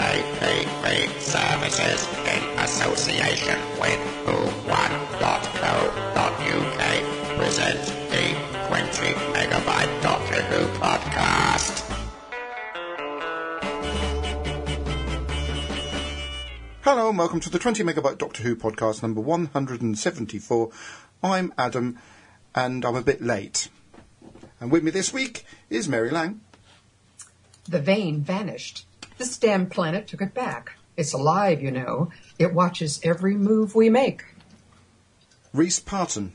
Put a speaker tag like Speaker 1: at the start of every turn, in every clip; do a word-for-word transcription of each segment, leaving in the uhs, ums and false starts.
Speaker 1: K P V services in association with who one dot co dot U K present the twenty megabyte Doctor Who podcast.
Speaker 2: Hello and welcome to the twenty megabyte Doctor Who podcast number one hundred seventy-four. I'm Adam and I'm a bit late. And with me this week is Mary Lang.
Speaker 3: The vein vanished. This damn planet took it back. It's alive, you know. It watches every move we make.
Speaker 2: Rhys Parton.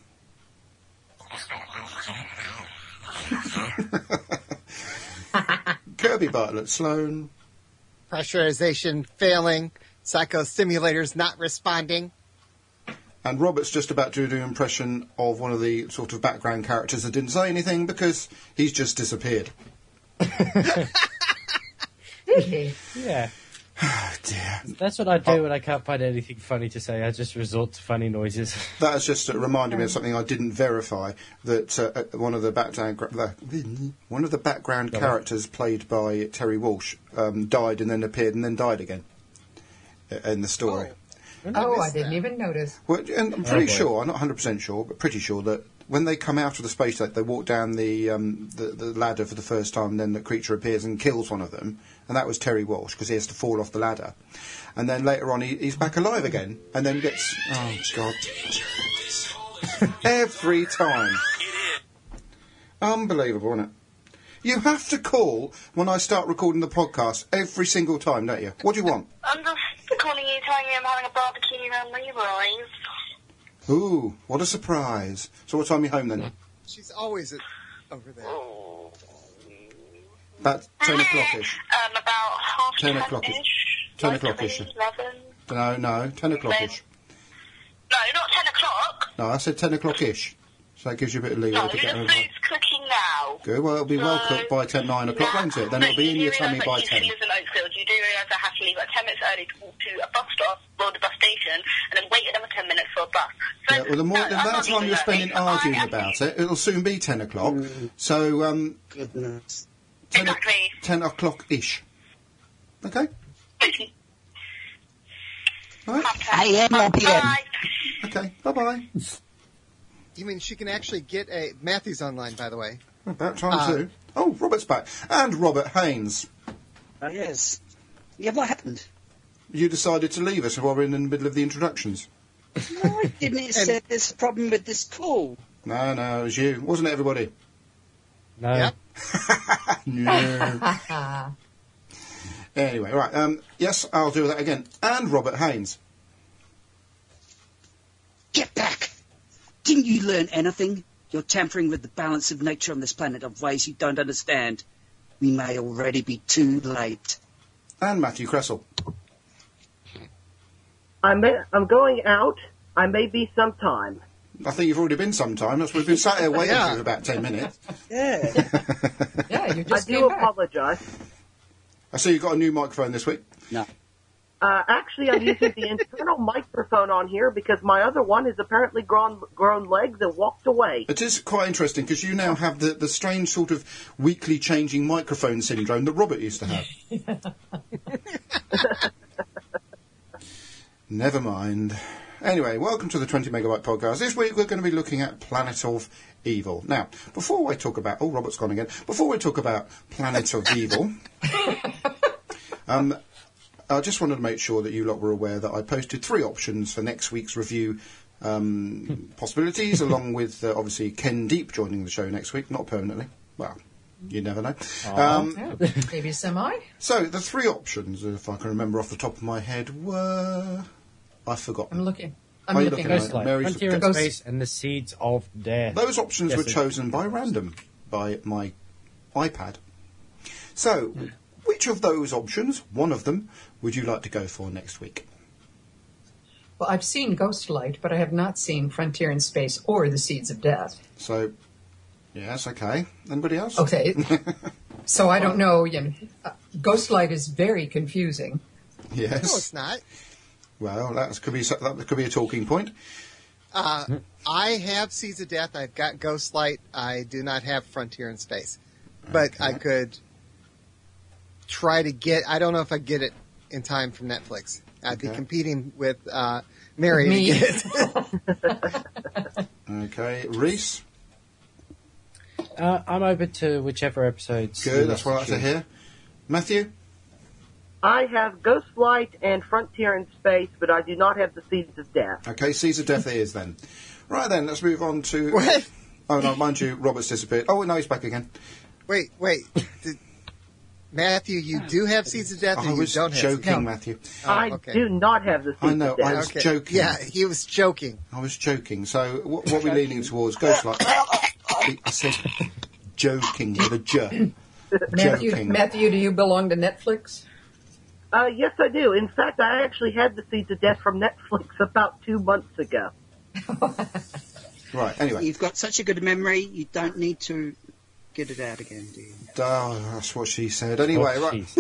Speaker 2: Kirby Bartlett Sloan.
Speaker 4: Pressurization failing. Psycho-simulators not responding.
Speaker 2: And Robert's just about to do an impression of one of the sort of background characters that didn't say anything because he's just disappeared.
Speaker 3: Did he?
Speaker 5: Yeah.
Speaker 2: Oh, dear.
Speaker 5: That's what I do oh. when I can't find anything funny to say. I just resort to funny noises.
Speaker 2: That has just uh, reminded me of something I didn't verify. That uh, one of the background one of the background Got characters it. played by Terry Walsh um, died and then appeared and then died again uh, in the story.
Speaker 3: Oh, oh I didn't that. even notice.
Speaker 2: Well, and I'm pretty
Speaker 5: oh,
Speaker 2: sure, I'm not one hundred percent sure, but pretty sure that when they come out of the space station, they walk down the, um, the the ladder for the first time, and then the creature appears and kills one of them, and that was Terry Walsh, because he has to fall off the ladder. And then later on, he, he's back alive again, and then gets... Oh, God. Every time. Unbelievable, isn't it? You have to call when I start recording the podcast every single time, don't you? What do you want?
Speaker 6: I'm just calling you, telling you I'm having a barbecue around Leroy's.
Speaker 2: Ooh, what a surprise. So what time are you home then?
Speaker 4: She's always at, over there.
Speaker 6: Oh.
Speaker 2: About ten o'clock-ish.
Speaker 6: Um, about half
Speaker 2: ten
Speaker 6: ten
Speaker 2: o'clock-ish. Ten o'clock-ish.
Speaker 6: eleven.
Speaker 2: No, no, ten o'clock-ish.
Speaker 6: No, not ten o'clock.
Speaker 2: No, I said ten o'clock-ish. So that gives you a bit of leeway
Speaker 6: No,
Speaker 2: to
Speaker 6: the
Speaker 2: get over.
Speaker 6: food's cooking now.
Speaker 2: Good, well, it'll be
Speaker 6: so,
Speaker 2: well cooked by ten, nine o'clock, won't it? Then
Speaker 6: no,
Speaker 2: it'll be in
Speaker 6: you
Speaker 2: your
Speaker 6: do
Speaker 2: tummy by
Speaker 6: realise that
Speaker 2: ten.
Speaker 6: you live in Oakfield. You do realise I have to leave at ten minutes early to walk to a bus stop, or the bus station, and then wait another ten minutes for a bus. So,
Speaker 2: Yeah, well, the more
Speaker 6: no,
Speaker 2: the
Speaker 6: I'm
Speaker 2: amount
Speaker 6: not
Speaker 2: of time
Speaker 6: leaving
Speaker 2: you're
Speaker 6: early.
Speaker 2: spending arguing
Speaker 6: I
Speaker 2: about it, it'll soon be ten o'clock.
Speaker 4: Mm.
Speaker 2: So, um...
Speaker 4: Goodness.
Speaker 2: ten,
Speaker 6: Exactly.
Speaker 2: ten o'clock-ish. Okay? All right.
Speaker 6: I
Speaker 7: am not here.
Speaker 6: Bye.
Speaker 2: Okay, bye-bye.
Speaker 4: You mean she can actually get a... Matthew's online, by the way.
Speaker 2: About time
Speaker 4: Uh,
Speaker 2: too. Oh, Robert's back. And Robert Haynes.
Speaker 7: Oh, yes. Yeah, what happened?
Speaker 2: You decided to leave us while we're in the middle of the introductions.
Speaker 7: No, I didn't. It said there's a problem with this call.
Speaker 2: No, no, it was you. Wasn't it, everybody?
Speaker 5: No.
Speaker 4: Yep.
Speaker 2: No. Anyway, right. Um, yes, I'll do that again. And Robert Haynes.
Speaker 7: Get back! Didn't you learn anything? You're tampering with the balance of nature on this planet of ways you don't understand. We may already be too late.
Speaker 2: And Matthew Cressel.
Speaker 8: I may, I'm going out. I may be sometime.
Speaker 2: I think you've already been sometime. That's we've been sat here waiting
Speaker 4: Yeah.
Speaker 2: for about ten minutes.
Speaker 7: Yeah.
Speaker 3: Yeah, you
Speaker 8: I
Speaker 3: just
Speaker 8: do
Speaker 3: came back.
Speaker 8: apologize.
Speaker 2: I see you've got a new microphone this week.
Speaker 7: No.
Speaker 8: Uh, actually, I'm using the internal microphone on here because my other one has apparently grown grown legs and walked away.
Speaker 2: It is quite interesting because you now have the, the strange sort of weekly changing microphone syndrome that Robert used to have. Never mind. Anyway, welcome to the twenty megabyte podcast. This week we're going to be looking at Planet of Evil. Now, before I talk about... Oh, Robert's gone again. Before we talk about Planet of Evil... um, I just wanted to make sure that you lot were aware that I posted three options for next week's review um, possibilities, along with, uh, obviously, Ken Deep joining the show next week. Not permanently. Well, you never know. Um,
Speaker 3: Yeah, maybe semi.
Speaker 2: so, the three options, if I can remember off the top of my head, were... I've forgotten.
Speaker 3: I'm looking. I'm
Speaker 2: Are you
Speaker 3: looking.
Speaker 2: looking
Speaker 5: Ghost
Speaker 2: at
Speaker 5: Light,
Speaker 2: Mary's-
Speaker 5: Frontier in
Speaker 3: Ghost-
Speaker 5: Space, and the Seeds of Death.
Speaker 2: Those options
Speaker 5: Yes,
Speaker 2: were
Speaker 5: it-
Speaker 2: chosen by random, by my iPad. So, which of those options, one of them, would you like to go for next week?
Speaker 3: Well, I've seen Ghostlight, but I have not seen Frontier in Space or The Seeds of Death.
Speaker 2: So, yes, okay. Anybody else?
Speaker 3: Okay. So I don't know. You know, uh, Ghostlight is very confusing.
Speaker 2: Yes.
Speaker 4: No, it's not.
Speaker 2: Well, that could be that could be a talking point.
Speaker 4: Uh, I have Seeds of Death. I've got Ghostlight. I do not have Frontier in Space. But
Speaker 2: Okay.
Speaker 4: I could try to get... I don't know if I get it in time from Netflix. I'd
Speaker 2: Okay.
Speaker 4: be competing with uh, Mary
Speaker 3: Me.
Speaker 4: to get it.
Speaker 2: Okay, Reese.
Speaker 5: Uh, I'm open to whichever episodes.
Speaker 2: Good.
Speaker 5: you
Speaker 2: That's what I like to
Speaker 5: choose.
Speaker 2: hear. Matthew.
Speaker 8: I have Ghostlight and Frontier in Space, but I do not have the Seeds of Death.
Speaker 2: Okay, Caesar Death it is then. Right then, let's move on to.
Speaker 4: What?
Speaker 2: Oh no, mind you, Robert's disappeared. Oh no, he's back again.
Speaker 4: Wait, wait. Did, Matthew, you do have Seeds of Death, or
Speaker 2: I
Speaker 4: you
Speaker 2: was
Speaker 4: don't have
Speaker 2: joking,
Speaker 4: Seeds of
Speaker 2: Matthew.
Speaker 4: Death?
Speaker 8: I
Speaker 4: Oh, okay.
Speaker 8: do not have the Seeds
Speaker 2: I know,
Speaker 8: of Death.
Speaker 2: I was
Speaker 4: Okay.
Speaker 2: joking.
Speaker 4: Yeah, he was joking.
Speaker 2: I was joking. So what, what we're leaning towards? Ghostlight. I said joking with a J.
Speaker 3: Matthew,
Speaker 2: Joking.
Speaker 3: Matthew, do you belong to Netflix?
Speaker 8: Uh, yes, I do. In fact, I actually had the Seeds of Death from Netflix about two months ago.
Speaker 2: Right. Anyway,
Speaker 7: You've got such a good memory, you don't need to get it out again, do you?
Speaker 2: oh, that's what she said. Anyway,
Speaker 5: Oh,
Speaker 2: right.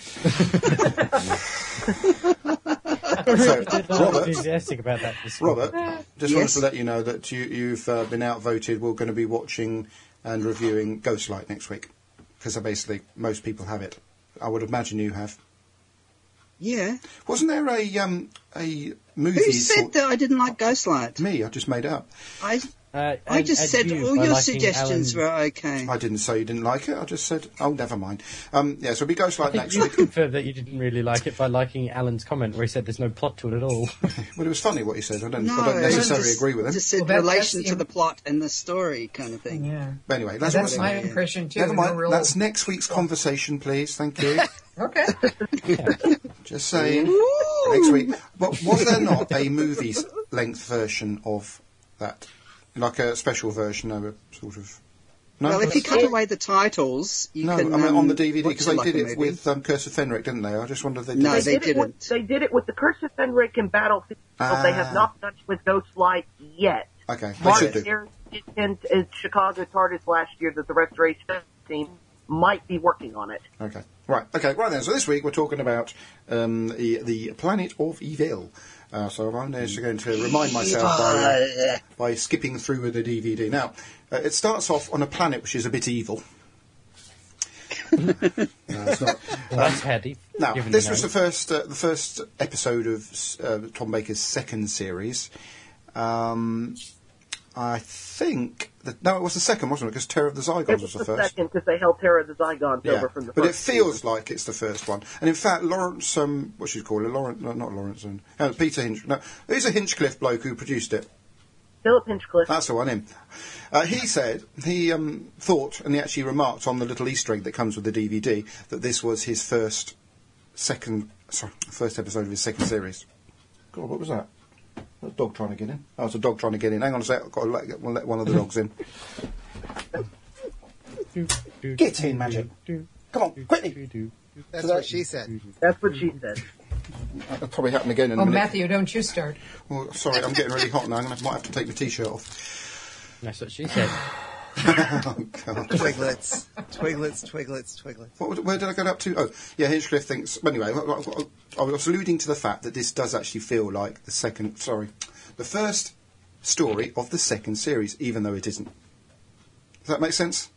Speaker 5: jeez.
Speaker 2: So,
Speaker 5: I'm
Speaker 2: Robert.
Speaker 5: enthusiastic about that. This
Speaker 2: Robert, just wanted
Speaker 7: Yes?
Speaker 2: to let you know that you, you've uh, been outvoted. We're going to be watching and reviewing Ghostlight next week because basically most people have it. I would imagine you have.
Speaker 7: Yeah.
Speaker 2: Wasn't there a um a movie?
Speaker 7: Who said
Speaker 2: sort-
Speaker 7: that I didn't like Ghostlight?
Speaker 2: Me, I just made it up.
Speaker 7: I
Speaker 5: Uh,
Speaker 7: I
Speaker 5: and-
Speaker 7: just
Speaker 5: and
Speaker 7: said
Speaker 5: you,
Speaker 7: all
Speaker 5: by
Speaker 7: your
Speaker 5: liking
Speaker 7: suggestions
Speaker 5: Alan-
Speaker 7: were okay.
Speaker 2: I didn't say you didn't like it. I just said, oh, never mind. Um, yeah, so it'll be Ghostlight next
Speaker 5: You
Speaker 2: week.
Speaker 5: confirmed that you didn't really like it by liking Alan's comment where he said there's no plot to it at all.
Speaker 2: Well, it was funny what he said. I don't,
Speaker 7: No,
Speaker 2: I don't necessarily
Speaker 7: just,
Speaker 2: agree with him.
Speaker 7: just said
Speaker 3: Well, that-
Speaker 7: relation
Speaker 3: that's
Speaker 7: to
Speaker 3: the-
Speaker 7: the plot and the story kind of thing.
Speaker 3: Yeah.
Speaker 2: But anyway, that's,
Speaker 3: That's
Speaker 2: what
Speaker 3: my
Speaker 7: yeah.
Speaker 3: impression, too.
Speaker 2: Never
Speaker 3: No
Speaker 2: mind.
Speaker 3: real-
Speaker 2: That's next week's conversation, please. Thank you.
Speaker 3: Okay.
Speaker 2: Just saying.
Speaker 7: Ooh.
Speaker 2: Next week. But was there not a movie length version of that? Like a special version of a sort of. No,
Speaker 7: Well, if you cut away the titles, you
Speaker 2: no,
Speaker 7: can.
Speaker 2: I mean
Speaker 7: um,
Speaker 2: on the D V D
Speaker 7: watch
Speaker 2: because
Speaker 7: it
Speaker 2: they
Speaker 7: like
Speaker 2: did
Speaker 7: a
Speaker 2: it
Speaker 7: movie.
Speaker 2: with um, Curse of Fenric, didn't they? I just wondered if they did
Speaker 7: No,
Speaker 2: it.
Speaker 7: they
Speaker 8: did it with,
Speaker 7: didn't.
Speaker 8: they did it with the Curse of Fenric and Battlefield.
Speaker 2: Ah.
Speaker 8: They have not done it with Ghostlight yet.
Speaker 2: Okay, they
Speaker 8: Mark
Speaker 2: should do.
Speaker 8: here in, in Chicago TARDIS last year that the restoration team might be working on it.
Speaker 2: Okay. Right. Okay. Right then. So this week we're talking about um, the the planet of evil. Uh, so I'm just going to remind myself by, uh, by skipping through with the D V D. Now, uh, it starts off on a planet which is a bit evil. No, it's not.
Speaker 5: Well, that's handy.
Speaker 2: Now,
Speaker 5: given
Speaker 2: this
Speaker 5: the
Speaker 2: was the
Speaker 5: name.
Speaker 2: first uh, the first episode of uh, Tom Baker's second series. Um, I think that no, it was the second, wasn't it? Because Terror of the Zygons
Speaker 8: It
Speaker 2: was
Speaker 8: was
Speaker 2: the
Speaker 8: the
Speaker 2: first.
Speaker 8: second because they held Terror of the Zygons
Speaker 2: Yeah,
Speaker 8: over from the
Speaker 2: but it
Speaker 8: first.
Speaker 2: feels like it's the first one. And in fact, Lawrence, um, what should you call it? Lawrence, no, not Lawrence, um, no, Peter Hinch. No, he's a Hinchcliffe bloke who produced it.
Speaker 8: Philip Hinchcliffe.
Speaker 2: That's the one, him. Uh, he said, he um, thought, and he actually remarked on the little Easter egg that comes with the D V D, that this was his first, second, sorry, first episode of his second series. God, what was that? A dog trying to get in. Oh, it's a dog trying to get in. Hang on a sec, I've got to let, we'll let one of the dogs in. Get in, Magic. Come on, quickly.
Speaker 4: That's what she said.
Speaker 8: That's what she said.
Speaker 2: That'll probably happen again in a
Speaker 3: Oh,
Speaker 2: minute.
Speaker 3: Matthew, don't you start.
Speaker 2: Well, sorry, I'm getting really hot now. I'm gonna, might have to take my t-shirt off.
Speaker 5: That's what she said.
Speaker 2: Oh, God.
Speaker 4: Twiglets, twiglets, twiglets, twiglets.
Speaker 2: What, was- where did I get up to? Oh, yeah, Hinchcliffe thinks... Anyway, I, I, I was alluding to the fact that this does actually feel like the second... Sorry, the first story of the second series, even though it isn't. Does that make sense?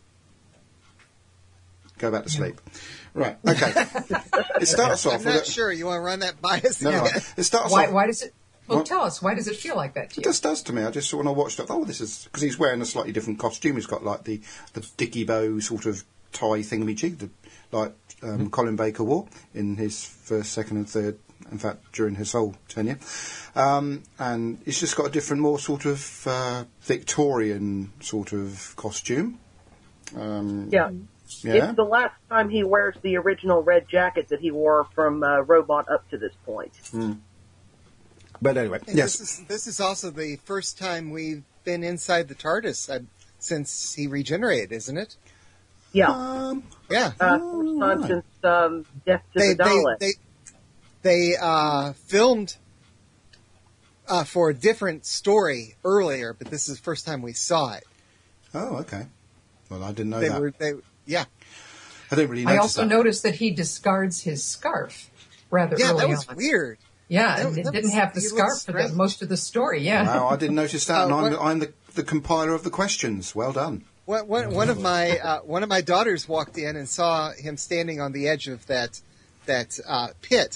Speaker 2: Go back to sleep. Right, okay. It starts off
Speaker 4: I'm
Speaker 2: with...
Speaker 4: not
Speaker 2: a-
Speaker 4: sure. You want to run that by us?
Speaker 2: No, no,
Speaker 4: again?
Speaker 2: it starts
Speaker 3: Why,
Speaker 2: off...
Speaker 3: why does it... Well,
Speaker 2: What?
Speaker 3: tell us, why does it feel like that to
Speaker 2: It
Speaker 3: you?
Speaker 2: just does to me. I just when I watched it, I thought, oh, this is because he's wearing a slightly different costume. He's got like the the dicky bow sort of tie thingamajig, the, like um, Colin Baker wore in his first, second, and third. In fact, during his whole tenure, um, and he's just got a different, more sort of uh, Victorian sort of costume. Um,
Speaker 8: Yeah.
Speaker 2: yeah.
Speaker 8: It's the last time he wears the original red jacket that he wore from uh, Robot up to this point.
Speaker 2: But anyway,
Speaker 4: And
Speaker 2: yes.
Speaker 4: This is, this is also the first time we've been inside the TARDIS uh, since he regenerated, isn't it?
Speaker 8: Yeah.
Speaker 2: Um,
Speaker 4: Yeah.
Speaker 8: Uh,
Speaker 2: oh,
Speaker 8: first time
Speaker 2: right.
Speaker 8: since um, Death to
Speaker 4: they,
Speaker 8: the Daleks.
Speaker 4: they, they, they uh, filmed uh, for a different story earlier, but this is the first time we saw it.
Speaker 2: oh, okay. Well, I didn't know
Speaker 4: They
Speaker 2: that.
Speaker 4: were, they, yeah,
Speaker 2: I didn't really
Speaker 3: I
Speaker 2: notice
Speaker 3: also
Speaker 2: that.
Speaker 3: noticed that he discards his scarf rather
Speaker 4: yeah,
Speaker 3: early
Speaker 4: that was
Speaker 3: on.
Speaker 4: weird.
Speaker 3: Yeah,
Speaker 4: That-
Speaker 3: and it
Speaker 4: that
Speaker 3: didn't
Speaker 4: was-
Speaker 3: have the
Speaker 4: he looked
Speaker 3: scarf for the,
Speaker 4: strange.
Speaker 3: most of the story, yeah.
Speaker 2: Wow, I didn't notice that,
Speaker 4: Uh,
Speaker 2: and I'm,
Speaker 4: what-
Speaker 2: the, I'm the, the compiler of the questions. Well done.
Speaker 4: One, one, one of my uh, one of my daughters walked in and saw him standing on the edge of that that uh, pit,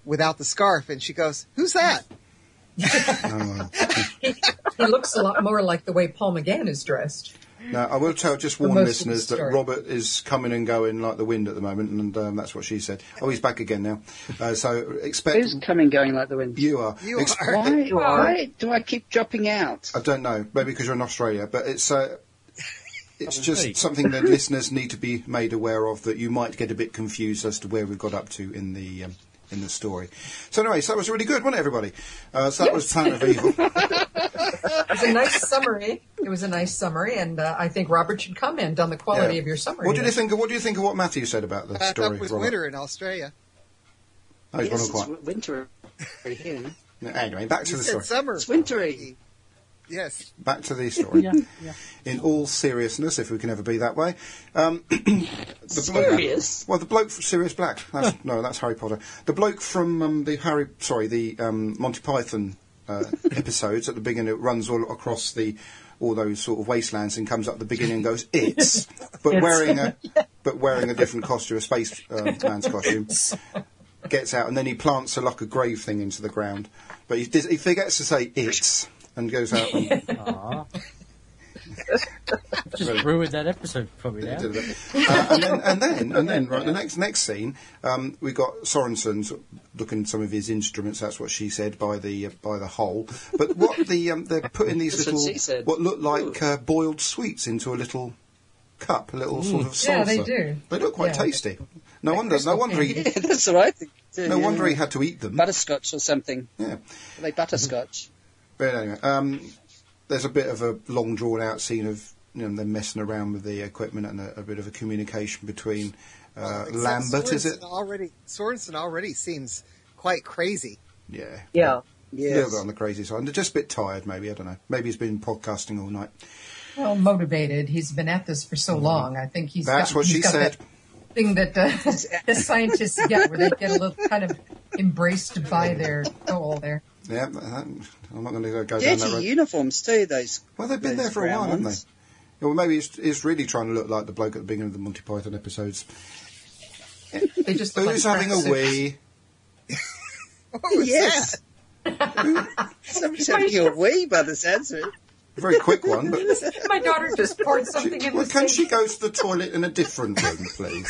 Speaker 4: without the scarf, and she goes, "Who's that?"
Speaker 2: Oh.
Speaker 3: He, he looks a lot more like the way Paul McGann is dressed.
Speaker 2: Now, I will tell, just
Speaker 3: For
Speaker 2: warn
Speaker 3: most of
Speaker 2: listeners
Speaker 3: the
Speaker 2: that
Speaker 3: story.
Speaker 2: Robert is coming and going like the wind at the moment, and um, that's what she said. Oh, he's back again now. Uh, so expect...
Speaker 7: Who's coming going like the wind?
Speaker 2: You are.
Speaker 4: You
Speaker 2: Ex-
Speaker 4: are.
Speaker 7: Why, why do I keep dropping out?
Speaker 2: I don't know, maybe because you're in Australia, but it's... Uh, it's just
Speaker 5: Hey.
Speaker 2: something that listeners need to be made aware of, that you might get a bit confused as to where we've got up to in the um, in the story. So anyway, so that was really good, wasn't it, everybody? Uh, so that was Planet of Evil.
Speaker 3: It was a nice summary. It was a nice summary, and uh, I think Robert should comment on the quality
Speaker 2: Yeah.
Speaker 3: of your summary.
Speaker 2: What did you think? Of, what do you think of what Matthew said about the
Speaker 4: I
Speaker 2: story?
Speaker 4: thought it was
Speaker 2: Robert?
Speaker 4: winter in Australia.
Speaker 2: Oh, he's
Speaker 7: Yes,
Speaker 2: gone
Speaker 7: it's
Speaker 2: all quiet.
Speaker 7: w- winter over here.
Speaker 2: No, Anyway, back to
Speaker 4: You
Speaker 2: the
Speaker 4: said
Speaker 2: story.
Speaker 4: summer.
Speaker 7: It's wintry.
Speaker 4: Yes.
Speaker 2: Back to the story.
Speaker 5: Yeah, yeah.
Speaker 2: In all seriousness, if we can ever be that way, um, the
Speaker 7: Serious?
Speaker 2: Bloke, well, the bloke from Sirius Black. That's, no, that's Harry Potter. The bloke from um, the Harry, sorry, the um, Monty Python uh, episodes at the beginning. It runs all across the all those sort of wastelands and comes up at the beginning and goes, "It's," but
Speaker 3: It's.
Speaker 2: wearing a but wearing a different costume, a space uh, man's costume. Gets out and then he plants a like a grave thing into the ground, but he, does, he forgets to say "it's" and goes out and.
Speaker 5: Aw. Just ruined that episode for me now.
Speaker 2: Did a bit. Uh, and then, and then, and then, right, the next next scene, um, we got Sorensen sort of looking at some of his instruments. That's what she said by the uh, by the hole. But what the um, they're putting these
Speaker 7: That's what
Speaker 2: little
Speaker 7: she said.
Speaker 2: what look like uh, boiled sweets into a little cup, a little sort of salsa.
Speaker 3: Yeah, they do.
Speaker 2: They look quite
Speaker 3: Yeah.
Speaker 2: tasty. No wonder. No wonder he.
Speaker 7: Yeah, that's what I think too.
Speaker 2: No
Speaker 7: yeah.
Speaker 2: wonder he had to eat them.
Speaker 7: Butterscotch or something.
Speaker 2: Yeah.
Speaker 7: Are they butterscotch?
Speaker 2: But anyway, um, there's a bit of a long drawn out scene of you know them messing around with the equipment and a, a bit of a communication between uh,
Speaker 4: Except
Speaker 2: Lambert. Is it?
Speaker 4: Sorensen Already, Sorensen already seems quite crazy.
Speaker 2: Yeah.
Speaker 8: Yeah.
Speaker 2: A little
Speaker 7: Yes.
Speaker 2: bit on the crazy side. And just a bit tired, maybe. I don't know. Maybe he's been podcasting all night.
Speaker 3: Well, motivated. He's been at this for so long. I think he's
Speaker 2: That's
Speaker 3: got,
Speaker 2: what
Speaker 3: he's
Speaker 2: she
Speaker 3: got
Speaker 2: said.
Speaker 3: that thing that uh, the scientists get, where they get a little kind of embraced by their goal there.
Speaker 2: Yeah, that, I'm not going to go down that
Speaker 7: Dirty
Speaker 2: road.
Speaker 7: uniforms too, those.
Speaker 2: Well, they've been
Speaker 7: those
Speaker 2: there for a
Speaker 7: brown
Speaker 2: while, haven't
Speaker 7: ones.
Speaker 2: they? Yeah, well, maybe he's, he's really trying to look like the bloke at the beginning of the Monty Python episodes.
Speaker 3: They just look
Speaker 2: Who's
Speaker 3: like
Speaker 2: having a
Speaker 3: tracksuits.
Speaker 2: wee?
Speaker 4: What was
Speaker 7: Yes. Somebody's having a wee by the sounds of it.
Speaker 2: A very quick one, but
Speaker 3: My daughter just poured something in
Speaker 2: well,
Speaker 3: the
Speaker 2: can
Speaker 3: sink.
Speaker 2: she go to the toilet in a different room, please?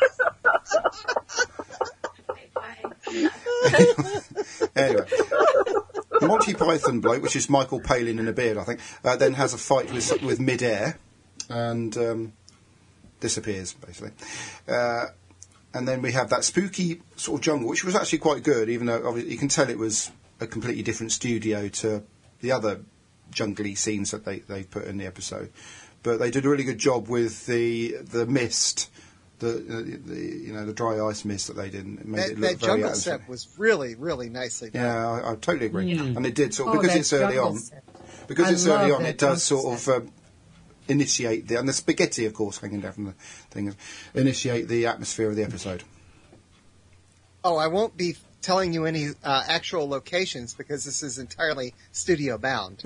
Speaker 2: Anyway, Monty Python bloke, which is Michael Palin in a beard, I think, uh, then has a fight with with Midair and um, disappears basically. Uh, and then we have that spooky sort of jungle, which was actually quite good, even though obviously you can tell it was a completely different studio to the other jungly scenes that they, they put in the episode. But they did a really good job with the the mist, the, uh, the you know the dry ice mist that they did. It made
Speaker 4: that?
Speaker 2: it look
Speaker 4: That
Speaker 2: very
Speaker 4: jungle
Speaker 2: atmospheric.
Speaker 4: set was really, really nicely done.
Speaker 2: Yeah, I, I totally agree, and it did sort of
Speaker 3: Oh,
Speaker 2: because
Speaker 3: that
Speaker 2: it's early
Speaker 3: jungle
Speaker 2: on.
Speaker 3: set.
Speaker 2: Because
Speaker 3: I
Speaker 2: it's early
Speaker 3: love
Speaker 2: on,
Speaker 3: that
Speaker 2: it does
Speaker 3: jungle
Speaker 2: sort of
Speaker 3: set.
Speaker 2: um, initiate the and the spaghetti, of course, hanging down from the thing, initiate the atmosphere of the episode.
Speaker 4: Oh, I won't be telling you any uh, actual locations because this is entirely studio bound.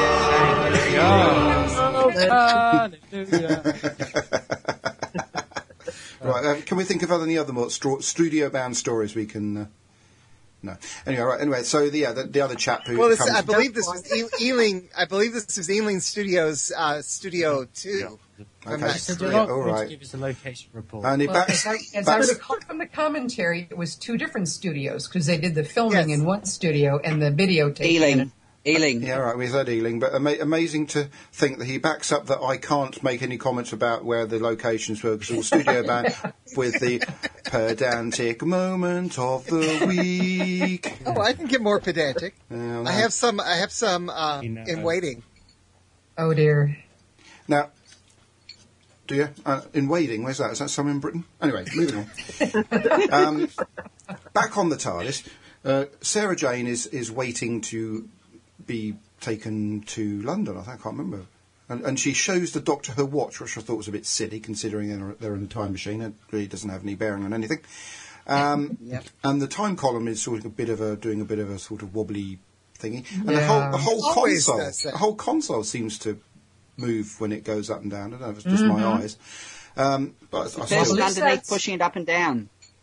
Speaker 2: Right, um, can we think of any other more stru- studio-bound stories we can? Uh, no. Anyway, right. Anyway, so the yeah, the, the other chap who
Speaker 4: Well, this,
Speaker 2: comes.
Speaker 4: I believe this was E- Ealing. I believe this was Ealing Studios, uh, Studio Two. From
Speaker 2: Okay.
Speaker 4: that
Speaker 5: So
Speaker 2: Yeah,
Speaker 5: you're
Speaker 4: screen.
Speaker 5: not
Speaker 2: all
Speaker 5: going
Speaker 2: right.
Speaker 5: to give us a location report.
Speaker 2: and he
Speaker 3: Well,
Speaker 2: backs,
Speaker 3: as I, as I
Speaker 2: backs-
Speaker 3: recall from the commentary, it was two different studios because they did the filming
Speaker 4: Yes.
Speaker 3: in one studio and the videotape.
Speaker 7: Ealing. Ealing.
Speaker 2: Yeah, right, we heard Ealing, but ama- amazing to think that he backs up that I can't make any comments about where the locations were because it was studio band with the pedantic moment of the week.
Speaker 4: Oh, I can get more pedantic.
Speaker 2: Yeah,
Speaker 4: I have some. I have some uh,
Speaker 5: You know.
Speaker 4: in waiting.
Speaker 3: Oh dear.
Speaker 2: Now, do you? Uh, in Wading, where's that? Is that somewhere in Britain? Anyway, moving on. um, back on the TARDIS, uh, Sarah Jane is, is waiting to be taken to London, I think, I can't remember. And, and she shows the Doctor her watch, which I thought was a bit silly, considering they're, they're in a time machine. It really doesn't have any bearing on anything. Um,
Speaker 7: Yep.
Speaker 2: And the time column is sort of a bit of a doing a bit of a sort of wobbly thingy. And the
Speaker 3: Yeah.
Speaker 2: whole the whole
Speaker 4: Always
Speaker 2: console,
Speaker 4: does that.
Speaker 2: the whole console seems to move when it goes up and down. I don't know if it's just my eyes. Um, but I, I
Speaker 7: There's
Speaker 2: still,
Speaker 3: Well,
Speaker 7: underneath
Speaker 3: that's-
Speaker 7: pushing it up and down.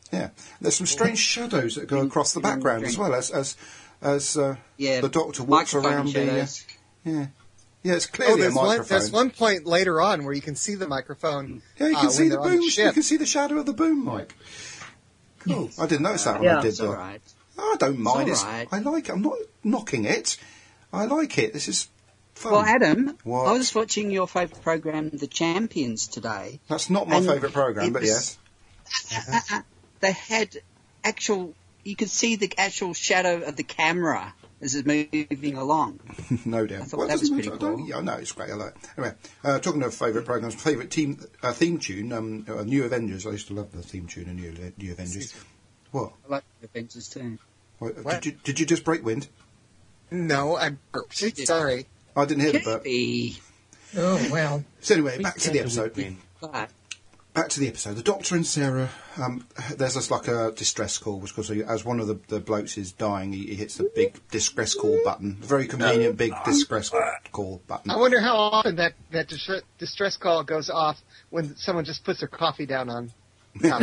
Speaker 2: Yeah, there's some strange shadows that go across the background as well as as as uh,
Speaker 7: Yeah,
Speaker 2: the Doctor walks
Speaker 7: microphone
Speaker 2: around the. Uh,
Speaker 7: shadows.
Speaker 2: yeah, yeah, it's
Speaker 4: Oh,
Speaker 2: clearly a
Speaker 4: there's one,
Speaker 2: microphone.
Speaker 4: there's one point later on where you can see the microphone.
Speaker 2: Yeah, you can
Speaker 4: uh,
Speaker 2: see
Speaker 4: when
Speaker 2: the
Speaker 4: they're on
Speaker 2: boom.
Speaker 4: the
Speaker 2: you
Speaker 4: ship.
Speaker 2: can see the shadow of the boom mic. Cool. I didn't notice that when
Speaker 8: Yeah.
Speaker 2: I did
Speaker 7: It's all
Speaker 2: that.
Speaker 7: right.
Speaker 2: I don't mind.
Speaker 7: It's
Speaker 2: It's,
Speaker 7: all right.
Speaker 2: I like it. I'm not knocking it. I like it. This is fun.
Speaker 7: Well, Adam,
Speaker 2: What?
Speaker 7: I was watching your favourite program, The Champions, today.
Speaker 2: That's not my
Speaker 7: and
Speaker 2: favourite program,
Speaker 7: it
Speaker 2: but
Speaker 7: was-
Speaker 2: yes.
Speaker 7: They had actual, you could see the actual shadow of the camera as it's moving along.
Speaker 2: No doubt.
Speaker 7: I thought
Speaker 2: Well, it
Speaker 7: that was
Speaker 2: doesn't
Speaker 7: pretty
Speaker 2: matter. I don't-
Speaker 7: cool.
Speaker 2: Yeah, I know it's great. I like it. Anyway, uh, talking of favourite programs, favourite team uh, theme tune, um, uh, New Avengers. I used to love the theme tune of New, New Avengers. What?
Speaker 7: I like the Avengers too.
Speaker 2: What?
Speaker 4: What?
Speaker 2: Did you did you just break wind?
Speaker 4: No, I'm sorry.
Speaker 2: I didn't hear the burp.
Speaker 7: Kirby.
Speaker 3: Oh, well.
Speaker 2: So anyway, back to the episode.
Speaker 7: But
Speaker 2: Back to the episode. The Doctor and Sarah. Um, there's just like a distress call, because as one of the, the blokes is dying, he, he hits the big distress call button. A very convenient big distress call button.
Speaker 4: I wonder how often that, that distre- distress call goes off when someone just puts their coffee down on top.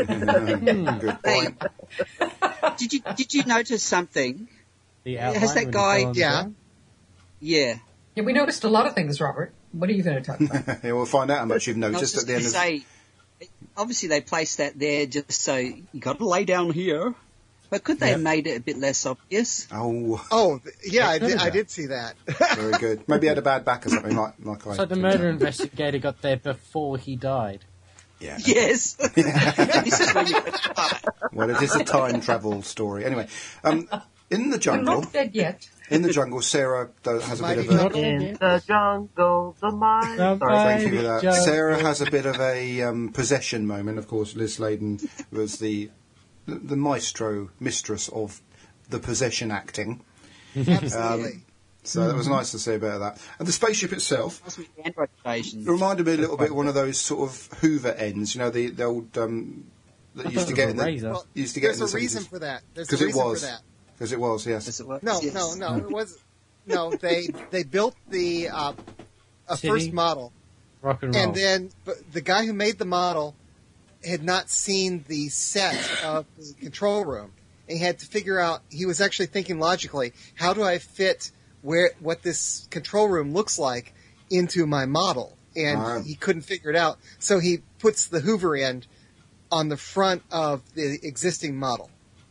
Speaker 2: Good
Speaker 7: hey,
Speaker 2: point.
Speaker 7: did you did you notice something?
Speaker 5: The
Speaker 7: Has
Speaker 5: outline
Speaker 7: that
Speaker 5: when
Speaker 7: guy-
Speaker 5: you go on the
Speaker 4: Yeah.
Speaker 5: ground?
Speaker 7: Yeah.
Speaker 3: Yeah, we noticed a lot of things, Robert. What are you going to talk about?
Speaker 2: Yeah, we'll find out how much you've
Speaker 7: I was
Speaker 2: noticed
Speaker 7: just
Speaker 2: at the end
Speaker 7: going
Speaker 2: of.
Speaker 7: to say, obviously they placed that there just so you got to lay down here. But could they have made it a bit less obvious?
Speaker 2: Oh,
Speaker 4: Oh, th- yeah, I
Speaker 5: I've
Speaker 4: did,
Speaker 5: heard
Speaker 4: I
Speaker 5: that.
Speaker 4: did see that.
Speaker 2: very good. Maybe he had a bad back or something like like I.
Speaker 5: So the murder investigator got there before he died.
Speaker 2: Yeah.
Speaker 7: Yes. This is when you
Speaker 2: Well, it is a time travel story. Anyway, um, in the
Speaker 3: I'm
Speaker 2: jungle,
Speaker 3: not dead yet.
Speaker 2: in the jungle, Sarah does, has a bit of
Speaker 4: Mighty
Speaker 2: a.
Speaker 5: Not
Speaker 8: In
Speaker 5: yet.
Speaker 8: the jungle, the mine.
Speaker 5: Um,
Speaker 8: Sorry.
Speaker 5: I-
Speaker 2: Thank you for that.
Speaker 5: Jungle.
Speaker 2: Sarah has a bit of a um, possession moment. Of course, Liz Sladen was the the maestro, mistress of the possession acting.
Speaker 4: Absolutely.
Speaker 2: So that was nice to see a bit of that. And the spaceship itself
Speaker 7: Must be the Android invasion.
Speaker 2: it reminded me a little bit of one of those sort of Hoover ends, you know, the, the old um, that
Speaker 5: I
Speaker 2: you used to
Speaker 5: thought
Speaker 2: get
Speaker 5: it
Speaker 2: in
Speaker 5: was a
Speaker 2: the
Speaker 5: razor.
Speaker 4: Well,
Speaker 2: used to get
Speaker 4: there's
Speaker 2: in
Speaker 4: a
Speaker 2: the
Speaker 4: reason for that. There's a
Speaker 2: because it
Speaker 4: reason
Speaker 2: was
Speaker 4: for that.
Speaker 2: because it was yes.
Speaker 7: Does it work?
Speaker 4: No,
Speaker 7: Yes.
Speaker 4: no, no. It was no. They they built the uh, a
Speaker 5: City?
Speaker 4: first model,
Speaker 5: Rock and roll.
Speaker 4: and then but the guy who made the model had not seen the set of the control room, and he had to figure out. He was actually thinking logically, how do I fit where what this control room looks like into my model? And
Speaker 2: Wow.
Speaker 4: he couldn't figure it out, so he puts the Hoover end on the front of the existing model.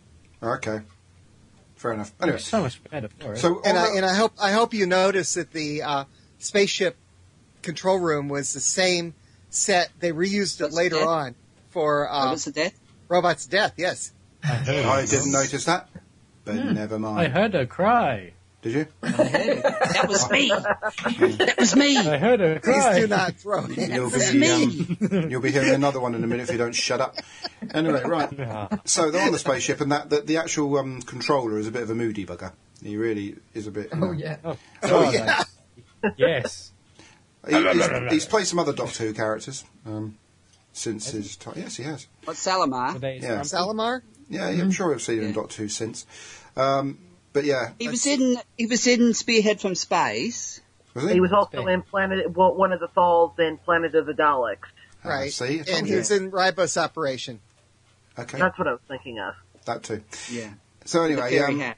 Speaker 2: Okay, fair enough. Anyway,
Speaker 5: It's so much better for it.
Speaker 2: so
Speaker 4: And
Speaker 2: on
Speaker 4: I,
Speaker 2: the-
Speaker 4: and I hope I hope you notice that the uh, spaceship control room was the same set. They reused it
Speaker 7: What's
Speaker 4: later
Speaker 7: that?
Speaker 4: on for
Speaker 7: Oh,
Speaker 4: uh,
Speaker 7: what's the death?
Speaker 4: Robot's Death. Yes.
Speaker 5: I heard
Speaker 2: I
Speaker 5: it.
Speaker 2: didn't notice that, but never
Speaker 5: I
Speaker 2: mind.
Speaker 5: heard her cry.
Speaker 2: Did you?
Speaker 7: That was me. That was me.
Speaker 5: I heard her
Speaker 4: Please
Speaker 5: cry.
Speaker 4: do not throw it.
Speaker 2: You'll
Speaker 7: was
Speaker 2: be
Speaker 7: me.
Speaker 2: um, you'll be hearing another one in a minute if you don't shut up. Anyway, right.
Speaker 5: Ah,
Speaker 2: So they're on the spaceship, and that the, the actual um, controller is a bit of a moody bugger. He really is a bit. you know.
Speaker 3: Oh, yeah.
Speaker 5: oh,
Speaker 4: Oh
Speaker 5: God,
Speaker 4: yeah.
Speaker 5: Yes.
Speaker 2: He, he's, he's played some other Doctor Who characters um, since his time. Yes, he has.
Speaker 7: What, Salamar?
Speaker 5: Were they
Speaker 2: Yeah.
Speaker 5: grumpy?
Speaker 4: Salamar.
Speaker 2: Yeah, yeah I'm sure I've seen him in
Speaker 7: Yeah.
Speaker 2: Doctor Who since. Um, but yeah,
Speaker 7: He was in. He was in Spearhead from Space.
Speaker 2: was he?
Speaker 8: He was also in Planet, well, one of the Thals in Planet of the Daleks.
Speaker 2: Ah,
Speaker 4: Right.
Speaker 2: see, I told
Speaker 4: And he
Speaker 2: you.
Speaker 4: was in Ribos Operation.
Speaker 2: Okay,
Speaker 8: That's what I was thinking of.
Speaker 2: that too.
Speaker 7: Yeah.
Speaker 2: So
Speaker 7: The
Speaker 2: anyway,
Speaker 7: fairy
Speaker 2: um,
Speaker 7: hat.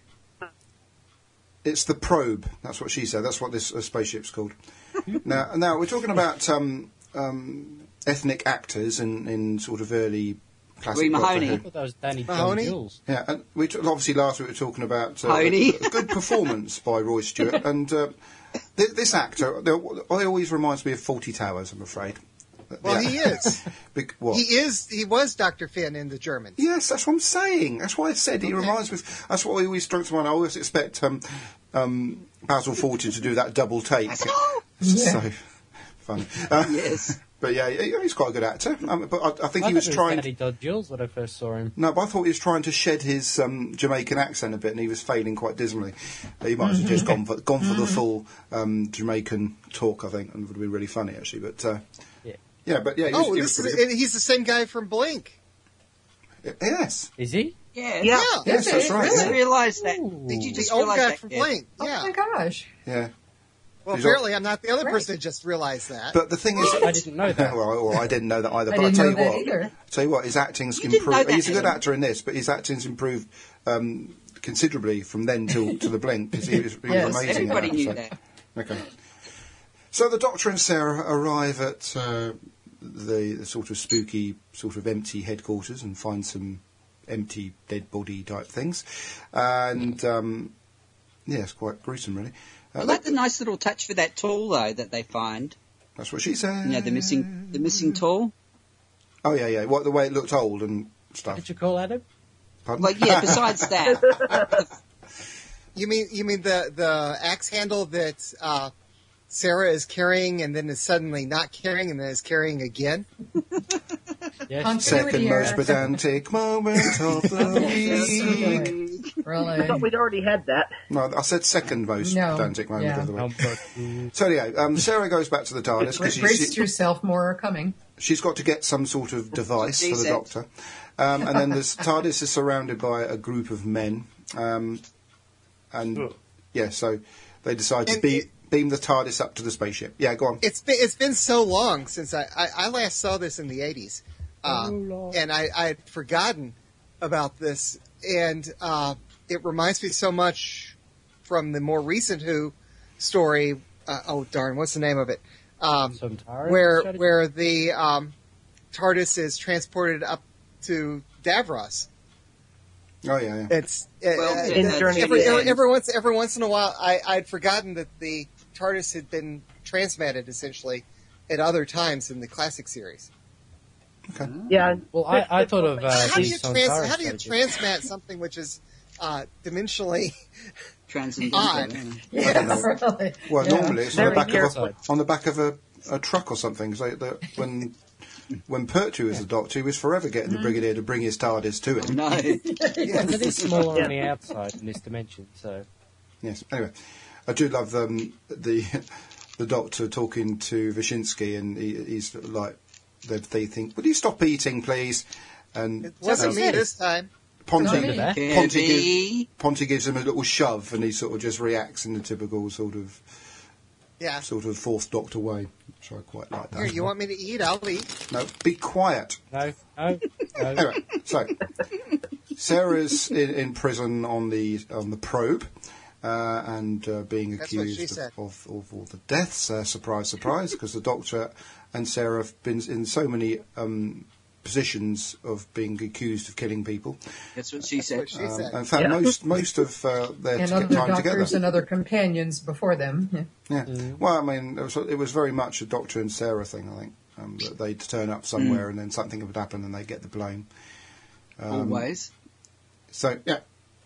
Speaker 2: it's the probe. That's what she said. That's what this uh, spaceship's called. now, now we're talking about um, um, ethnic actors in, in sort of early classic
Speaker 7: Lee
Speaker 2: Doctor
Speaker 7: Mahoney.
Speaker 2: Who.
Speaker 5: I thought that was Danny
Speaker 4: Mahoney?
Speaker 5: John Jules.
Speaker 2: Yeah, and we t- obviously last week we were talking about uh,
Speaker 7: Mahoney.
Speaker 2: a, a good performance by Roy Stewart, and uh, th- this actor, they always reminds me of Fawlty Towers. I'm afraid.
Speaker 4: Well,
Speaker 2: Yeah.
Speaker 4: he is.
Speaker 2: Bec- what?
Speaker 4: He is. He was Doctor Finn in the Germans.
Speaker 2: Yes, that's what I'm saying. That's why I said he reminds me. Of, that's what I always strung to mind. I always expect um, um, Basil Fawlty to do that double take. It's just so funny. Uh,
Speaker 7: Yes.
Speaker 2: But yeah, he- he's quite a good actor. Um, but I, I think
Speaker 5: I
Speaker 2: he was
Speaker 5: thought it
Speaker 2: trying.
Speaker 5: Danny Dodd Jules when I first saw him.
Speaker 2: No, but I thought he was trying to shed his um, Jamaican accent a bit, and he was failing quite dismally. He might have just gone for gone for the full um, Jamaican talk, I think, and it would have been really funny actually. But uh,
Speaker 5: Yeah.
Speaker 2: yeah, but yeah, he was,
Speaker 4: Oh,
Speaker 2: he
Speaker 4: this
Speaker 2: was
Speaker 4: is,
Speaker 2: pretty good.
Speaker 4: and he's the same guy from Blink.
Speaker 2: Yes,
Speaker 5: Is he?
Speaker 7: Yeah.
Speaker 8: Yeah.
Speaker 2: yes,
Speaker 3: Is
Speaker 2: that's
Speaker 3: it?
Speaker 2: right.
Speaker 7: Did you
Speaker 2: Yeah.
Speaker 7: realise that?
Speaker 5: Ooh.
Speaker 7: Did you
Speaker 4: The
Speaker 7: just
Speaker 4: old
Speaker 7: realise
Speaker 4: guy
Speaker 7: that?
Speaker 4: from
Speaker 7: Kev?
Speaker 4: Blink.
Speaker 3: Oh,
Speaker 4: Yeah.
Speaker 3: my gosh.
Speaker 2: yeah.
Speaker 4: Well,
Speaker 2: He's
Speaker 4: apparently I'm not the other
Speaker 3: Right.
Speaker 4: person that just realized that.
Speaker 2: But the thing is,
Speaker 5: I didn't know that.
Speaker 2: well, well, I didn't know that either.
Speaker 3: I
Speaker 2: But
Speaker 3: didn't
Speaker 2: I tell
Speaker 3: know
Speaker 2: you
Speaker 3: that
Speaker 2: what,
Speaker 3: either.
Speaker 2: tell you what, his acting's
Speaker 7: You didn't know
Speaker 2: improved.
Speaker 7: that,
Speaker 2: He's a good
Speaker 7: Adam.
Speaker 2: actor in this, but his acting's improved um, considerably from then till to the blink because he was, he was
Speaker 3: Yes,
Speaker 2: amazing. in
Speaker 7: Everybody
Speaker 2: that,
Speaker 7: knew
Speaker 2: so.
Speaker 7: that.
Speaker 2: Okay. So the Doctor and Sarah arrive at uh, the, the sort of spooky, sort of empty headquarters and find some empty dead body type things, and um, yeah, it's quite gruesome, really. Uh,
Speaker 7: I like the nice little touch for that tool, though, that they find.
Speaker 2: That's what she said.
Speaker 7: You know, the missing, the missing tool.
Speaker 2: Oh yeah, yeah. What the way it looked old and
Speaker 5: What
Speaker 2: stuff.
Speaker 5: did you call Adam?
Speaker 2: Pardon?
Speaker 7: Well, yeah. Besides that,
Speaker 4: You mean you mean the the axe handle that uh, Sarah is carrying and then is suddenly not carrying and then is carrying again?
Speaker 5: Yes.
Speaker 3: Continuity
Speaker 2: Second
Speaker 3: error.
Speaker 2: most pedantic moment of the week.
Speaker 8: I
Speaker 3: Really?
Speaker 8: thought we'd already had that.
Speaker 2: No, I said second most
Speaker 3: No,
Speaker 2: pedantic moment
Speaker 3: yeah.
Speaker 2: of the week.
Speaker 5: Um, but-
Speaker 2: So anyway, um, Sarah goes back to the TARDIS because
Speaker 3: Brace
Speaker 2: she,
Speaker 3: yourself, more are coming.
Speaker 2: she's got to get some sort of device
Speaker 7: She
Speaker 2: for the
Speaker 7: said.
Speaker 2: Doctor. Um, and then the TARDIS is surrounded by a group of men. Um, and, yeah, so they decide to
Speaker 4: And
Speaker 2: be,
Speaker 4: it-
Speaker 2: beam the TARDIS up to the spaceship. Yeah, go on.
Speaker 4: It's been it's been so long since I, I, I last saw this in the eighties, uh, and I, I had forgotten about this, and uh, it reminds me so much from the more recent Who story. Uh, oh darn, what's the name of it? Um,
Speaker 5: Sontaran
Speaker 4: where
Speaker 5: strategy?
Speaker 4: where the um, TARDIS is transported up to Davros.
Speaker 2: Oh, yeah, yeah.
Speaker 4: It's uh,
Speaker 7: Well,
Speaker 4: uh,
Speaker 8: in
Speaker 4: uh,
Speaker 8: Journey
Speaker 4: every,
Speaker 7: to the
Speaker 4: every,
Speaker 7: End.
Speaker 4: every once every once in a while, I, I'd forgotten that the TARDIS had been transmatted essentially at other times in the classic series.
Speaker 2: Okay.
Speaker 8: Yeah.
Speaker 5: Well, I, I thought of uh,
Speaker 4: how, do
Speaker 5: the
Speaker 4: you trans,
Speaker 5: Sontaran
Speaker 4: how do you
Speaker 5: strategy.
Speaker 4: transmat something which is uh, dimensionally
Speaker 7: transcendental.
Speaker 4: odd?
Speaker 7: yeah.
Speaker 2: know.
Speaker 3: Really?
Speaker 2: Well,
Speaker 3: Yeah.
Speaker 2: normally it's on the
Speaker 8: Very
Speaker 2: back of
Speaker 5: careful.
Speaker 2: a, on the back of a, a truck or something. So that when when Pertwee was the Doctor, he was forever getting the Brigadier to bring his TARDIS to him.
Speaker 7: No.
Speaker 5: And it is smaller
Speaker 8: Yeah.
Speaker 5: on the outside in this dimension, so
Speaker 2: Yes. Anyway, I do love um, the the Doctor talking to Wyszynski, and he, he's like, they, they think, "Would you stop eating, please?" And
Speaker 4: It wasn't
Speaker 5: what
Speaker 4: me
Speaker 5: he said.
Speaker 4: this time.
Speaker 2: Ponty,
Speaker 3: Not me.
Speaker 5: that.
Speaker 2: Ponty, gives,
Speaker 7: Heavy.
Speaker 2: Ponty gives him a little shove, and he sort of just reacts in the typical sort of
Speaker 4: Yeah.
Speaker 2: sort of fourth Doctor way. So I quite like that.
Speaker 4: Here, you want me to eat? I'll eat.
Speaker 2: No, be quiet.
Speaker 5: no, no, no.
Speaker 2: Anyway, so Sarah's in, in prison on the on the probe, uh, and uh, being
Speaker 4: That's what she
Speaker 2: accused
Speaker 4: said.
Speaker 2: of, of, of all the deaths. Uh, surprise, surprise, because the Doctor and Sarah have been in so many um, positions of being accused of killing people.
Speaker 7: That's what she said.
Speaker 4: what she
Speaker 2: Um,
Speaker 4: said.
Speaker 2: in fact,
Speaker 8: Yeah.
Speaker 2: most most of uh, their
Speaker 3: And
Speaker 2: t-
Speaker 3: other
Speaker 2: time
Speaker 3: doctors
Speaker 2: together.
Speaker 3: and other companions before them. Yeah.
Speaker 2: Yeah. Well, I mean, it was, it was very much a Doctor and Sarah thing, I think. Um, that they'd turn up somewhere and then something would happen and they get the blame. Um,
Speaker 7: Always.
Speaker 2: So yeah.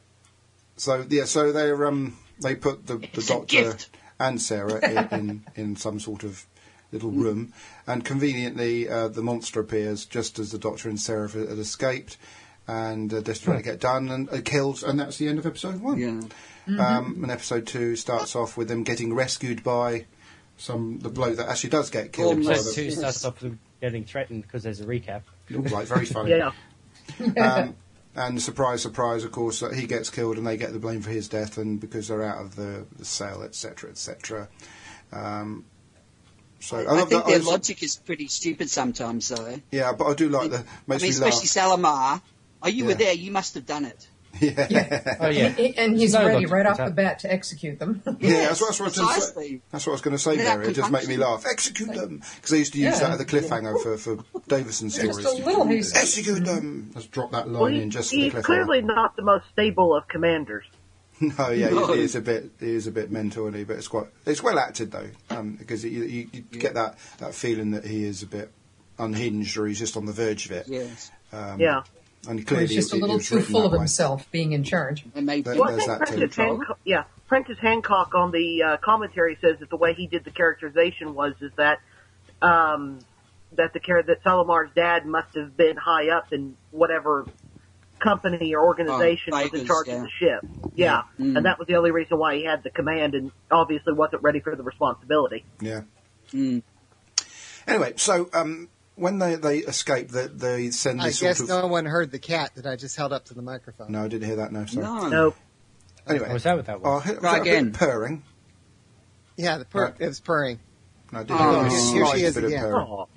Speaker 2: So yeah. So they um they put the, the
Speaker 7: It's a
Speaker 2: Doctor
Speaker 7: gift.
Speaker 2: and Sarah in, in in some sort of little room, and conveniently uh, the monster appears just as the Doctor and Sarah had had escaped, and uh, just trying to get done and uh, kills, and that's the end of episode one.
Speaker 7: Yeah.
Speaker 2: Um, and episode two starts off with them getting rescued by some the bloke that actually does get killed.
Speaker 7: Almost.
Speaker 2: by
Speaker 5: Episode
Speaker 2: the-
Speaker 5: two starts off with them getting threatened because there's a recap.
Speaker 2: Oh, right, very funny.
Speaker 8: Yeah.
Speaker 2: Um, and surprise, surprise, of course, that he gets killed and they get the blame for his death, and because they're out of the, the cell, et cetera, et cetera. Um, so I,
Speaker 7: I
Speaker 2: love
Speaker 7: think
Speaker 2: that.
Speaker 7: their
Speaker 2: I-
Speaker 7: logic is pretty stupid sometimes, though.
Speaker 2: yeah, but I do like the
Speaker 7: I
Speaker 2: makes
Speaker 7: mean,
Speaker 2: me laugh.
Speaker 7: especially Salamar. Oh, you were
Speaker 2: Yeah.
Speaker 7: there. You must have done it.
Speaker 2: Yeah,
Speaker 3: Yeah.
Speaker 5: Oh yeah,
Speaker 3: And, and he's
Speaker 5: No,
Speaker 3: ready
Speaker 5: Doctor
Speaker 3: right off the
Speaker 5: Contact.
Speaker 3: bat to execute them.
Speaker 2: yeah. That's what, that's what I was going to say.
Speaker 7: Precisely.
Speaker 2: That's what I was going to say
Speaker 7: Without
Speaker 2: there. It just made me laugh. Execute them, because they used to use
Speaker 3: Yeah.
Speaker 2: that as a cliffhanger for for Davison stories.
Speaker 3: Just a little hasty.
Speaker 2: Execute them. Let's drop that line
Speaker 8: Well, he,
Speaker 2: in just for
Speaker 8: he's
Speaker 2: the cliffhanger.
Speaker 8: clearly not the most stable of commanders.
Speaker 2: No, yeah,
Speaker 7: No.
Speaker 2: he is a bit, he is a bit mental, isn't he? But it's quite, it's well acted though, um, because you, you, you get that, that feeling that he is a bit unhinged, or he's just on the verge of it.
Speaker 7: Yes.
Speaker 2: Um,
Speaker 8: Yeah.
Speaker 2: and
Speaker 3: Or
Speaker 2: clearly
Speaker 3: he's just a
Speaker 2: it- it
Speaker 3: little
Speaker 2: was
Speaker 3: too
Speaker 2: written
Speaker 3: full
Speaker 2: that
Speaker 3: of
Speaker 2: way.
Speaker 3: himself being in charge.
Speaker 7: And maybe.
Speaker 2: There-
Speaker 8: Well, I
Speaker 2: there's
Speaker 8: think
Speaker 2: that too.
Speaker 8: Prentice Hancock, yeah, Prentice Hancock on the uh, commentary says that the way he did the characterization was is that um, that the char- that Salamar's dad must have been high up in whatever company or organization
Speaker 7: Oh,
Speaker 8: was in
Speaker 7: Bakers,
Speaker 8: charge
Speaker 7: yeah.
Speaker 8: of the ship. Yeah,
Speaker 7: Mm.
Speaker 8: and that was the only reason why he had the command, and obviously wasn't ready for the responsibility.
Speaker 2: Yeah.
Speaker 7: Mm.
Speaker 2: Anyway, so um, when they they escape, they, they send
Speaker 4: I
Speaker 2: this sort
Speaker 4: guess
Speaker 2: of.
Speaker 4: no one heard the cat that I just held up to the microphone.
Speaker 2: No, I didn't hear that. No, sorry.
Speaker 7: No.
Speaker 8: No,
Speaker 2: Anyway,
Speaker 5: Oh, was that what that was?
Speaker 2: oh, was
Speaker 7: Try
Speaker 2: that a bit
Speaker 7: again.
Speaker 2: purring.
Speaker 4: Yeah, the purr,
Speaker 2: Right.
Speaker 4: it was purring.
Speaker 2: No, did
Speaker 7: Oh,
Speaker 2: you
Speaker 7: here-
Speaker 4: here
Speaker 2: slight
Speaker 4: she is
Speaker 2: bit of
Speaker 4: again.
Speaker 2: purring.
Speaker 5: Oh,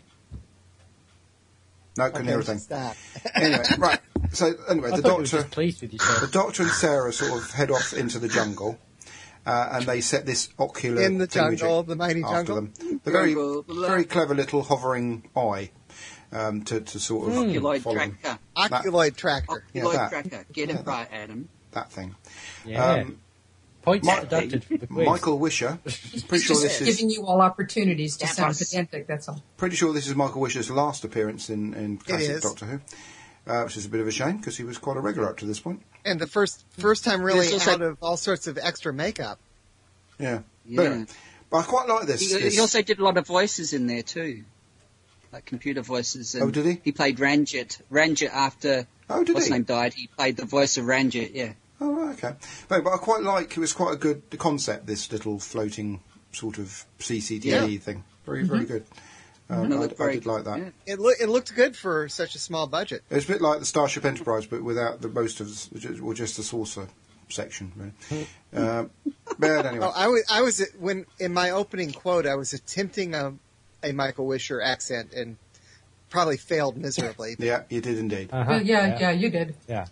Speaker 2: No, couldn't hear a thing.
Speaker 4: Stop.
Speaker 2: Anyway, right. So anyway,
Speaker 5: I
Speaker 2: the
Speaker 5: thought you were
Speaker 2: doctor,
Speaker 5: just pleased with
Speaker 2: the
Speaker 5: yourself.
Speaker 2: doctor and Sarah sort of head off into the jungle, uh, and they set this ocular
Speaker 4: In the
Speaker 2: thingamajig
Speaker 4: jungle, the mighty
Speaker 2: after
Speaker 4: jungle.
Speaker 2: them. The very,
Speaker 7: Jungle, blah.
Speaker 2: very clever little hovering eye um, to to sort of
Speaker 7: Oculoid
Speaker 2: follow them.
Speaker 7: tracker.
Speaker 4: Oculoid tracker.
Speaker 2: Yeah,
Speaker 7: Oculoid
Speaker 2: that.
Speaker 7: tracker. Get
Speaker 2: Yeah,
Speaker 7: it
Speaker 2: that.
Speaker 7: right, Adam.
Speaker 2: That thing.
Speaker 5: Yeah.
Speaker 2: Um,
Speaker 5: Points
Speaker 2: Mi-
Speaker 5: deducted for the quiz.
Speaker 2: Michael Wisher. Pretty sure this
Speaker 3: Just
Speaker 2: is
Speaker 3: giving you all opportunities to
Speaker 7: That
Speaker 3: sound
Speaker 7: was-
Speaker 3: pedantic, that's all.
Speaker 2: pretty sure this is Michael Wisher's last appearance in, in classic
Speaker 4: is.
Speaker 2: Doctor Who, uh, which is a bit of a shame because he was quite a regular up to this point.
Speaker 4: And the first first time really
Speaker 7: This also-
Speaker 4: out of all sorts of extra makeup.
Speaker 2: Yeah.
Speaker 7: Yeah.
Speaker 2: But, anyway, but I quite like this.
Speaker 7: He,
Speaker 2: this-
Speaker 7: he also did a lot of voices in there too, like computer voices. And
Speaker 2: Oh, did he?
Speaker 7: He played Ranjit. Ranjit after
Speaker 2: Oh, did
Speaker 7: what's
Speaker 2: he?
Speaker 7: his name died. He played the voice of Ranjit. Yeah.
Speaker 2: Oh, right, okay. But, but I quite like, it was quite a good concept, this little floating sort of C C D
Speaker 4: Yeah.
Speaker 2: thing. Very, very good. Um,
Speaker 7: It
Speaker 2: I,
Speaker 7: looked
Speaker 2: I
Speaker 7: very
Speaker 2: did like that.
Speaker 7: good, yeah.
Speaker 4: It, loo- it looked good for such a small budget.
Speaker 2: It was a bit like the Starship Enterprise, but without the most of, the, or just the saucer section, really. uh, but anyway.
Speaker 4: Oh, I was, I was when in my opening quote, I was attempting a, a Michael Wisher accent and probably failed miserably.
Speaker 2: Yeah, you did indeed.
Speaker 5: Uh-huh.
Speaker 3: Well, yeah, yeah, you did.
Speaker 5: Yeah.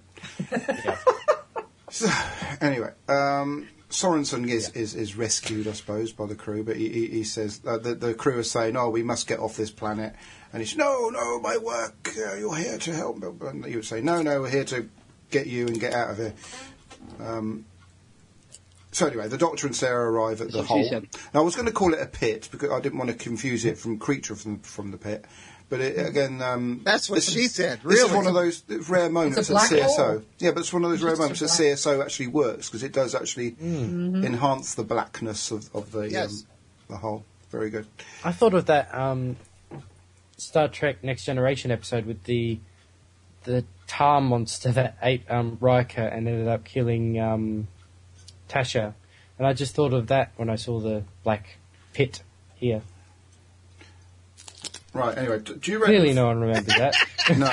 Speaker 2: So, anyway, um, Sorensen is, is, is rescued, I suppose, by the crew, but he, he, he says, uh, the, the crew is saying, oh, we must get off this planet. And he says, no, no, my work, uh, you're here to help. And he would say, no, no, we're here to get you and get out of here. Um, so anyway, the Doctor and Sarah arrive at the
Speaker 7: That's what she
Speaker 2: hole.
Speaker 7: said.
Speaker 2: Now, I was going to call it a pit, because I didn't want to confuse it from Creature from, from the Pit. But it, again, um,
Speaker 4: That's what
Speaker 2: this
Speaker 4: she
Speaker 2: is-
Speaker 4: said,
Speaker 2: This is
Speaker 4: really.
Speaker 2: one of those rare moments
Speaker 3: It's a
Speaker 2: that
Speaker 3: black
Speaker 2: C S O.
Speaker 3: hole.
Speaker 2: Yeah, but it's one of those
Speaker 3: It's
Speaker 2: rare
Speaker 3: just a
Speaker 2: moments that
Speaker 3: black-
Speaker 2: C S O actually works because it does actually
Speaker 3: Mm-hmm.
Speaker 2: enhance the blackness of, of the
Speaker 4: Yes.
Speaker 2: um, the hole. Very good.
Speaker 5: I thought of that um, Star Trek Next Generation episode with the the tar monster that ate um, Riker and ended up killing um, Tasha. And I just thought of that when I saw the black pit here.
Speaker 2: Right. Anyway, d- do you reckon?
Speaker 5: Clearly no one remembers that.
Speaker 2: No.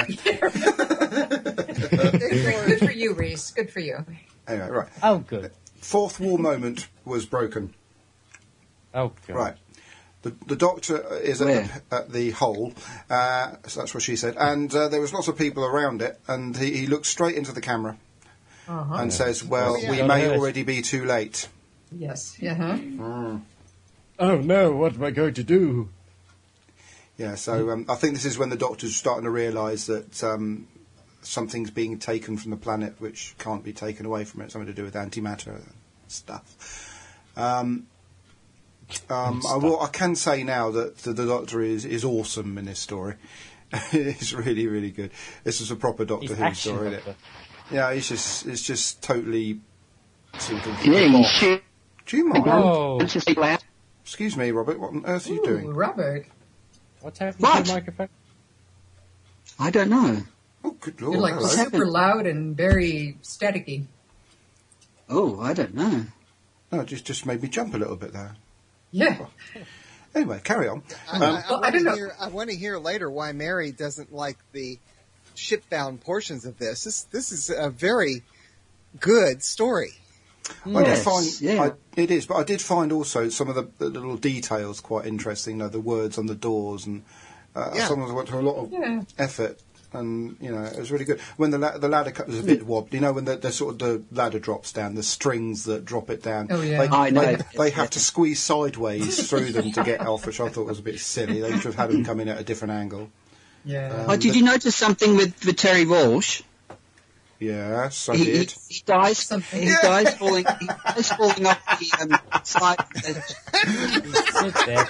Speaker 3: Good for you, Reese. Good for you.
Speaker 2: Anyway, right.
Speaker 5: Oh, good.
Speaker 2: Fourth wall moment was broken.
Speaker 5: Oh, God.
Speaker 2: Right. The, the Doctor is at
Speaker 7: Where?
Speaker 2: the, at the hole, uh, so that's what she said, and uh, there was lots of people around it, and he, he looked straight into the camera
Speaker 3: Uh-huh.
Speaker 2: and says, "Well,
Speaker 4: Oh, yeah.
Speaker 2: we
Speaker 5: Got
Speaker 2: may
Speaker 5: hurt.
Speaker 2: already be too late."
Speaker 3: Yes. Uh-huh.
Speaker 5: Oh, no, what am I going to do?
Speaker 2: Yeah, so um, I think this is when the Doctor's starting to realise that um, something's being taken from the planet which can't be taken away from it, something to do with antimatter stuff. Um, um, I, will, I can say now that the, the Doctor is, is awesome in this story. It's really, really good. This is a proper Doctor
Speaker 5: He's
Speaker 2: Who
Speaker 5: action
Speaker 2: story, isn't it?
Speaker 5: doctor.
Speaker 2: Yeah, it's just, it's just totally sort of...
Speaker 7: Yeah, you should.
Speaker 2: Do you mind?
Speaker 5: Oh.
Speaker 7: Let's just say loud.
Speaker 2: Excuse me, Robert, what on earth are you
Speaker 3: Ooh,
Speaker 2: doing?
Speaker 3: Robert.
Speaker 5: What's happening
Speaker 7: What?
Speaker 5: to the microphone?
Speaker 7: I don't know.
Speaker 2: Oh, good
Speaker 3: You're
Speaker 2: lord,
Speaker 3: like
Speaker 2: hello.
Speaker 3: super loud and very staticky.
Speaker 7: Oh, I don't know.
Speaker 2: No, it just, just made me jump a little bit there.
Speaker 3: Yeah.
Speaker 2: Anyway, carry on.
Speaker 4: I,
Speaker 2: Um,
Speaker 4: I, I,
Speaker 3: Well, I
Speaker 4: want
Speaker 3: don't
Speaker 4: to
Speaker 3: know.
Speaker 4: hear. I want to hear later why Mary doesn't like the shipbound portions of this. This this is a very good story.
Speaker 2: I did
Speaker 7: Yes,
Speaker 2: find
Speaker 7: yeah.
Speaker 2: I, it is, but I did find also some of the, the little details quite interesting. You know, the words on the doors, and uh,
Speaker 4: Yeah.
Speaker 2: some of them went to a lot of
Speaker 3: Yeah.
Speaker 2: effort, and you know, it was really good. When the la- the ladder cut was a bit wobbly, you know, when the, the sort of the ladder drops down, the strings that drop it down,
Speaker 3: Oh, yeah.
Speaker 2: they,
Speaker 7: I know.
Speaker 2: they, they have to squeeze sideways through them to get off, which I thought was a bit silly. They should have had them come in at a different angle.
Speaker 3: Yeah.
Speaker 2: Um,
Speaker 7: Oh, did you notice something with, with Terry Walsh?
Speaker 2: Yes, I
Speaker 7: He, he,
Speaker 2: did.
Speaker 7: he dies.
Speaker 3: Something.
Speaker 7: He dies falling. He dies falling off the um, side.
Speaker 5: Sit there.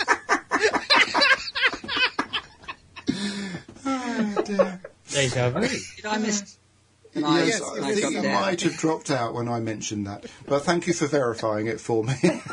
Speaker 2: Oh, dear.
Speaker 5: Deja vu.
Speaker 7: Did I miss? And I,
Speaker 2: Yes,
Speaker 4: Yes,
Speaker 2: I
Speaker 4: it
Speaker 7: I
Speaker 4: was
Speaker 2: think you
Speaker 7: got down.
Speaker 2: might have dropped out when I mentioned that. But thank you for verifying it for me.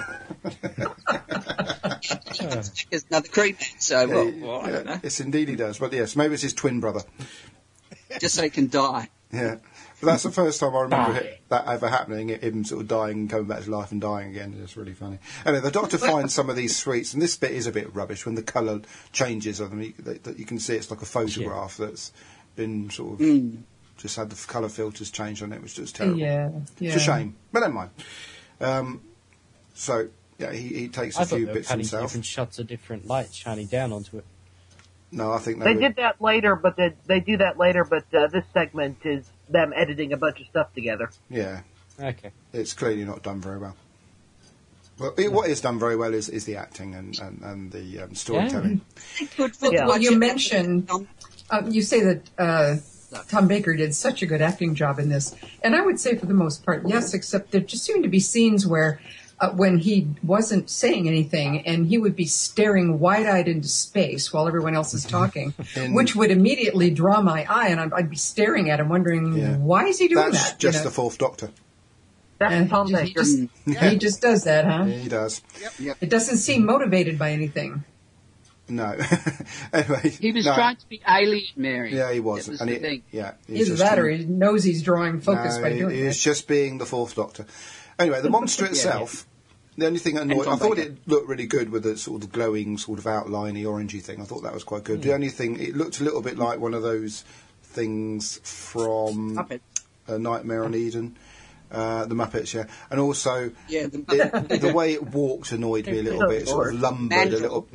Speaker 7: There's another creep. So well, well, I don't
Speaker 2: Yeah,
Speaker 7: know.
Speaker 2: yes, indeed he does. But yes, maybe it's his twin brother.
Speaker 7: Just so he can die.
Speaker 2: Yeah. But that's the first time I remember it, that ever happening, him sort of dying and coming back to life and dying again. It's really funny. Anyway, the Doctor finds some of these sweets, and this bit is a bit rubbish when the colour changes of them. You, that you can see it's like a photograph that's been sort of
Speaker 7: Mm.
Speaker 2: just had the colour filters changed on it, which is terrible.
Speaker 3: Yeah. Yeah.
Speaker 2: It's a shame, but never mind. Um, so Yeah, he, he takes
Speaker 5: I
Speaker 2: a
Speaker 5: thought
Speaker 2: few
Speaker 5: they were
Speaker 2: bits
Speaker 5: cutting
Speaker 2: himself.
Speaker 5: different shots of different lights shining down onto it.
Speaker 2: No, I think they,
Speaker 8: They
Speaker 2: would,
Speaker 8: did that later, but they, they do that later, but uh, this segment is them editing a bunch of stuff together.
Speaker 2: Yeah,
Speaker 5: Okay.
Speaker 2: it's clearly not done very well. Well, it, what is done very well is, is the acting and, and, and the um, storytelling.
Speaker 7: Good for
Speaker 8: Yeah.
Speaker 3: Well, you
Speaker 7: watch it.
Speaker 3: mentioned, um, you say that uh, Tom Baker did such a good acting job in this. And I would say for the most part, yes, except there just seemed to be scenes where uh, when he wasn't saying anything and he would be staring wide-eyed into space while everyone else is talking,
Speaker 2: In-
Speaker 3: which would immediately draw my eye, and I'd, I'd be staring at him wondering,
Speaker 2: Yeah.
Speaker 3: why is he doing
Speaker 2: That's
Speaker 3: that?
Speaker 2: just
Speaker 3: You know?
Speaker 2: the Fourth Doctor.
Speaker 8: That's
Speaker 3: And
Speaker 8: Tom
Speaker 3: he, just, he,
Speaker 8: Baker.
Speaker 3: just,
Speaker 2: Yeah.
Speaker 3: he just does that, huh?
Speaker 2: Yeah, he does.
Speaker 3: It doesn't seem motivated by anything.
Speaker 2: No. Anyway,
Speaker 9: He was
Speaker 2: no.
Speaker 9: trying to be alien, Mary.
Speaker 2: Yeah, he
Speaker 9: That
Speaker 2: was.
Speaker 9: was
Speaker 2: and
Speaker 9: the
Speaker 2: he,
Speaker 9: thing.
Speaker 2: yeah, he's
Speaker 3: Either
Speaker 2: just
Speaker 3: that
Speaker 2: trying-
Speaker 3: or he knows he's drawing focus
Speaker 2: no,
Speaker 3: by doing
Speaker 2: he's
Speaker 3: it.
Speaker 2: just being the Fourth Doctor. Anyway, the monster itself, the only thing that annoyed,
Speaker 7: Tom
Speaker 2: I thought
Speaker 7: Baker.
Speaker 2: it looked really good with the sort of glowing, sort of outliney, orangey thing. I thought that was quite good. The only thing, it looked a little bit like one of those things from
Speaker 7: Muppet.
Speaker 2: uh, Nightmare on Eden. Uh, the Muppets, yeah. And also,
Speaker 7: Yeah, the
Speaker 2: it, the way it walked annoyed me a little bit. It sort of lumbered a
Speaker 7: Mandrill.
Speaker 2: little.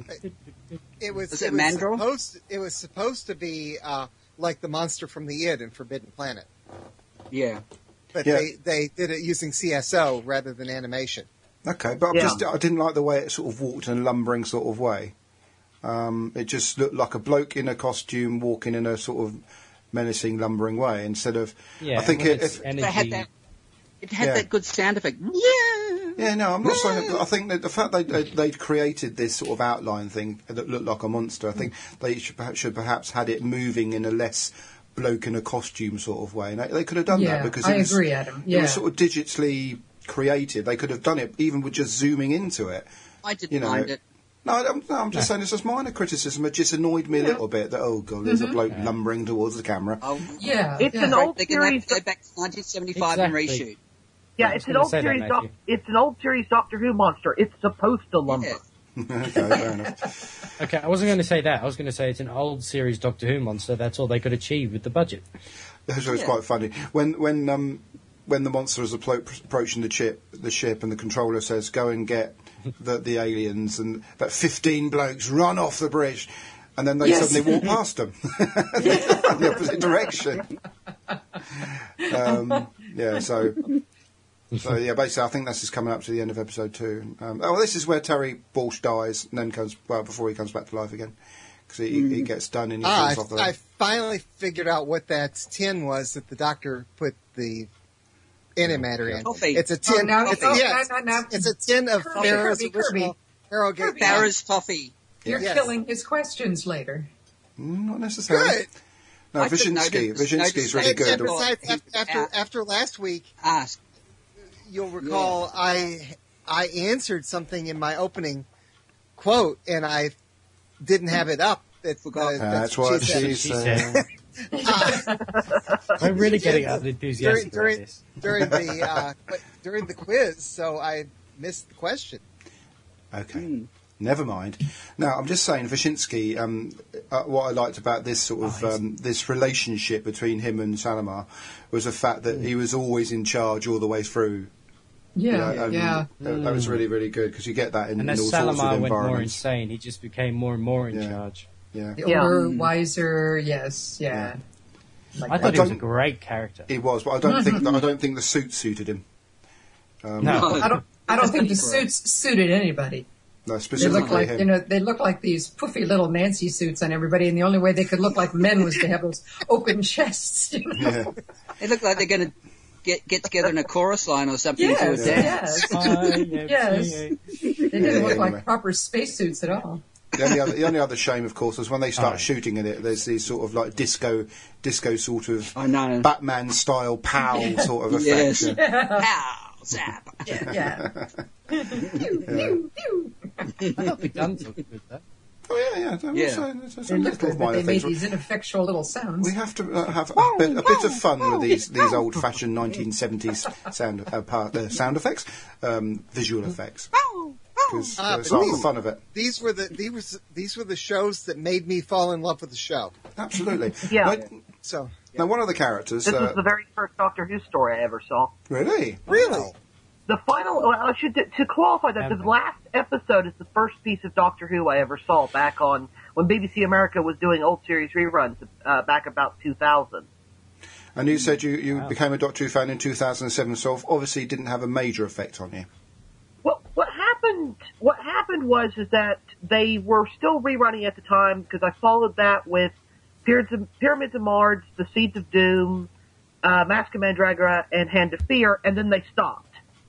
Speaker 4: It was,
Speaker 7: Was
Speaker 4: it
Speaker 7: it
Speaker 4: was
Speaker 7: Mandrill?
Speaker 4: supposed it was supposed to be uh, like the monster from the Id in Forbidden Planet,
Speaker 7: yeah.
Speaker 4: but
Speaker 2: Yeah.
Speaker 4: they, they did it using C S O rather than animation.
Speaker 2: Okay, but I
Speaker 8: Yeah.
Speaker 2: just I didn't like the way it sort of walked in a lumbering sort of way. Um, it just looked like a bloke in a costume walking in a sort of menacing, lumbering way instead of.
Speaker 5: Yeah,
Speaker 2: I think
Speaker 5: when
Speaker 2: it,
Speaker 5: it's
Speaker 2: if,
Speaker 5: energy.
Speaker 7: They had that. It had
Speaker 2: Yeah.
Speaker 7: that good sound effect. Yeah.
Speaker 2: yeah, no, I'm not saying. That, I think that the fact they they they'd created this sort of outline thing that looked like a monster. I think they should perhaps, should perhaps had it moving in a less bloke in a costume sort of way. And they, they could have done
Speaker 3: Yeah,
Speaker 2: that because
Speaker 3: I
Speaker 2: it was,
Speaker 3: agree, Adam.
Speaker 2: It
Speaker 3: Yeah.
Speaker 2: was sort of digitally created. They could have done it even with just zooming into it.
Speaker 7: I didn't
Speaker 2: You know,
Speaker 7: mind it.
Speaker 2: No, I'm, no, I'm just saying it's just minor criticism. It just annoyed me a little bit that, oh, God, there's a bloke lumbering towards the camera.
Speaker 7: Oh,
Speaker 3: Yeah.
Speaker 8: It's
Speaker 3: yeah.
Speaker 8: an old
Speaker 7: they're going to have
Speaker 8: series.
Speaker 7: to go back to nineteen seventy-five and
Speaker 5: Exactly.
Speaker 7: reshoot.
Speaker 8: Yeah,
Speaker 5: I was
Speaker 8: it's an
Speaker 5: gonna
Speaker 8: old
Speaker 5: say that,
Speaker 8: series. Doc,
Speaker 5: Matthew.
Speaker 8: it's an old series Doctor Who monster. It's supposed to lumber.
Speaker 7: Yeah.
Speaker 2: Okay, fair enough.
Speaker 5: Okay, I wasn't going to say that. I was going to say it's an old series Doctor Who monster. That's all they could achieve with the budget.
Speaker 2: That's was
Speaker 7: Yeah.
Speaker 2: quite funny. When when um, when the monster is appro- approaching the ship, the ship, and the controller says, "Go and get the, the aliens," and about fifteen blokes run off the bridge, and then they
Speaker 3: Yes.
Speaker 2: suddenly walk past them in the opposite direction. Um, yeah, so. So yeah, basically, I think this is coming up to the end of episode two. Um, oh, well, this is where Terry Walsh dies, and then comes well before he comes back to life again, because he, he gets done and he
Speaker 4: Ah,
Speaker 2: falls off the.
Speaker 4: I, I finally figured out what that tin was that the doctor put the antimatter in.
Speaker 7: Coffee.
Speaker 4: It's a tin.
Speaker 3: Oh, now-
Speaker 4: it's,
Speaker 3: oh,
Speaker 4: yeah,
Speaker 3: no, no, no.
Speaker 4: it's a tin of
Speaker 3: Kirby,
Speaker 4: Farrah's
Speaker 3: Kirby,
Speaker 4: original Harrogate.
Speaker 7: Barra's toffee.
Speaker 3: You're
Speaker 4: Yes.
Speaker 3: killing his questions later.
Speaker 2: Mm, not necessarily.
Speaker 4: Good.
Speaker 2: No,
Speaker 7: I took
Speaker 2: Wyszynski.
Speaker 7: notice-
Speaker 2: Wyszynski's
Speaker 7: notice
Speaker 2: really
Speaker 7: that
Speaker 2: good.
Speaker 4: And
Speaker 7: Good.
Speaker 4: besides,
Speaker 7: He-
Speaker 4: af- after
Speaker 7: uh,
Speaker 4: after last week,
Speaker 7: Ask.
Speaker 4: you'll recall I I answered something in my opening quote, and I didn't have it up. It,
Speaker 7: Forgot.
Speaker 4: uh,
Speaker 2: That's what
Speaker 4: said.
Speaker 2: she
Speaker 5: She
Speaker 2: said.
Speaker 5: said.
Speaker 4: Ah,
Speaker 5: I'm really getting enthusiastic
Speaker 4: during,
Speaker 5: about this.
Speaker 4: during the uh, qu- during the quiz, so I missed the question.
Speaker 2: Okay.
Speaker 7: Hmm.
Speaker 2: Never mind. Now, I'm just saying, Wyszynski, um, uh, what I liked about this sort
Speaker 5: Oh,
Speaker 2: of um, this relationship between him and Shalimar was the fact that he was always in charge all the way through.
Speaker 3: Yeah,
Speaker 2: You know, and
Speaker 3: yeah.
Speaker 2: That, that was really, really good because you get that in,
Speaker 5: And
Speaker 2: in
Speaker 5: as
Speaker 2: all sorts of
Speaker 5: Salamar went more
Speaker 2: environments.
Speaker 5: insane, he just became more and more in
Speaker 2: Yeah.
Speaker 5: charge.
Speaker 2: Yeah,
Speaker 3: The
Speaker 8: Yeah.
Speaker 3: older, wiser, yes, yeah. Like
Speaker 5: I
Speaker 3: that.
Speaker 5: thought he was a
Speaker 2: don't-
Speaker 5: great character.
Speaker 2: he was, but I don't think that, I don't think the suit suited him. Um,
Speaker 5: No.
Speaker 3: I don't. I don't think the suits suited anybody.
Speaker 2: no,
Speaker 3: They
Speaker 2: specifically
Speaker 3: look like
Speaker 2: him.
Speaker 3: you know. They look like these poofy little Nancy suits on everybody, and the only way they could look like men was to have those open chests. You know?
Speaker 2: Yeah.
Speaker 7: They look like they're going to get get together in a chorus line or something to a
Speaker 3: Yes,
Speaker 7: dance.
Speaker 3: yes. Yes. They didn't
Speaker 2: Yeah,
Speaker 3: look
Speaker 2: anyway.
Speaker 3: like proper spacesuits at all.
Speaker 2: The only, other, the only other shame, of course, is when they start
Speaker 5: Oh.
Speaker 2: shooting at it. There's these sort of like disco, disco sort of
Speaker 7: I know.
Speaker 2: Batman style pow sort of
Speaker 7: Yes.
Speaker 2: effect. Yeah.
Speaker 7: Pow! Zap!
Speaker 3: Yeah, yeah. Pew, pew, pew.
Speaker 5: I thought the guns looked good, though.
Speaker 2: Oh yeah, yeah. There was,
Speaker 7: Yeah.
Speaker 2: uh, there's
Speaker 3: They
Speaker 2: some
Speaker 3: looked
Speaker 2: little
Speaker 3: good, but
Speaker 2: minor
Speaker 3: they made
Speaker 2: things.
Speaker 3: these ineffectual little sounds.
Speaker 2: We have to uh, have a bit, a bit of fun with these these old fashioned nineteen seventies sound uh, part, uh, sound effects, um, visual effects, because
Speaker 4: Ah,
Speaker 2: it's
Speaker 4: but
Speaker 2: half the
Speaker 4: these-
Speaker 2: fun of it.
Speaker 4: These were the these was these were the shows that made me fall in love with the show.
Speaker 2: Absolutely.
Speaker 8: Yeah.
Speaker 2: Now,
Speaker 4: So
Speaker 2: now one of the characters.
Speaker 8: This
Speaker 2: Uh,
Speaker 8: was the very first Doctor Who story I ever saw.
Speaker 2: really?
Speaker 4: really,
Speaker 8: The final, well, I should, to qualify that, the last episode is the first piece of Doctor Who I ever saw back on, when B B C America was doing old series reruns, uh, back about two thousand.
Speaker 2: And you said you, you
Speaker 5: Wow.
Speaker 2: became a Doctor Who fan in two thousand seven, so obviously it didn't have a major effect on you.
Speaker 8: Well, what happened, what happened was, is that they were still rerunning at the time, because I followed that with Pyramids of, Pyramids of Mars, The Seeds of Doom, uh, Mask of Mandragora, and Hand of Fear, and then they stopped.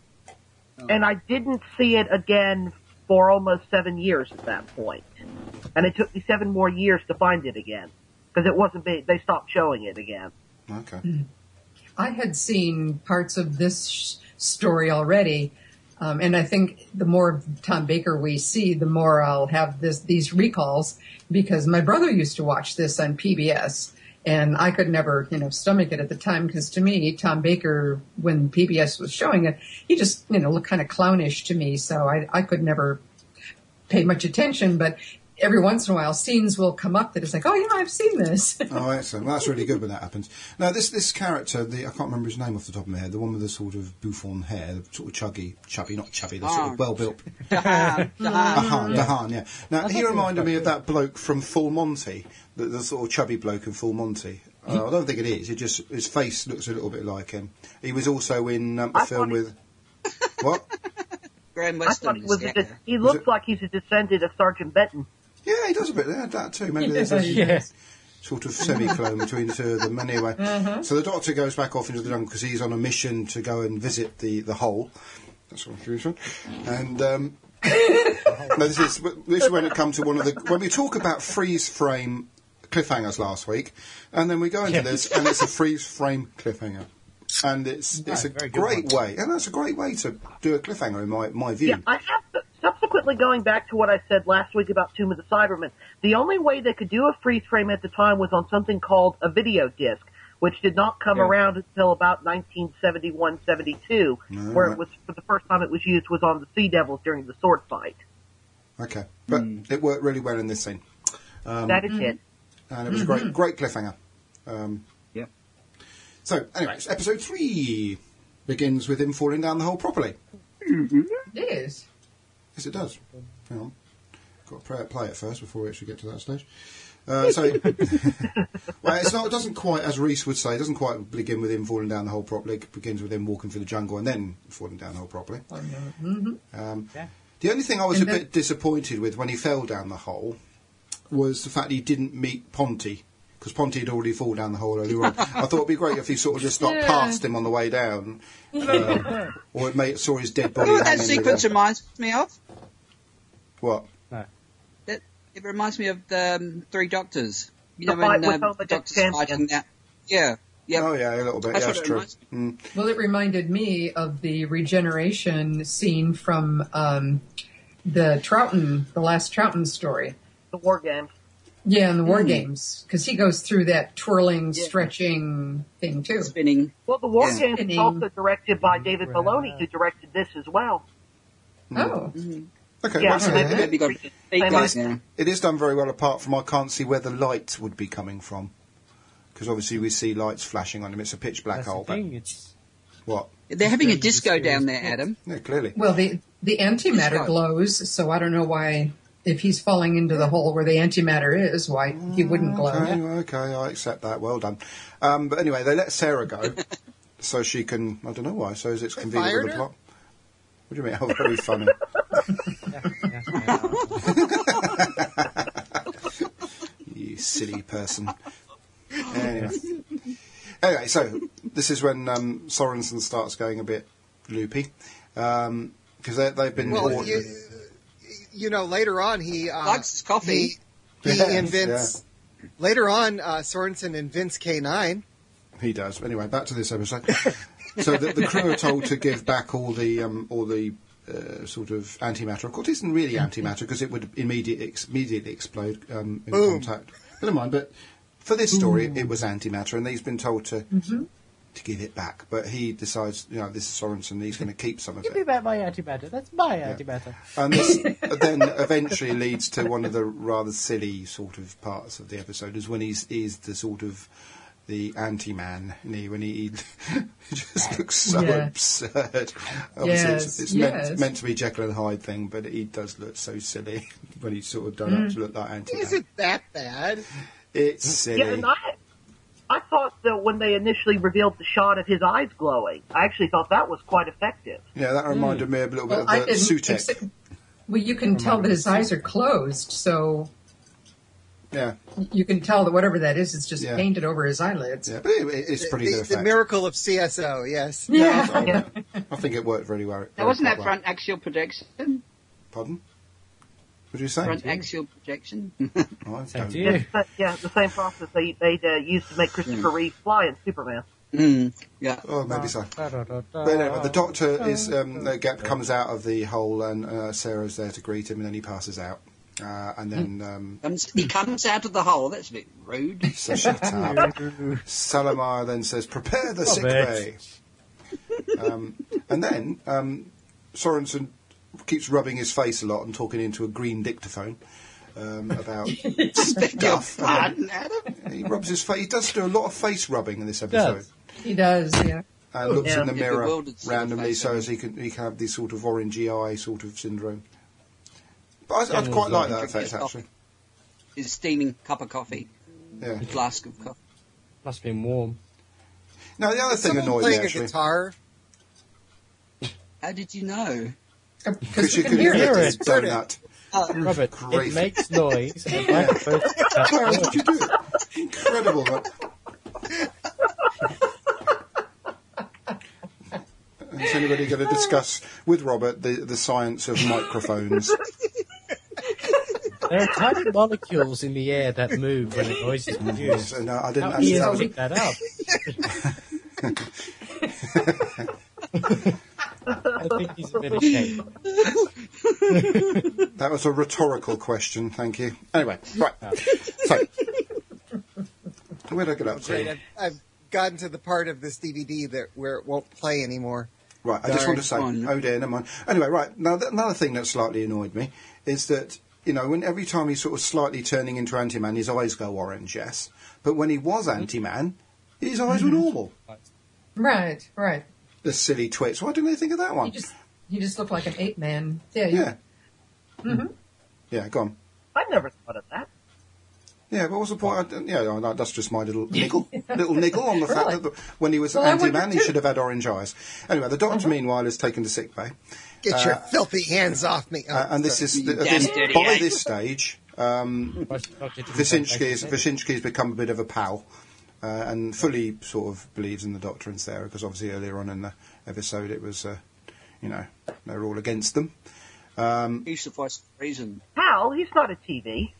Speaker 8: And I didn't see it again for almost seven years at that point. And it took me seven more years to find it again. Because it wasn't being, they stopped showing it again.
Speaker 2: Okay.
Speaker 3: I had seen parts of this sh- story already, um, and I think the more of Tom Baker we see, the more I'll have this these recalls, because my brother used to watch this on P B S, and I could never, you know, stomach it at the time, because to me, Tom Baker, when P B S was showing it, he just, you know, looked kind of clownish to me, so I, I could never pay much attention, but every once in a while, scenes will come up that it's like, oh, yeah, I've seen this.
Speaker 2: Oh, excellent. Well, that's really good when that happens. Now, this this character, the I can't remember his name off the top of my head, the one with the sort of bouffant hair, the sort of chuggy, chubby, not chubby, the sort of well-built.
Speaker 7: Dahan, Dahan.
Speaker 2: Dahan, Dahan, yeah. Now,
Speaker 5: I
Speaker 2: he
Speaker 5: thought
Speaker 2: reminded
Speaker 5: it was
Speaker 2: me of
Speaker 5: quite
Speaker 2: that bloke from Full Monty, the, the sort of chubby bloke in Full Monty. Uh, I don't think it is. It just his face looks a little bit like him. He was also in um, a
Speaker 8: I
Speaker 2: film
Speaker 8: thought he-
Speaker 2: with what?
Speaker 7: Graham
Speaker 8: I
Speaker 7: Weston
Speaker 8: thought he was,
Speaker 7: is
Speaker 8: a,
Speaker 7: the
Speaker 8: de-
Speaker 7: actor.
Speaker 8: he
Speaker 2: Was
Speaker 8: looks
Speaker 2: it-
Speaker 8: like he's a descendant of Sergeant Benton.
Speaker 2: Yeah, he does a bit of that too. Maybe there's a
Speaker 5: Yeah.
Speaker 2: sort of semi-clone between the two of them. Anyway, so the Doctor goes back off into the jungle because he's on a mission to go and visit the, the hole. That's what I'm using. And um, no, this is this is when it comes to one of the when we talk about freeze frame cliffhangers last week, and then we go into
Speaker 5: Yeah.
Speaker 2: this and it's a freeze frame cliffhanger. And it's it's
Speaker 5: Right,
Speaker 2: a
Speaker 5: very good
Speaker 2: great
Speaker 5: one.
Speaker 2: way, and that's a great way to do a cliffhanger in my my view.
Speaker 8: Yeah, I have to, subsequently going back to what I said last week about Tomb of the Cybermen, the only way they could do a freeze frame at the time was on something called a video disc, which did not come
Speaker 5: Yeah.
Speaker 8: around until about nineteen seventy-one seventy-two,
Speaker 2: No,
Speaker 8: where
Speaker 2: right.
Speaker 8: it was, for the first time it was used was on the Sea Devils during the sword fight.
Speaker 2: Okay, but it worked really well in this scene. Um,
Speaker 8: That is it.
Speaker 2: and it was a great, great cliffhanger. Um,
Speaker 7: Yeah.
Speaker 2: So, anyways, episode three begins with him falling down the hole properly.
Speaker 3: It is.
Speaker 2: Yes, it does. Hang on, got to play it, play it first before we actually get to that stage. Uh, so, well, it's not. It doesn't quite, as Reese would say, it doesn't quite begin with him falling down the hole properly. It begins with him walking through the jungle and then falling down the hole properly.
Speaker 3: Mm-hmm.
Speaker 2: Um,
Speaker 5: Yeah.
Speaker 2: The only thing I was
Speaker 3: And
Speaker 2: a
Speaker 3: then-
Speaker 2: bit disappointed with when he fell down the hole was the fact he didn't meet Ponty, because Ponty had already fallen down the hole earlier on. I thought it'd be great if he sort of just not
Speaker 3: Yeah.
Speaker 2: passed him on the way down, um, or it made, saw his dead body.
Speaker 7: You know what that
Speaker 2: hanging
Speaker 7: sequence
Speaker 2: with a-
Speaker 7: reminds me of?
Speaker 2: What?
Speaker 7: That, it reminds me of the um, Three Doctors. You
Speaker 8: The
Speaker 7: know
Speaker 8: fight
Speaker 7: when
Speaker 8: with
Speaker 7: um,
Speaker 8: Homer
Speaker 7: the
Speaker 8: against
Speaker 7: Doctor's
Speaker 8: Champion.
Speaker 7: fighting that? Yeah. Yeah.
Speaker 2: Oh yeah, a little bit.
Speaker 7: That's
Speaker 2: yeah,
Speaker 7: what
Speaker 2: that's
Speaker 7: it
Speaker 2: true.
Speaker 7: reminds
Speaker 2: Mm.
Speaker 3: Well, it reminded me of the regeneration scene from um, the Troughton, the last Troughton story.
Speaker 8: The War Games.
Speaker 3: Yeah, in the War Games, because he goes through that twirling,
Speaker 7: Yeah.
Speaker 3: stretching thing too.
Speaker 7: Spinning.
Speaker 8: Well, the War
Speaker 7: Yeah.
Speaker 8: Games is
Speaker 3: Spinning.
Speaker 8: also directed by David Filoni, who directed this as well.
Speaker 3: Oh,
Speaker 2: Okay,
Speaker 8: Yeah,
Speaker 2: well, so
Speaker 8: they-
Speaker 2: it-
Speaker 7: Maybe got
Speaker 8: Same
Speaker 7: big
Speaker 8: as-
Speaker 7: guys now.
Speaker 2: it is done very well. Apart from I can't see where the light would be coming from, because obviously we see lights flashing on him. It's a pitch black
Speaker 5: That's
Speaker 2: hole.
Speaker 5: the
Speaker 2: But
Speaker 5: thing. It's
Speaker 2: what?
Speaker 7: They're having a
Speaker 5: Very
Speaker 7: disco
Speaker 5: mysterious
Speaker 7: down there,
Speaker 5: place.
Speaker 7: Adam.
Speaker 2: Yeah, clearly.
Speaker 3: well, the the antimatter
Speaker 7: Disco.
Speaker 3: glows, so I don't know why. If he's falling into the hole where the antimatter is, why he wouldn't glow.
Speaker 2: Okay, okay, I accept that. Well done. Um, but anyway, they let Sarah go so she can. I don't know why. So as it's
Speaker 4: They
Speaker 2: convenient
Speaker 4: fired
Speaker 2: with the
Speaker 4: her?
Speaker 2: plot. What do you mean? How very funny.
Speaker 5: yeah, yeah, yeah.
Speaker 2: You silly person. Anyway. Anyway, so this is when um, Sorensen starts going a bit loopy because they, they've been
Speaker 4: Well,
Speaker 2: bought.
Speaker 4: you, you know, later on he uh,
Speaker 7: Likes his coffee.
Speaker 4: He, he
Speaker 2: Yes,
Speaker 4: invents. Later on, uh, Sorensen invents K nine.
Speaker 2: He does. Anyway, back to this episode. So the, the crew are told to give back all the um, all the uh, sort of antimatter. Of course, it isn't really antimatter because it would immediately ex- immediately explode um, in
Speaker 4: Boom.
Speaker 2: contact. But never mind. But for this story, it was antimatter, and he's been told to to give it back. But he decides, you know, this is Sorensen. He's going to keep some of
Speaker 5: Give me
Speaker 2: it.
Speaker 5: back my antimatter. That's my antimatter.
Speaker 2: And this then eventually leads to one of the rather silly sort of parts of the episode, is when he's is the sort of the anti-man, and he, when he, he just looks so
Speaker 3: Yeah.
Speaker 2: absurd. Obviously,
Speaker 3: Yes,
Speaker 2: it's, it's
Speaker 3: yes.
Speaker 2: meant, meant to be Jekyll and Hyde thing, but he does look so silly when he's sort of done up to look like anti-man.
Speaker 4: Is it that bad?
Speaker 2: It's silly.
Speaker 8: Yeah, and I, I thought that when they initially revealed the shot of his eyes glowing, I actually thought that was quite effective.
Speaker 2: Yeah, that reminded me a little bit
Speaker 3: Well,
Speaker 2: of
Speaker 3: I
Speaker 2: the
Speaker 3: didn't.
Speaker 2: Sutek.
Speaker 3: Except, well, you can tell that his eyes are closed, so
Speaker 2: Yeah,
Speaker 3: you can tell that whatever that is, it's just
Speaker 2: Yeah.
Speaker 3: painted over his eyelids.
Speaker 2: yeah, but it, it's pretty
Speaker 4: the,
Speaker 2: good
Speaker 4: the
Speaker 2: effect.
Speaker 4: miracle of C S O, yes.
Speaker 3: Yeah.
Speaker 2: I, I think it worked very well.
Speaker 7: Now,
Speaker 2: very
Speaker 7: wasn't that
Speaker 2: well.
Speaker 7: front axial projection?
Speaker 2: Pardon? What did you say?
Speaker 7: Front axial projection?
Speaker 2: Oh, I
Speaker 5: Same
Speaker 2: don't-
Speaker 5: to
Speaker 8: Yeah,
Speaker 5: you.
Speaker 8: but, yeah, the same process they they uh, used to make Christopher Reeve fly in Superman.
Speaker 7: mm, yeah.
Speaker 2: Oh, maybe so.
Speaker 5: Da-da-da-da.
Speaker 2: But anyway, the doctor is um, uh, get, comes out of the hole, and uh, Sarah's there to greet him, and then he passes out, uh, and then um,
Speaker 7: Comes, he comes out of the hole. That's a bit rude.
Speaker 2: so shut up. Salamar then says, "Prepare the sick
Speaker 5: it.
Speaker 2: bay," um, and then um, Sorensen keeps rubbing his face a lot and talking into a green dictaphone. Um, about stuff.
Speaker 7: Pardon, Adam?
Speaker 2: He rubs his face. He does do a lot of face rubbing in this episode.
Speaker 5: Does.
Speaker 3: He does, yeah.
Speaker 2: And looks
Speaker 8: Yeah.
Speaker 2: in the
Speaker 7: Yeah,
Speaker 2: mirror
Speaker 7: bewildered sort of
Speaker 2: randomly
Speaker 7: face,
Speaker 2: so
Speaker 7: I
Speaker 2: as he can he can have this sort of orangey eye sort of syndrome. But I, I
Speaker 5: General
Speaker 2: quite like that
Speaker 7: Drink
Speaker 2: effect
Speaker 7: his coffee.
Speaker 2: actually.
Speaker 7: His steaming cup of coffee,
Speaker 2: Yeah.
Speaker 7: a flask of coffee.
Speaker 5: Must have been warm.
Speaker 2: Now the other thing
Speaker 4: Someone
Speaker 2: annoyed me
Speaker 4: playing a
Speaker 2: actually
Speaker 4: guitar.
Speaker 7: How did you know?
Speaker 3: Because
Speaker 2: because
Speaker 3: you
Speaker 2: you
Speaker 3: can
Speaker 2: could
Speaker 3: hear
Speaker 2: hear
Speaker 3: it.
Speaker 2: this
Speaker 4: Heard it.
Speaker 2: donut.
Speaker 5: Robert,
Speaker 2: Great.
Speaker 5: it makes noise. And the microphone picks up
Speaker 2: How
Speaker 5: noise.
Speaker 2: did you do it? Incredible. But... Is anybody going to discuss with Robert the, the science of microphones?
Speaker 5: There are tiny molecules in the air that move when a noise is produced.
Speaker 2: So, no, I didn't
Speaker 5: How
Speaker 2: actually.
Speaker 5: easy
Speaker 2: That
Speaker 5: to
Speaker 2: was,
Speaker 5: pick that up? I think he's a bit ashamed.
Speaker 2: that was a rhetorical question. Thank you. Anyway, right. So, where did I get up
Speaker 4: Great.
Speaker 2: to?
Speaker 4: I've, I've gotten to the part of this D V D that where it won't play anymore.
Speaker 2: Right, I just want to say,
Speaker 7: Darn.
Speaker 2: oh dear, never mind. Anyway, right, now th- another thing that slightly annoyed me is that, you know, when every time he's sort of slightly turning into Anti-Man, his eyes go orange, yes. But when he was Anti-Man, his eyes were normal.
Speaker 3: Right, right.
Speaker 2: The silly twits. Why didn't they think of that
Speaker 3: He
Speaker 2: one?
Speaker 3: just he just looked like an ape man. Yeah, you-
Speaker 2: Yeah. Yeah, go on.
Speaker 8: I never thought of that.
Speaker 2: Yeah, but what's the point? I, yeah, no, that's just my little niggle, little niggle on the fact
Speaker 3: Really?
Speaker 2: that the, when he was
Speaker 3: Well, I
Speaker 2: Anti-Man,
Speaker 3: wondered
Speaker 2: he
Speaker 3: too.
Speaker 2: should have had orange eyes. Anyway, the doctor, meanwhile, is taken to sick bay.
Speaker 4: Get your filthy hands off me! Oh,
Speaker 2: Uh, and this
Speaker 4: sorry.
Speaker 2: is the,
Speaker 7: Damn
Speaker 2: this,
Speaker 7: dirty
Speaker 2: by
Speaker 7: ape.
Speaker 2: this stage, um, Wyszynski's, Wyszynski's become a bit of a pal, uh, and fully sort of believes in the Doctor and Sarah, because obviously earlier on in the episode it was, uh, you know, they were all against them. Um,
Speaker 7: He suffices for reason.
Speaker 8: Hal, he's not a T V.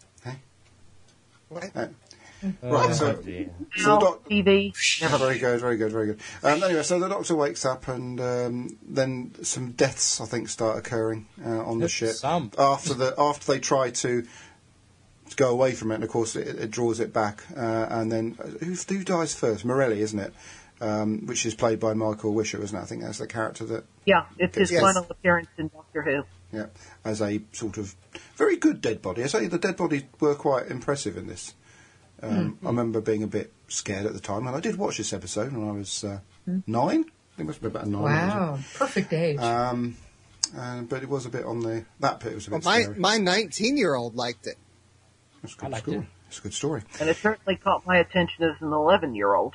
Speaker 4: What?
Speaker 2: uh, right, so, so the
Speaker 8: Hal,
Speaker 2: doc-
Speaker 8: T V. Never
Speaker 2: very good, very good, very good. Um, anyway, so the Doctor wakes up, and um, then some deaths, I think, start occurring uh, on the
Speaker 5: Yes,
Speaker 2: ship
Speaker 5: some.
Speaker 2: after the after they try to. To go away from it, and of course it, it draws it back. Uh, and then uh, who, who dies first? Morelli, isn't it? Um, which is played by Michael Wisher, isn't it? I think that's the character that,
Speaker 8: Yeah, it's his
Speaker 2: Yes.
Speaker 8: final appearance in Doctor Who.
Speaker 2: yeah, as a sort of very good dead body. I say the dead bodies were quite impressive in this. Um, I remember being a bit scared at the time, and I did watch this episode when I was uh, nine. I think it must have been about nine.
Speaker 3: Wow, perfect age.
Speaker 2: Um, uh, but it was a bit on the that bit was a
Speaker 4: Well,
Speaker 2: bit
Speaker 4: my
Speaker 2: scary.
Speaker 4: my nineteen-year-old liked it.
Speaker 2: That's a
Speaker 5: I
Speaker 2: good
Speaker 5: liked
Speaker 2: story.
Speaker 5: it.
Speaker 2: It's a good story.
Speaker 8: And it certainly caught my attention as an eleven-year-old.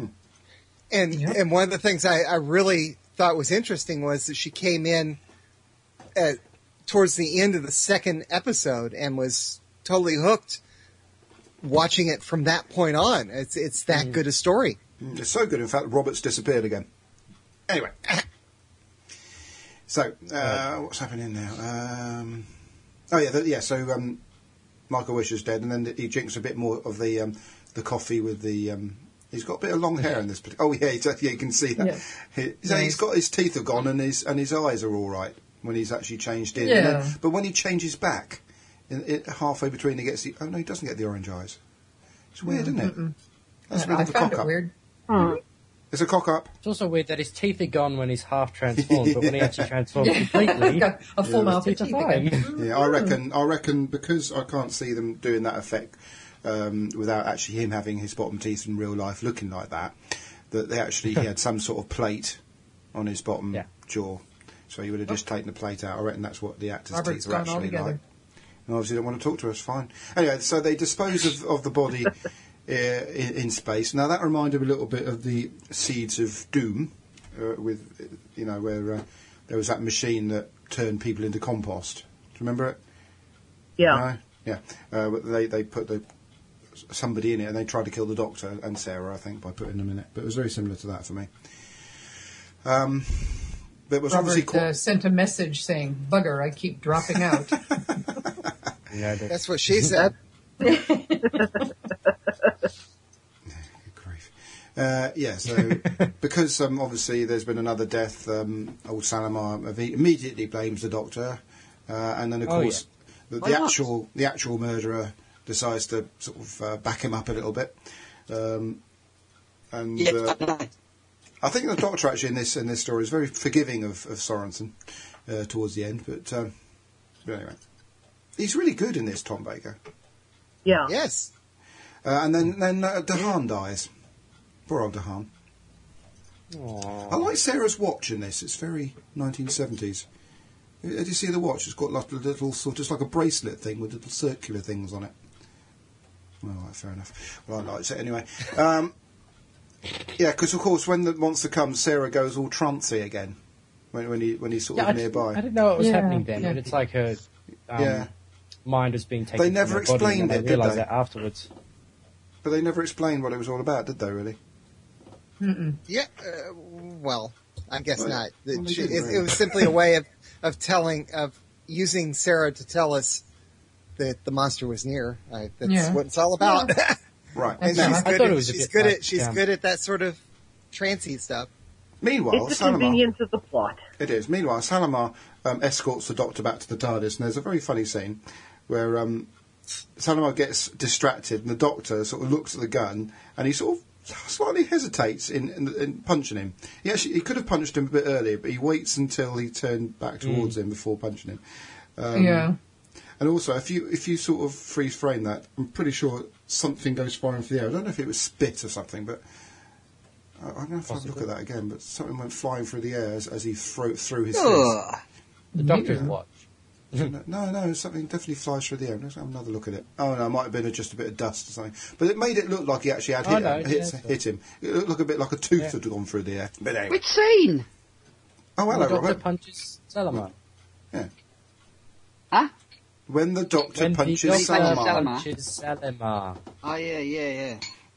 Speaker 4: And
Speaker 3: Yeah.
Speaker 4: and one of the things I, I really thought was interesting was that she came in at, towards the end of the second episode and was totally hooked watching it from that point on. It's it's that good a story.
Speaker 2: Mm, It's so good, in fact, Robert's disappeared again. Anyway. So, uh, what's happening now? Um, oh, yeah, the, yeah, so um, Michael Wisher's dead, and then he drinks a bit more of the um, the coffee with the... Um, he's got a bit of long hair in this... partic- Oh, yeah, he's, yeah, you can see that.
Speaker 3: Yeah.
Speaker 2: He, so
Speaker 3: Yeah.
Speaker 2: he's got his teeth are gone, and his and his eyes are all right when he's actually changed in.
Speaker 3: Yeah.
Speaker 2: And then- but when he changes back, in, in, halfway between, he gets the... Oh, no, he doesn't get the orange eyes. It's weird, isn't it? That's a bit
Speaker 3: I
Speaker 2: of a
Speaker 3: found
Speaker 2: cock
Speaker 3: it
Speaker 2: up.
Speaker 3: weird.
Speaker 2: It's a cock up.
Speaker 5: It's also weird that his teeth are gone when he's half transformed, but when he actually transforms completely,
Speaker 3: Got a full
Speaker 2: Yeah,
Speaker 3: mouth of
Speaker 5: teeth are
Speaker 3: teeth
Speaker 5: fine.
Speaker 3: again.
Speaker 2: Yeah, I reckon. I reckon because I can't see them doing that effect. um, without actually him having his bottom teeth in real life looking like that. That they actually he had some sort of plate on his bottom
Speaker 5: Yeah.
Speaker 2: jaw, so he would have just taken the plate out. I reckon that's what the actor's
Speaker 3: Robert's
Speaker 2: teeth are
Speaker 3: gone
Speaker 2: actually
Speaker 3: altogether.
Speaker 2: like. And obviously, don't want to talk to us. Fine. Anyway, so they dispose of, of the body uh, in, in space. Now that reminded me a little bit of the Seeds of Doom, uh, with you know where uh, there was that machine that turned people into compost. Do you remember it?
Speaker 8: Yeah.
Speaker 2: No? Yeah. Uh, but they they put the somebody in it and they tried to kill the Doctor and Sarah, I think, by putting them in it. But it was very similar to that for me. Um, but it was obviously
Speaker 3: Robert
Speaker 2: quite.
Speaker 3: uh, sent a message saying, "Bugger, I keep dropping out."
Speaker 5: Yeah, that-
Speaker 4: That's what she said.
Speaker 2: Good grief. Uh, yeah, so because um, obviously there's been another death, um, old Salamar imme- immediately blames the Doctor, uh, and then of
Speaker 5: Oh,
Speaker 2: course the,
Speaker 7: Why
Speaker 2: the
Speaker 7: not?
Speaker 2: actual the actual murderer decides to sort of uh, back him up a little bit, um, and
Speaker 7: Yeah,
Speaker 2: uh,
Speaker 7: I know.
Speaker 2: I think the Doctor actually in this in this story is very forgiving of, of Sorensen uh, towards the end, but, um, but anyway, he's really good in this, Tom Baker.
Speaker 8: Yeah.
Speaker 4: Yes.
Speaker 2: Uh, and then then uh, Dahan dies. Poor old Dahan. I like Sarah's watch in this. It's very nineteen seventies. Uh, Did you see the watch? It's got like a little sort of, it's like a bracelet thing with little circular things on it. Well, right, fair enough. Well, I liked it anyway. Um, yeah, because of course when the monster comes, Sarah goes all trancy again when when he when he's sort
Speaker 5: Yeah,
Speaker 2: of
Speaker 5: I,
Speaker 2: nearby.
Speaker 5: I didn't know what was
Speaker 3: Yeah,
Speaker 5: happening then,
Speaker 3: yeah.
Speaker 5: but it's like her um,
Speaker 2: Yeah.
Speaker 5: mind was being taken.
Speaker 2: They
Speaker 5: from
Speaker 2: never
Speaker 5: her body,
Speaker 2: explained
Speaker 5: and I
Speaker 2: it, did
Speaker 5: realised
Speaker 2: they?
Speaker 5: that afterwards.
Speaker 2: But they never explained what it was all about, did they? Really?
Speaker 3: Mm-mm.
Speaker 4: Yeah. Uh, well, I guess
Speaker 2: Well,
Speaker 4: not. The-
Speaker 2: well, they
Speaker 4: she-
Speaker 2: didn't
Speaker 4: it,
Speaker 2: really.
Speaker 4: it was simply a way of, of telling, of using Sarah to tell us that the monster was near. I, that's
Speaker 3: Yeah.
Speaker 4: what it's all about.
Speaker 2: Right.
Speaker 4: and
Speaker 3: Yeah.
Speaker 4: she's
Speaker 3: I
Speaker 4: good.
Speaker 5: thought
Speaker 4: At,
Speaker 5: it was a
Speaker 4: she's
Speaker 5: bit
Speaker 4: good
Speaker 5: like,
Speaker 4: at. She's
Speaker 5: um,
Speaker 4: good at that sort of trancy stuff.
Speaker 2: Meanwhile,
Speaker 8: It's the
Speaker 2: Salamar.
Speaker 8: convenience of the plot.
Speaker 2: It is. Meanwhile, Salamar um, escorts the Doctor back to the TARDIS, and there's a very funny scene where um, Salamar gets distracted, and the Doctor sort of looks at the gun, and he sort of slightly hesitates in, in, in punching him. He actually he could have punched him a bit earlier, but he waits until he turned back towards him before punching him. Um,
Speaker 3: Yeah.
Speaker 2: And also, if you if you sort of freeze frame that, I'm pretty sure something goes flying through the air. I don't know if it was spit or something, but I, I'm going to have to have a look at that again. But something went flying through the air as, as he threw threw his fist.
Speaker 7: Ugh.
Speaker 5: The Doctor's
Speaker 3: Yeah.
Speaker 5: watch.
Speaker 2: No, no, something definitely flies through the air. Let's have another look at it. Oh no, it might have been just a bit of dust or something. But it made it look like he actually had
Speaker 5: Oh,
Speaker 2: hit,
Speaker 5: no,
Speaker 2: hit,
Speaker 5: yeah, so-
Speaker 2: hit him. It looked like a bit like a tooth
Speaker 5: Yeah.
Speaker 2: had gone through the air. But anyway.
Speaker 7: Which scene?
Speaker 2: Oh,
Speaker 5: the
Speaker 2: hello,
Speaker 5: Doctor
Speaker 2: Robert.
Speaker 5: punches Salamar.
Speaker 7: Huh?
Speaker 2: When the Doctor
Speaker 5: When
Speaker 2: punches
Speaker 5: the Doctor
Speaker 2: Salamar.
Speaker 7: Salamar.
Speaker 5: punches Salamar.
Speaker 7: Oh, yeah, yeah, yeah.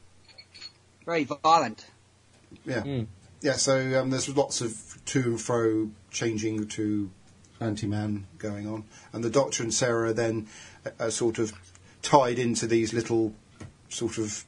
Speaker 7: Very violent.
Speaker 2: Yeah.
Speaker 5: Mm.
Speaker 2: Yeah, so um, there's lots of to and fro changing to anti-man going on. And the Doctor and Sarah are then uh, are sort of tied into these little sort of...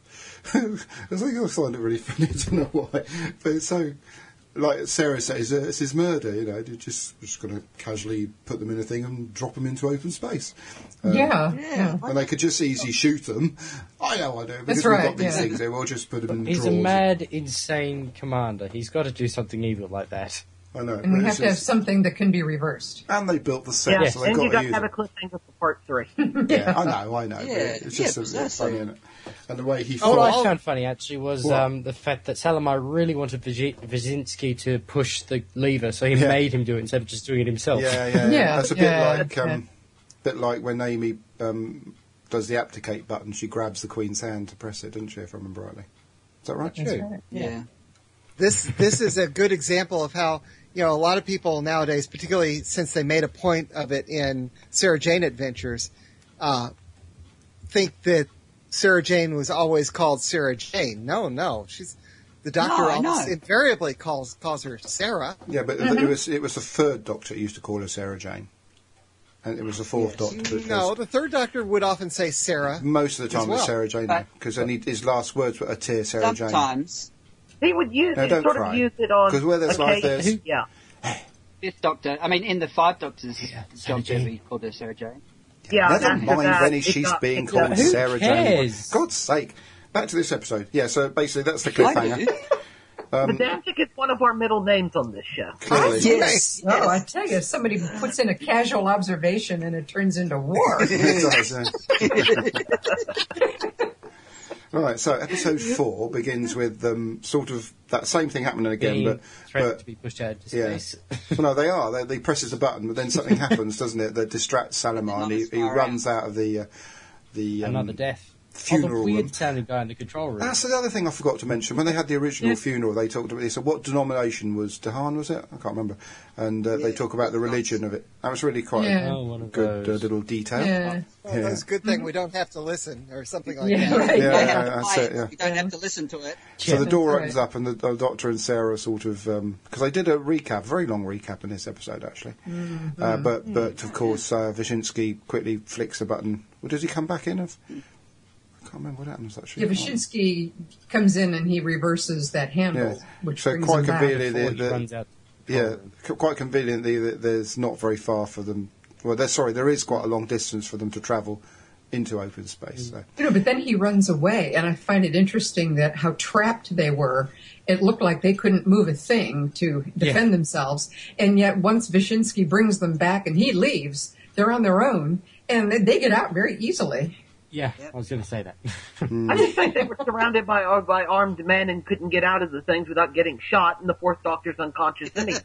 Speaker 2: I think I find it really funny, I don't know why. But it's so... Like Sarah says, uh, it's his murder, you know, you're just, just going to casually put them in a thing and drop them into open space. Um,
Speaker 3: yeah.
Speaker 7: yeah.
Speaker 3: Yeah.
Speaker 2: And they could just easily shoot them. I know I do, because
Speaker 3: That's
Speaker 2: we've
Speaker 3: right,
Speaker 2: got these
Speaker 3: yeah.
Speaker 2: things there, we'll just put them in
Speaker 5: He's a
Speaker 2: drawers.
Speaker 5: mad, insane commander. He's got to do something evil like that.
Speaker 2: I know.
Speaker 3: And we
Speaker 2: but
Speaker 3: have
Speaker 2: it's
Speaker 3: to have
Speaker 2: just-
Speaker 3: something that can be reversed.
Speaker 2: And they built the set,
Speaker 8: Yeah,
Speaker 2: so they've
Speaker 8: and
Speaker 2: got
Speaker 8: you
Speaker 2: to
Speaker 8: got
Speaker 2: use
Speaker 8: to have a
Speaker 2: it.
Speaker 8: cliffhanger for part three.
Speaker 2: Yeah, I know, I know.
Speaker 7: Yeah,
Speaker 2: but it's just
Speaker 7: yeah,
Speaker 2: a bit
Speaker 7: precisely.
Speaker 2: funny, isn't it? And the way he
Speaker 5: Oh, what I
Speaker 2: fought.
Speaker 5: found funny actually was
Speaker 2: What?
Speaker 5: um, the fact that Salamar really wanted Vij- Wyszynski to push the lever, so he
Speaker 2: Yeah.
Speaker 5: made him do it instead of just doing it himself.
Speaker 2: Yeah, yeah, yeah.
Speaker 3: Yeah,
Speaker 2: That's a bit
Speaker 3: yeah,
Speaker 2: like,
Speaker 3: yeah.
Speaker 2: um, bit like when Amy um, does the abdicate button. She grabs the Queen's hand to press it, doesn't she? If I remember rightly. Is that right?
Speaker 3: That's
Speaker 5: True.
Speaker 3: right.
Speaker 7: Yeah.
Speaker 4: This this is a good example of how, you know, a lot of people nowadays, particularly since they made a point of it in Sarah Jane Adventures, uh, think that Sarah Jane was always called Sarah Jane. No, no, she's the Doctor
Speaker 7: No, I
Speaker 4: almost
Speaker 7: know.
Speaker 4: invariably calls calls her Sarah.
Speaker 2: Yeah, but
Speaker 3: Mm-hmm.
Speaker 2: it was it was the third Doctor who used to call her Sarah Jane, and it was the fourth Doctor that
Speaker 4: No,
Speaker 2: has-
Speaker 4: the third Doctor would often say Sarah.
Speaker 2: most of the
Speaker 4: as
Speaker 2: time it's
Speaker 4: well.
Speaker 2: Sarah Jane,
Speaker 7: But-
Speaker 2: because his last words were a tear, Sarah Jane.
Speaker 7: Sometimes,
Speaker 8: He would use
Speaker 2: No,
Speaker 8: he
Speaker 2: don't
Speaker 8: sort
Speaker 2: cry.
Speaker 8: of use it on
Speaker 2: 'Cause where there's life,
Speaker 8: occasion.
Speaker 2: there's-
Speaker 8: Yeah,
Speaker 7: Fifth Doctor, I mean, in the Five Doctors,
Speaker 5: Sarah
Speaker 7: Doctor,
Speaker 5: Jane.
Speaker 7: we called her Sarah Jane.
Speaker 8: yeah.
Speaker 2: Never
Speaker 8: after
Speaker 2: mind
Speaker 8: that,
Speaker 2: when
Speaker 8: it
Speaker 2: she's
Speaker 8: got-
Speaker 2: being
Speaker 8: it
Speaker 2: called
Speaker 8: got-
Speaker 5: Who
Speaker 2: Sarah Jane.
Speaker 5: cares?
Speaker 2: God's sake. Back to this episode. Yeah, so basically that's the
Speaker 7: I
Speaker 2: cliffhanger.
Speaker 7: do.
Speaker 8: Pedantic is one of our middle names on this show.
Speaker 2: Clearly.
Speaker 7: Yes.
Speaker 3: Oh, I tell you, somebody puts in a casual observation and it turns into war.
Speaker 2: It does, yeah. Right, so episode four begins with um, sort of that same thing happening again,
Speaker 5: Being
Speaker 2: but,
Speaker 5: threatened
Speaker 2: but
Speaker 5: to be pushed out into
Speaker 2: yeah.
Speaker 5: space.
Speaker 2: well, no, they are. They, they presses the button, but then something happens, doesn't it? That distracts Salamar, and he, he runs out of the uh, the um,
Speaker 5: Another death.
Speaker 2: funeral
Speaker 5: oh, the
Speaker 2: room.
Speaker 5: weird sounding guy in the control room.
Speaker 2: That's the other thing I forgot to mention. When they had the original
Speaker 5: Yeah.
Speaker 2: funeral, they talked about this. So what denomination was Dahan, was it? I can't remember. And uh, they talk about the religion of it. That was really quite
Speaker 3: Yeah.
Speaker 5: Oh, one
Speaker 2: a
Speaker 5: of
Speaker 2: good uh,
Speaker 5: those.
Speaker 2: little detail.
Speaker 3: Yeah.
Speaker 4: Well,
Speaker 2: Yeah.
Speaker 4: that's a good thing we don't have to listen or something like
Speaker 3: Yeah,
Speaker 4: that.
Speaker 3: right.
Speaker 2: Yeah,
Speaker 7: Don't
Speaker 2: yeah,
Speaker 7: have to
Speaker 2: that's
Speaker 7: buy
Speaker 2: it, yeah.
Speaker 7: You don't have to listen to it.
Speaker 2: So
Speaker 3: Yeah,
Speaker 2: the door
Speaker 3: that's
Speaker 2: opens
Speaker 3: right.
Speaker 2: up, and the, the Doctor and Sarah sort of because they did a recap, very long recap in this episode actually.
Speaker 3: Mm-hmm.
Speaker 2: Uh, but but of course, uh, Wyszynski quickly flicks the button. Well, does he come back in? Of, I can't remember what happens actually.
Speaker 3: Yeah, Wyszynski comes in and he reverses that handle,
Speaker 2: Yeah.
Speaker 3: which
Speaker 2: So
Speaker 3: brings
Speaker 2: quite
Speaker 3: him back.
Speaker 2: convenient.
Speaker 5: Before
Speaker 2: the-
Speaker 5: he
Speaker 2: the-
Speaker 5: runs out.
Speaker 2: Yeah, c- quite conveniently that there's not very far for them. Well, there's sorry, there is quite a long distance for them to travel into open space. So.
Speaker 3: You know, but then he runs away, and I find it interesting that how trapped they were. It looked like they couldn't move a thing to defend themselves, and yet once Wyszynski brings them back and he leaves, they're on their own, and they- they get out very easily.
Speaker 5: Yeah, I was going to say that.
Speaker 2: Mm.
Speaker 8: I just think they were surrounded by uh, by armed men and couldn't get out of the things without getting shot, and the fourth Doctor's unconscious anyway.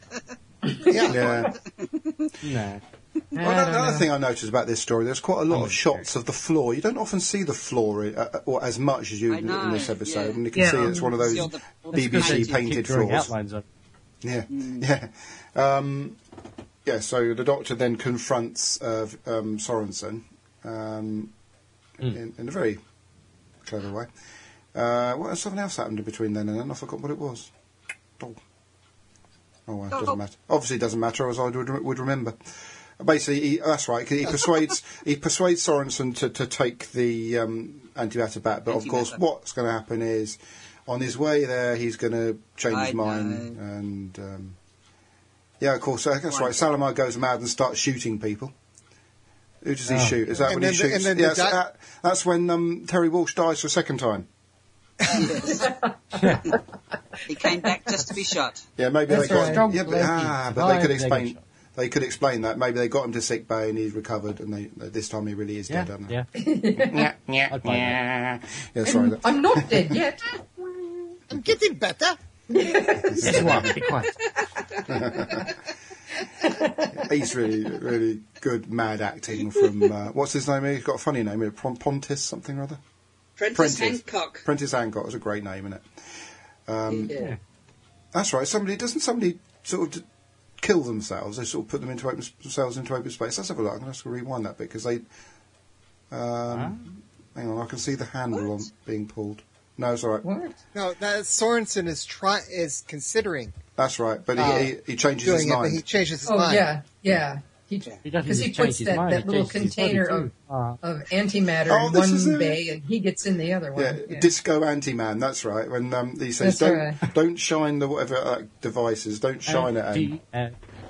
Speaker 2: Yeah.
Speaker 5: no.
Speaker 2: Well,
Speaker 3: I
Speaker 2: that,
Speaker 3: don't
Speaker 2: the other
Speaker 3: know.
Speaker 2: thing I noticed about this story, there's quite a lot
Speaker 5: Oh,
Speaker 2: of shots of the floor. You don't often see the floor uh, or as much as you
Speaker 7: I
Speaker 2: in,
Speaker 7: know,
Speaker 2: in this episode,
Speaker 7: yeah.
Speaker 2: and you can
Speaker 8: Yeah.
Speaker 2: see it's one of those
Speaker 7: See all the- all the
Speaker 2: B B C
Speaker 7: painted-
Speaker 2: painted
Speaker 5: Keep drawing
Speaker 2: floors.
Speaker 5: outlines on.
Speaker 2: Yeah, yeah, um, yeah. So the Doctor then confronts uh, um, Sorensen um,
Speaker 5: Mm.
Speaker 2: in, in a very clever way. Uh, what something else happened in between then and then? I forgot what it was. Oh, oh well, it doesn't matter. Obviously, it doesn't matter, as I would, would remember. Basically, he, that's right. He persuades he persuades Sorensen to, to take the um, antimatter back, but of course,
Speaker 7: Antimatter.
Speaker 2: what's going to happen is, on his way there, he's going to change
Speaker 7: I
Speaker 2: his mind,
Speaker 7: know.
Speaker 2: and um, yeah, of course, uh, that's right. Salamar goes mad and starts shooting people. Who does he
Speaker 5: Oh.
Speaker 2: shoot? Is that
Speaker 4: And
Speaker 2: when he
Speaker 4: then the-
Speaker 2: shoots?
Speaker 4: and then the
Speaker 2: Yes,
Speaker 4: doc-
Speaker 2: that, that's when um, Terry Walsh dies for a second time.
Speaker 7: He came back just to be shot.
Speaker 2: Yeah, maybe
Speaker 3: That's
Speaker 2: they got
Speaker 3: right.
Speaker 2: him.
Speaker 5: Strong
Speaker 2: Yeah, but,
Speaker 5: bloke,
Speaker 2: ah,
Speaker 5: he
Speaker 2: but they could
Speaker 5: survived, they got
Speaker 2: explain.
Speaker 5: shot.
Speaker 2: They could explain that. Maybe they got him to sick bay and he's recovered, and they, this time he really is
Speaker 5: Yeah,
Speaker 2: dead. Haven't they?
Speaker 5: yeah.
Speaker 1: Yeah, yeah,
Speaker 5: I'd buy
Speaker 1: yeah.
Speaker 2: Yeah, sorry. That,
Speaker 3: I'm not dead yet.
Speaker 4: I'm getting better.
Speaker 5: Yes, you are. Be quiet.
Speaker 2: he's really, really good mad acting from uh, what's his name? He's got a funny name. Pon- Pontus something or other.
Speaker 7: Prentice,
Speaker 2: Prentice.
Speaker 7: Hancock.
Speaker 2: Prentice Hancock is a great name, isn't it? Um,
Speaker 7: Yeah.
Speaker 2: That's right. Somebody doesn't somebody sort of d- kill themselves? They sort of put them into open, themselves into open space. Let's have a look. I'm going to have to rewind that bit because they. Um, Hang on, I can see the handle on being pulled. No, it's all right.
Speaker 3: What?
Speaker 4: No, that Sorensen is try is considering
Speaker 2: That's right. But he,
Speaker 4: Uh,
Speaker 2: he, he changes
Speaker 4: doing
Speaker 2: his
Speaker 4: it, but
Speaker 2: mind.
Speaker 4: he changes his
Speaker 3: Oh,
Speaker 4: mind.
Speaker 3: yeah, yeah. He,
Speaker 5: He doesn't
Speaker 3: Because he
Speaker 5: just change
Speaker 3: puts
Speaker 5: his
Speaker 3: that,
Speaker 5: mind,
Speaker 3: that
Speaker 5: he
Speaker 3: little
Speaker 5: changes his body
Speaker 3: container
Speaker 5: too.
Speaker 3: of,
Speaker 5: Ah.
Speaker 3: of antimatter
Speaker 2: Oh,
Speaker 3: in
Speaker 2: this is
Speaker 3: one
Speaker 2: it.
Speaker 3: bay, and he gets in the other one.
Speaker 2: Yeah,
Speaker 3: Yeah.
Speaker 2: Disco Anti-Man, that's right. When um, he says,
Speaker 3: That's
Speaker 2: don't
Speaker 3: right.
Speaker 2: don't shine the whatever uh, devices, don't shine it at him.
Speaker 5: Uh,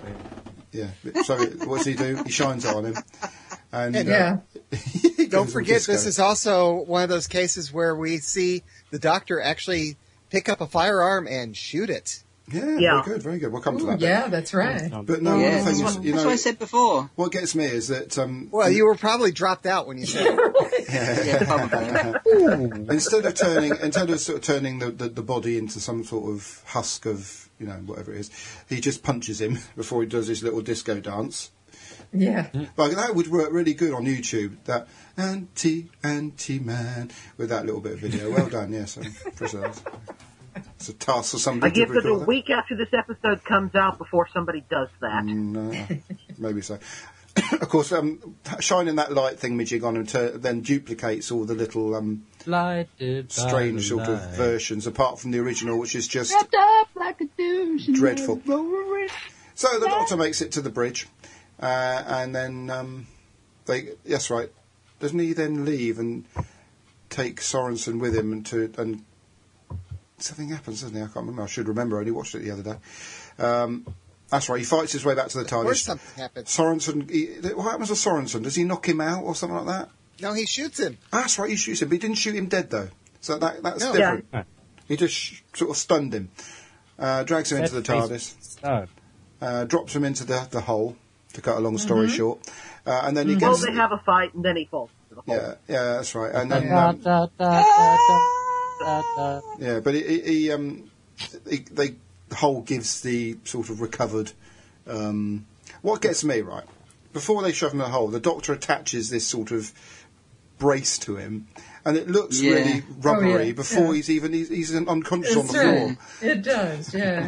Speaker 2: Yeah. So it- what does he do? He shines it on him. And,
Speaker 4: And,
Speaker 2: uh,
Speaker 3: Yeah.
Speaker 2: he
Speaker 4: Don't
Speaker 2: goes all
Speaker 4: forget,
Speaker 2: disco.
Speaker 4: this is also one of those cases where we see the Doctor actually pick up a firearm and shoot it.
Speaker 2: Yeah,
Speaker 8: Yeah.
Speaker 2: very good, very good. We'll come to
Speaker 3: Ooh,
Speaker 2: that bit.
Speaker 3: yeah, that's right.
Speaker 2: But no,
Speaker 7: Yeah,
Speaker 2: the
Speaker 7: that's
Speaker 2: thing is,
Speaker 7: what,
Speaker 2: you
Speaker 7: that's
Speaker 2: know,
Speaker 7: what I said before.
Speaker 2: what gets me is that um,
Speaker 4: Well, you were probably dropped out when you said it.
Speaker 7: Yeah, probably.
Speaker 2: instead of turning, instead of sort of turning the, the, the body into some sort of husk of, you know, whatever it is, he just punches him before he does his little disco dance.
Speaker 3: Yeah.
Speaker 2: But that would work really good on YouTube. That anti anti man with that little bit of video. Well done, yes. I'm appreciate that. It's a task for
Speaker 8: I
Speaker 2: somebody
Speaker 8: give
Speaker 2: to
Speaker 8: it a
Speaker 2: record that.
Speaker 8: week after this episode comes out before somebody does that.
Speaker 2: No, maybe so. Of course, um, shining that light thingamajig on him to, then duplicates all the little um,
Speaker 5: Lighted by
Speaker 2: strange
Speaker 5: the
Speaker 2: sort of
Speaker 5: light.
Speaker 2: versions, apart from the original, which is just
Speaker 5: Wrapped up like a douche in
Speaker 2: dreadful.
Speaker 5: a roll.
Speaker 2: So the Doctor makes it to the bridge, uh, and then um, they. Yes, right. Doesn't he then leave and take Sorensen with him and to and something happens, doesn't he? I can't remember. I should remember. I only watched it the other day. Um, that's right. He fights his way back to the
Speaker 4: Of course
Speaker 2: TARDIS.
Speaker 4: something happens.
Speaker 2: Sorensen. He, what happens to Sorensen? Does he knock him out or something like that?
Speaker 4: No, he shoots him.
Speaker 2: Ah, that's right. He shoots him, but he didn't shoot him dead though. So that that's
Speaker 4: No.
Speaker 2: different.
Speaker 5: Yeah.
Speaker 2: He just sh- sort of stunned him, uh, drags him into the TARDIS.
Speaker 5: Oh.
Speaker 2: Uh, drops him into the, the hole, to cut a long story
Speaker 3: Mm-hmm.
Speaker 2: short. Uh, and then he
Speaker 8: Well,
Speaker 2: gets...
Speaker 8: they have a fight, and then he falls. into the hole.
Speaker 2: Yeah, yeah, that's right. And then,
Speaker 5: Da,
Speaker 2: um,
Speaker 5: da, da, da, da, da, da.
Speaker 2: yeah, but he, he, he um, he, they, the hole gives the sort of recovered. Um, what gets me right before they shove him in the hole, the Doctor attaches this sort of brace to him, and it looks
Speaker 7: Yeah.
Speaker 2: really rubbery
Speaker 3: Oh, yeah,
Speaker 2: before
Speaker 3: yeah.
Speaker 2: he's even he's, he's unconscious on the
Speaker 3: It's
Speaker 2: floor.
Speaker 3: right. It does, yeah.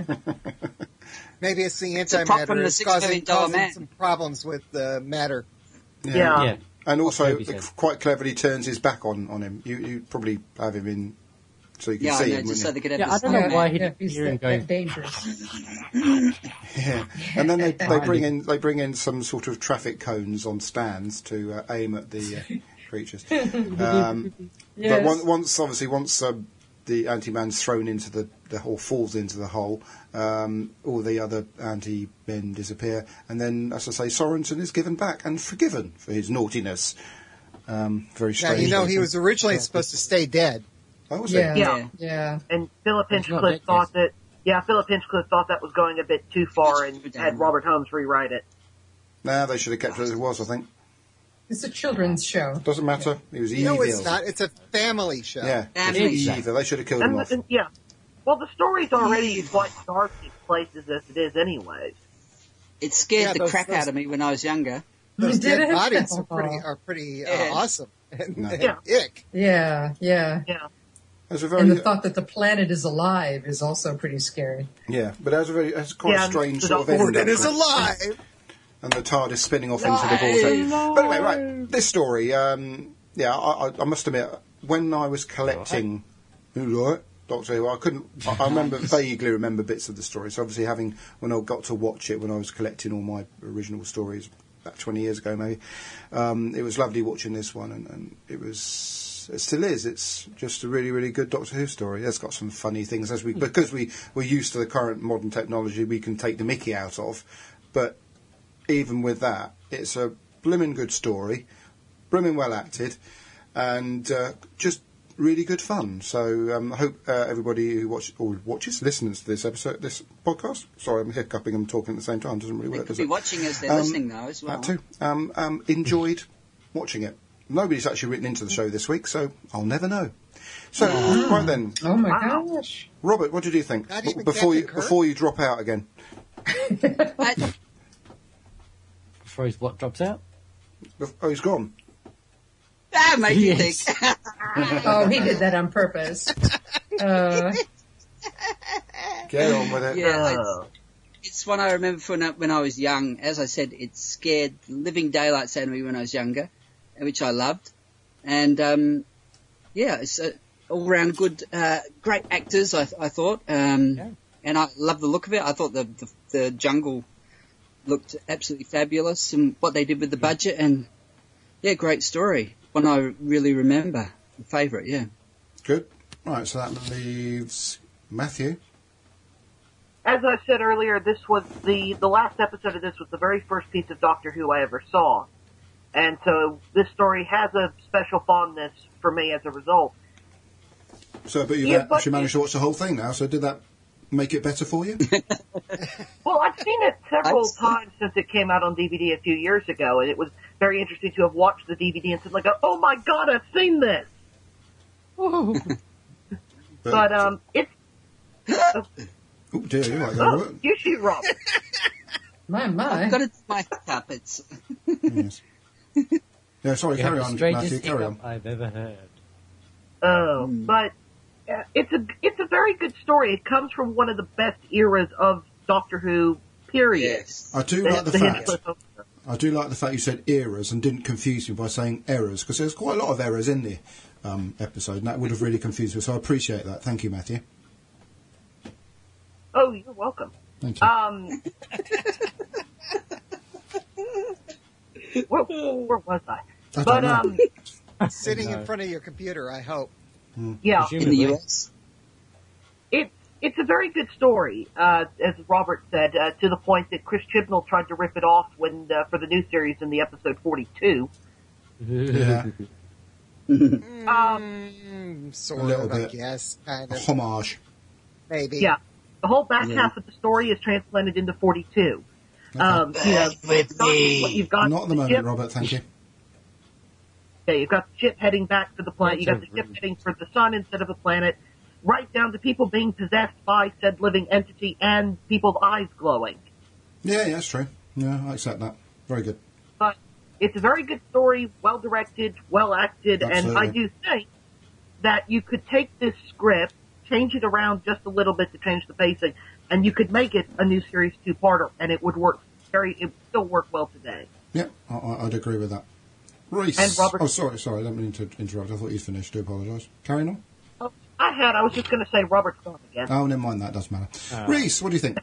Speaker 4: Maybe it's the
Speaker 7: a prop from
Speaker 4: antimatter
Speaker 7: the
Speaker 4: is
Speaker 7: six
Speaker 4: causing,
Speaker 7: million dollar
Speaker 4: causing
Speaker 7: man.
Speaker 4: some problems with uh, matter.
Speaker 8: Yeah.
Speaker 5: Yeah.
Speaker 2: And also,
Speaker 5: Toby said.
Speaker 2: quite cleverly turns his back on, on him. You you probably have him in so you can
Speaker 7: Yeah,
Speaker 2: see
Speaker 7: I know,
Speaker 2: him.
Speaker 7: just so
Speaker 2: wouldn't
Speaker 7: they could have
Speaker 5: Yeah, I
Speaker 7: this
Speaker 5: don't know
Speaker 3: yeah,
Speaker 5: why he
Speaker 3: yeah,
Speaker 5: didn't
Speaker 3: he's
Speaker 5: hear him
Speaker 3: that,
Speaker 5: going.
Speaker 3: that dangerous.
Speaker 2: you? Yeah. And then they, they bring in they bring in some sort of traffic cones on stands to uh, aim at the uh, creatures. Um,
Speaker 3: Yes.
Speaker 2: But one, once, obviously, once uh, the anti-man's thrown into the, the hole, falls into the hole, um, all the other anti-men disappear, and then, as I say, Sorensen is given back and forgiven for his naughtiness. Um, very
Speaker 4: Now,
Speaker 2: strange.
Speaker 4: you know, he was originally supposed to stay dead.
Speaker 2: Oh, was
Speaker 3: Yeah,
Speaker 2: he?
Speaker 8: Yeah.
Speaker 3: yeah, yeah.
Speaker 8: And Philip
Speaker 5: He's not
Speaker 8: Hinchcliffe
Speaker 5: dead
Speaker 8: thought that, yeah, Philip Hinchcliffe thought that was going a bit too far and
Speaker 7: It's
Speaker 8: had Robert Holmes rewrite it.
Speaker 2: Nah, they should have kept it as it was, I think.
Speaker 3: It's a children's show.
Speaker 2: Doesn't matter. He was
Speaker 4: No,
Speaker 2: evil.
Speaker 4: it's not. It's a family show.
Speaker 2: Yeah,
Speaker 7: Family
Speaker 2: he's
Speaker 7: show.
Speaker 2: evil. They should have killed him
Speaker 8: And,
Speaker 2: off.
Speaker 8: and yeah, well, the story's already quite dark in places as it is, anyways.
Speaker 7: It scared
Speaker 4: Yeah,
Speaker 7: the
Speaker 4: those-
Speaker 7: crap
Speaker 4: those-
Speaker 7: out of me when I was younger.
Speaker 4: Those
Speaker 3: You did
Speaker 4: dead
Speaker 3: it?
Speaker 4: bodies are
Speaker 3: Aw.
Speaker 4: pretty, are pretty uh,
Speaker 7: Yeah.
Speaker 4: awesome. And,
Speaker 2: No.
Speaker 4: and
Speaker 8: Yeah.
Speaker 4: ick.
Speaker 3: Yeah, yeah.
Speaker 8: Yeah,
Speaker 2: There's a very
Speaker 3: And the thought that the planet is alive is also pretty scary.
Speaker 2: yeah, but it has a very it's quite
Speaker 8: Yeah,
Speaker 2: a strange
Speaker 8: the
Speaker 2: sort of
Speaker 8: Doctor
Speaker 2: end.
Speaker 4: It is
Speaker 2: actually.
Speaker 4: alive.
Speaker 2: And the TARDIS spinning off into the vortex. But anyway, right, this story, um, yeah, I, I, I must admit, when I was collecting, right, Doctor Who, I couldn't, I, I remember, vaguely remember bits of the story. So obviously having, when I got to watch it, when I was collecting all my original stories, about twenty years ago maybe, um, it was lovely watching this one, and, and it was, it still is, it's just a really, really good Doctor Who story. It's got some funny things, as we, because we, we're used to the current modern technology, we can take the mickey out of, but even with that, it's a blimmin' good story, blimmin' well acted, and uh, just really good fun. So um, I hope uh, everybody who watch, or watches, listens to this episode, this podcast. Sorry, I'm hiccuping and talking at the same time. Doesn't really
Speaker 7: They
Speaker 2: work,
Speaker 7: could
Speaker 2: does
Speaker 7: be
Speaker 2: it?
Speaker 7: watching as they're
Speaker 2: Um,
Speaker 7: listening, though, as well.
Speaker 2: That too. Um, um, enjoyed watching it. Nobody's actually written into the show this week, so I'll never know. So, right then,
Speaker 3: Oh my gosh.
Speaker 2: Robert, what did you think
Speaker 4: Not even
Speaker 2: before you
Speaker 4: Captain Kirk?
Speaker 2: before you drop out again?
Speaker 7: I-
Speaker 5: Before his what drops out?
Speaker 2: Bef- Oh, he's gone.
Speaker 7: that made you
Speaker 5: Yes.
Speaker 7: think.
Speaker 3: Oh, he did that on purpose. Uh,
Speaker 2: Get on with it.
Speaker 7: Yeah,
Speaker 8: Uh,
Speaker 7: It's one I remember from when I was young. As I said, it scared living daylights out of me when I was younger, which I loved. And, um, yeah, it's uh, all round good, uh, great actors, I, I thought. Um,
Speaker 5: Yeah.
Speaker 7: And I love the look of it. I thought the, the, the jungle looked absolutely fabulous and what they did with the budget. And, yeah, great story. One I really remember. Favourite, yeah.
Speaker 2: Good. Right, so that leaves Matthew.
Speaker 8: as I said earlier, this was the, the last episode of this was the very first piece of Doctor Who I ever saw. And so this story has a special fondness for me as a result.
Speaker 2: So, but you've
Speaker 8: Yeah,
Speaker 2: actually
Speaker 8: but-
Speaker 2: managed to watch the whole thing now. So, did that make it better for you?
Speaker 8: Well, I've seen it several
Speaker 7: I've-
Speaker 8: times since it came out on D V D a few years ago, and it was very interesting to have watched the D V D and said, like, oh my god, I've seen this! But, um, it's,
Speaker 2: oh dear, you might go
Speaker 8: oh,
Speaker 2: over it.
Speaker 8: you shoot, Rob.
Speaker 3: my, my.
Speaker 7: I've got to do my hiccup. It's
Speaker 2: Yes. Yeah, sorry,
Speaker 5: You
Speaker 2: carry
Speaker 5: have the
Speaker 2: on,
Speaker 5: strangest
Speaker 2: Matthew. Carry
Speaker 5: hiccup
Speaker 2: on.
Speaker 5: I've ever heard.
Speaker 8: Oh, but uh, it's a it's a very good story. It comes from one of the best eras of Doctor Who. Period.
Speaker 7: yes.
Speaker 2: I do
Speaker 8: The-
Speaker 2: like the,
Speaker 8: the
Speaker 2: fact.
Speaker 8: Hinchcliffe-
Speaker 2: I do like the fact you said eras and didn't confuse me by saying errors, because there's quite a lot of errors in the um, episode, and that would have really confused me. So I appreciate that. Thank you, Matthew.
Speaker 8: Oh, you're welcome.
Speaker 2: Thank you.
Speaker 8: Um, where, where was I?
Speaker 2: I don't
Speaker 8: But
Speaker 2: know.
Speaker 8: um,
Speaker 4: Sitting
Speaker 5: No.
Speaker 4: in front of your computer, I hope.
Speaker 8: yeah,
Speaker 7: In
Speaker 5: Presumably.
Speaker 7: the U S.
Speaker 8: it it's a very good story, uh, as Robert said, uh, to the point that Chris Chibnall tried to rip it off when uh, for the new series in the episode forty-two.
Speaker 2: yeah,
Speaker 8: Um,
Speaker 4: Mm, sort
Speaker 2: A little
Speaker 4: of, I
Speaker 2: bit.
Speaker 4: guess. Kind of.
Speaker 2: homage.
Speaker 4: Maybe.
Speaker 8: yeah, the whole back
Speaker 7: Yeah.
Speaker 8: half of the story is transplanted into forty-two. Um, you know,
Speaker 7: with
Speaker 8: not
Speaker 7: me.
Speaker 8: what you've got
Speaker 2: Not at the
Speaker 8: the
Speaker 2: moment,
Speaker 8: ship-
Speaker 2: Robert. Thank you.
Speaker 8: Okay, you've got the ship heading back to the planet. You got the ship heading for the sun instead of the planet. Right down to people being possessed by said living entity and people's eyes glowing.
Speaker 2: Yeah, yeah, that's true. Yeah, I accept that. Very good.
Speaker 8: But it's a very good story, well directed, well acted,
Speaker 2: Absolutely.
Speaker 8: and I do think that you could take this script, change it around just a little bit to change the pacing, and you could make it a new series two-parter, and it would work very, it would still work well today.
Speaker 2: Yeah, I, I'd agree with that. Reese.
Speaker 8: And Robert-
Speaker 2: Oh, sorry, sorry, I don't mean to interrupt. I thought you'd finished. Do apologise. Carrying on.
Speaker 8: Oh, I had, I was just going to say Robert Scott again.
Speaker 2: Oh, never mind that. Doesn't matter.
Speaker 5: Oh.
Speaker 2: Reese, what do you think?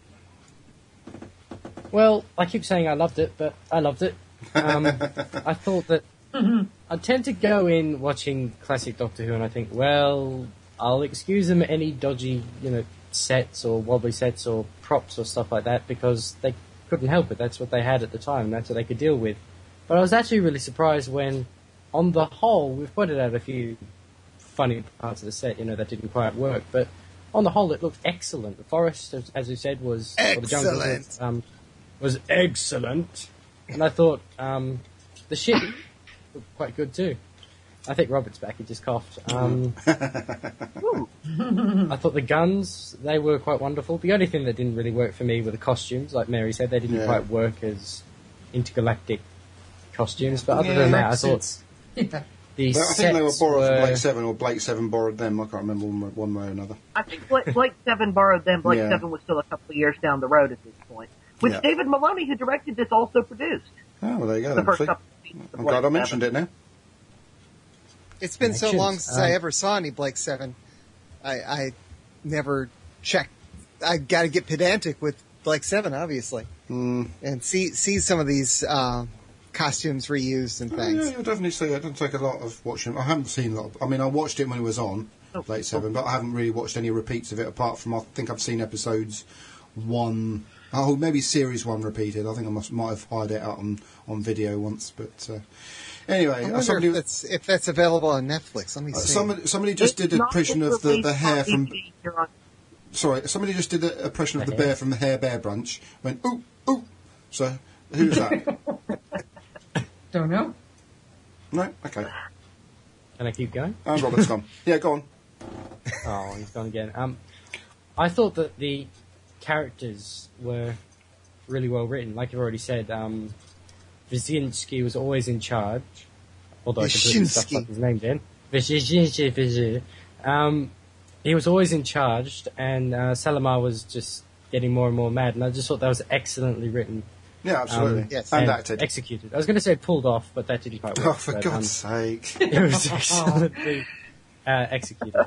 Speaker 5: Well, I keep saying I loved it, but I loved it. Um, I thought that I tend to go in watching classic Doctor Who, and I think, well, I'll excuse them any dodgy, you know, sets or wobbly sets or props or stuff like that because they couldn't help it. That's what they had at the time. That's what they could deal with. But I was actually really surprised when, on the whole, we've pointed out a few funny parts of the set, you know, that didn't quite work. But on the whole, it looked excellent. The forest, as, as you said, was or the jungle was, um, was excellent. And I thought um, the ship looked quite good too. I think Robert's back. He just coughed. Um, I thought the guns, they were quite wonderful. The only thing that didn't really work for me were the costumes. Like Mary said, they didn't
Speaker 2: Yeah.
Speaker 5: quite work as intergalactic costumes. But other
Speaker 2: Yeah,
Speaker 5: than that, I
Speaker 3: makes
Speaker 5: thought
Speaker 3: sense. Yeah.
Speaker 5: the
Speaker 2: Well, I think they were
Speaker 5: sets
Speaker 2: borrowed
Speaker 5: were...
Speaker 2: from Blake Seven, or Blake Seven borrowed them. I can't remember one, one way or another.
Speaker 8: I think Blake, Blake Seven borrowed them. Blake
Speaker 2: Yeah.
Speaker 8: Seven was still a couple of years down the road at this point. Which
Speaker 2: Yeah.
Speaker 8: David Maloney, who directed this, also produced.
Speaker 2: Oh, well, there you go.
Speaker 8: The
Speaker 2: then.
Speaker 8: first
Speaker 2: See?
Speaker 8: couple of seasons of
Speaker 2: I'm
Speaker 8: Blake
Speaker 2: glad I
Speaker 8: Seven.
Speaker 2: mentioned it now.
Speaker 4: It's been so
Speaker 5: Connections.
Speaker 4: long since I
Speaker 5: Um,
Speaker 4: ever saw any Blake Seven. I, I never checked. I got to get pedantic with Blake Seven, obviously,
Speaker 2: Mm.
Speaker 4: and see see some of these uh, costumes reused and
Speaker 2: Oh,
Speaker 4: things.
Speaker 2: yeah, you'll definitely see it. It doesn't take a lot of watching. I haven't seen a lot. Of, I mean, I watched it when it was on,
Speaker 8: Oh,
Speaker 2: Blake Seven, but I haven't really watched any repeats of it apart from I think I've seen episodes one. Oh, maybe series one repeated. I think I must might have hired it out on, on video once, but uh, anyway,
Speaker 4: I
Speaker 2: uh,
Speaker 4: wonder
Speaker 2: somebody
Speaker 4: if that's if that's available on Netflix. Let me
Speaker 2: uh,
Speaker 4: see.
Speaker 2: somebody somebody just
Speaker 8: It's
Speaker 2: did an
Speaker 8: not
Speaker 2: impression of the, the
Speaker 8: released
Speaker 2: hair
Speaker 8: on
Speaker 2: from.
Speaker 8: D V D here on-
Speaker 2: Sorry, somebody just did an impression of the
Speaker 5: Okay.
Speaker 2: bear from the Hair Bear Brunch. Went ooh ooh. So who's that?
Speaker 3: Don't know.
Speaker 2: No, okay.
Speaker 5: Can I keep going?
Speaker 2: And Robert's gone. Yeah, go on.
Speaker 5: Oh, he's gone again. Um, I thought that the characters were really well written. Like I've already said, um, Wyszynski was always in charge. Although I completely stuffed
Speaker 4: Wyszynski.
Speaker 5: up his name then. Wyszynski, Wyszynski. Um, he was always in charge, and uh, Salamar was just getting more and more mad. And I just thought that was excellently written.
Speaker 2: Yeah, absolutely.
Speaker 5: Um,
Speaker 4: Yes.
Speaker 2: And acted.
Speaker 5: Executed. I was going to say pulled off, but that didn't quite work.
Speaker 2: Oh, for
Speaker 5: but,
Speaker 2: God's
Speaker 5: um,
Speaker 2: sake.
Speaker 5: it was excellently uh, executed.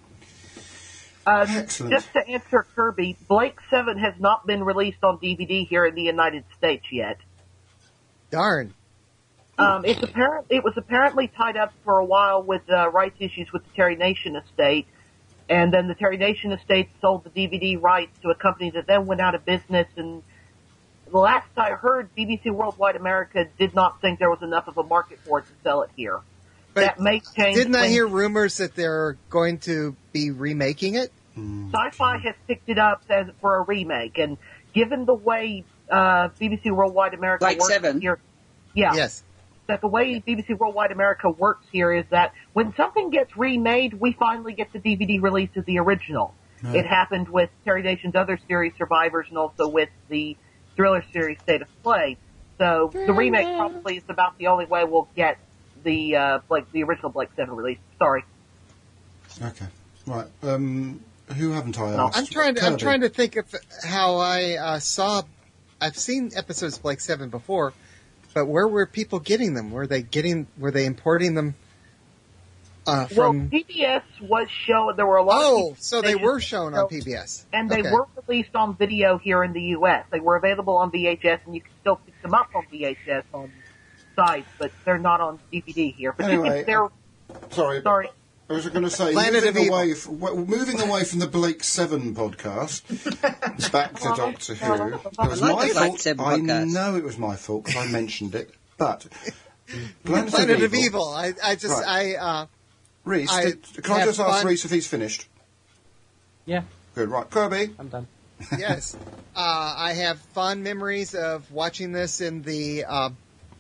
Speaker 8: Uh,
Speaker 2: Excellent.
Speaker 8: just to answer Kirby, Blake Seven has not been released on D V D here in the United States yet.
Speaker 4: Darn.
Speaker 8: Um, it's apparent it was apparently tied up for a while with uh, rights issues with the Terry Nation estate, and then the Terry Nation estate sold the D V D rights to a company that then went out of business. And the last I heard, B B C Worldwide America did not think there was enough of a market for it to sell it here.
Speaker 4: But
Speaker 8: that may change.
Speaker 4: didn't I
Speaker 8: when
Speaker 4: hear rumors that they're going to be remaking it?
Speaker 8: Sci-Fi has picked it up as for a remake, and given the way uh, B B C Worldwide America
Speaker 7: Like
Speaker 8: works
Speaker 7: Seven?
Speaker 8: here, yeah,
Speaker 4: Yes.
Speaker 8: that the way B B C Worldwide America works here is that when something gets remade, we finally get the D V D release of the original.
Speaker 2: Right.
Speaker 8: It happened with Terry Nation's other series, Survivors, and also with the Thriller series, State of Play. So the remake probably is about the only way we'll get the uh, Blake, the original Blake Seven release. Sorry.
Speaker 2: Okay. Right. Um, who haven't I
Speaker 8: No,
Speaker 2: asked?
Speaker 4: I'm trying to. I'm
Speaker 2: Kirby.
Speaker 4: trying to think of how I uh, saw. I've seen episodes of Blake Seven before, but where were people getting them? Were they getting? Were they importing them uh,
Speaker 8: Well,
Speaker 4: from?
Speaker 8: P B S was showing there were a lot of
Speaker 4: Oh,
Speaker 8: people
Speaker 4: so they
Speaker 8: stations
Speaker 4: were shown on
Speaker 8: show-
Speaker 4: P B S,
Speaker 8: and they
Speaker 4: Okay.
Speaker 8: were released on video here in the U S. They were available on V H S, and you can still pick them up on V H S on sites, but they're not on D V D here. But you
Speaker 2: Anyway,
Speaker 8: can, they're
Speaker 2: Sorry.
Speaker 8: sorry.
Speaker 2: I was going to say,
Speaker 4: Planet
Speaker 2: moving
Speaker 4: of Evil.
Speaker 2: away, f- w- moving away from the Blake Seven podcast, back to Doctor Who. It was
Speaker 7: I like
Speaker 2: my
Speaker 7: the Blake
Speaker 2: fault.
Speaker 7: Seven
Speaker 2: I
Speaker 7: podcast.
Speaker 2: know it was my fault because I mentioned it. But Planet,
Speaker 4: Planet
Speaker 2: of Evil.
Speaker 4: I, I just.
Speaker 2: Right.
Speaker 4: I. Uh,
Speaker 2: Reese,
Speaker 4: I
Speaker 2: did, can I
Speaker 4: have
Speaker 2: just ask
Speaker 4: fun-
Speaker 2: Reese if he's finished?
Speaker 5: Yeah,
Speaker 2: Good. Right, Kirby.
Speaker 5: I'm done.
Speaker 4: yes. Uh, I have fond memories of watching this in the uh,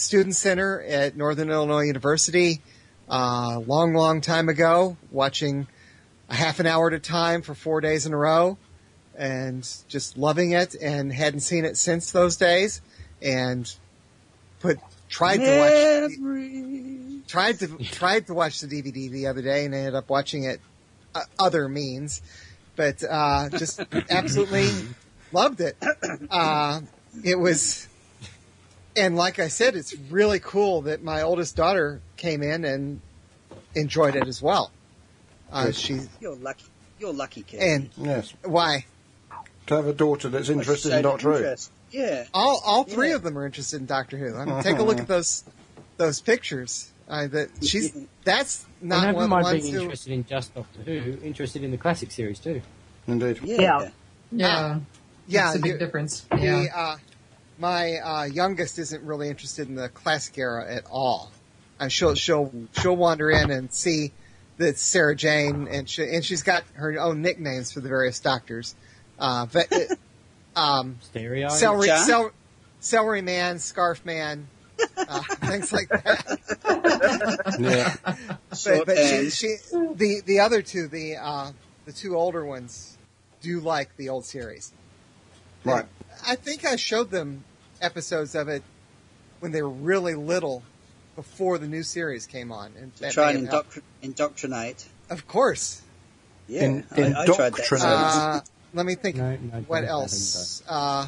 Speaker 4: student center at Northern Illinois University a uh, long, long time ago, watching a half an hour at a time for four days in a row, and just loving it, and hadn't seen it since those days, and put tried to watch the, tried to tried to watch the D V D the other day, and ended up watching it uh, other means, but uh, just absolutely loved it. Uh, it was. And like I said, it's really cool that my oldest daughter came in and enjoyed it as well. Uh, she,
Speaker 7: You're lucky. You're lucky, kid.
Speaker 4: and
Speaker 2: Yes.
Speaker 4: why?
Speaker 2: To have a daughter that's interested in Doctor Who.
Speaker 7: Yeah.
Speaker 4: All all three
Speaker 7: Yeah.
Speaker 4: of them are interested in Doctor Who. I mean, take a look at those those pictures. Uh, that she's that's
Speaker 5: And
Speaker 4: not
Speaker 5: never
Speaker 4: one of the
Speaker 5: mind
Speaker 4: ones
Speaker 5: being
Speaker 4: who.
Speaker 5: interested in just Doctor Who, interested in the classic series too.
Speaker 2: Indeed.
Speaker 7: Yeah.
Speaker 8: Yeah.
Speaker 3: Yeah.
Speaker 4: Yeah,
Speaker 3: It's a big
Speaker 4: you-
Speaker 3: difference.
Speaker 4: The,
Speaker 3: Yeah.
Speaker 4: uh, my uh, youngest isn't really interested in the classic era at all. Uh, she'll she'll she'll wander in and see that it's Sarah Jane, and she and she's got her own nicknames for the various doctors. Uh, but, um,
Speaker 5: Stereo.
Speaker 4: celery,
Speaker 7: John?
Speaker 4: cel- celery man, scarf man, uh, things like that.
Speaker 2: Yeah.
Speaker 4: But,
Speaker 7: Short
Speaker 4: but she,
Speaker 7: and-
Speaker 4: she, the the other two, the uh, the two older ones, do like the old series.
Speaker 2: Right.
Speaker 4: I think I showed them episodes of it when they were really little, before the new series came on. And that
Speaker 7: Try
Speaker 4: may
Speaker 7: and
Speaker 4: have helped.
Speaker 7: indoctr- indoctrinate.
Speaker 4: Of course.
Speaker 7: Yeah.
Speaker 2: In-
Speaker 7: I, I tried that.
Speaker 2: indoctrinate.
Speaker 4: Uh, let me think.
Speaker 5: No, no,
Speaker 4: what
Speaker 5: don't
Speaker 4: else? Uh,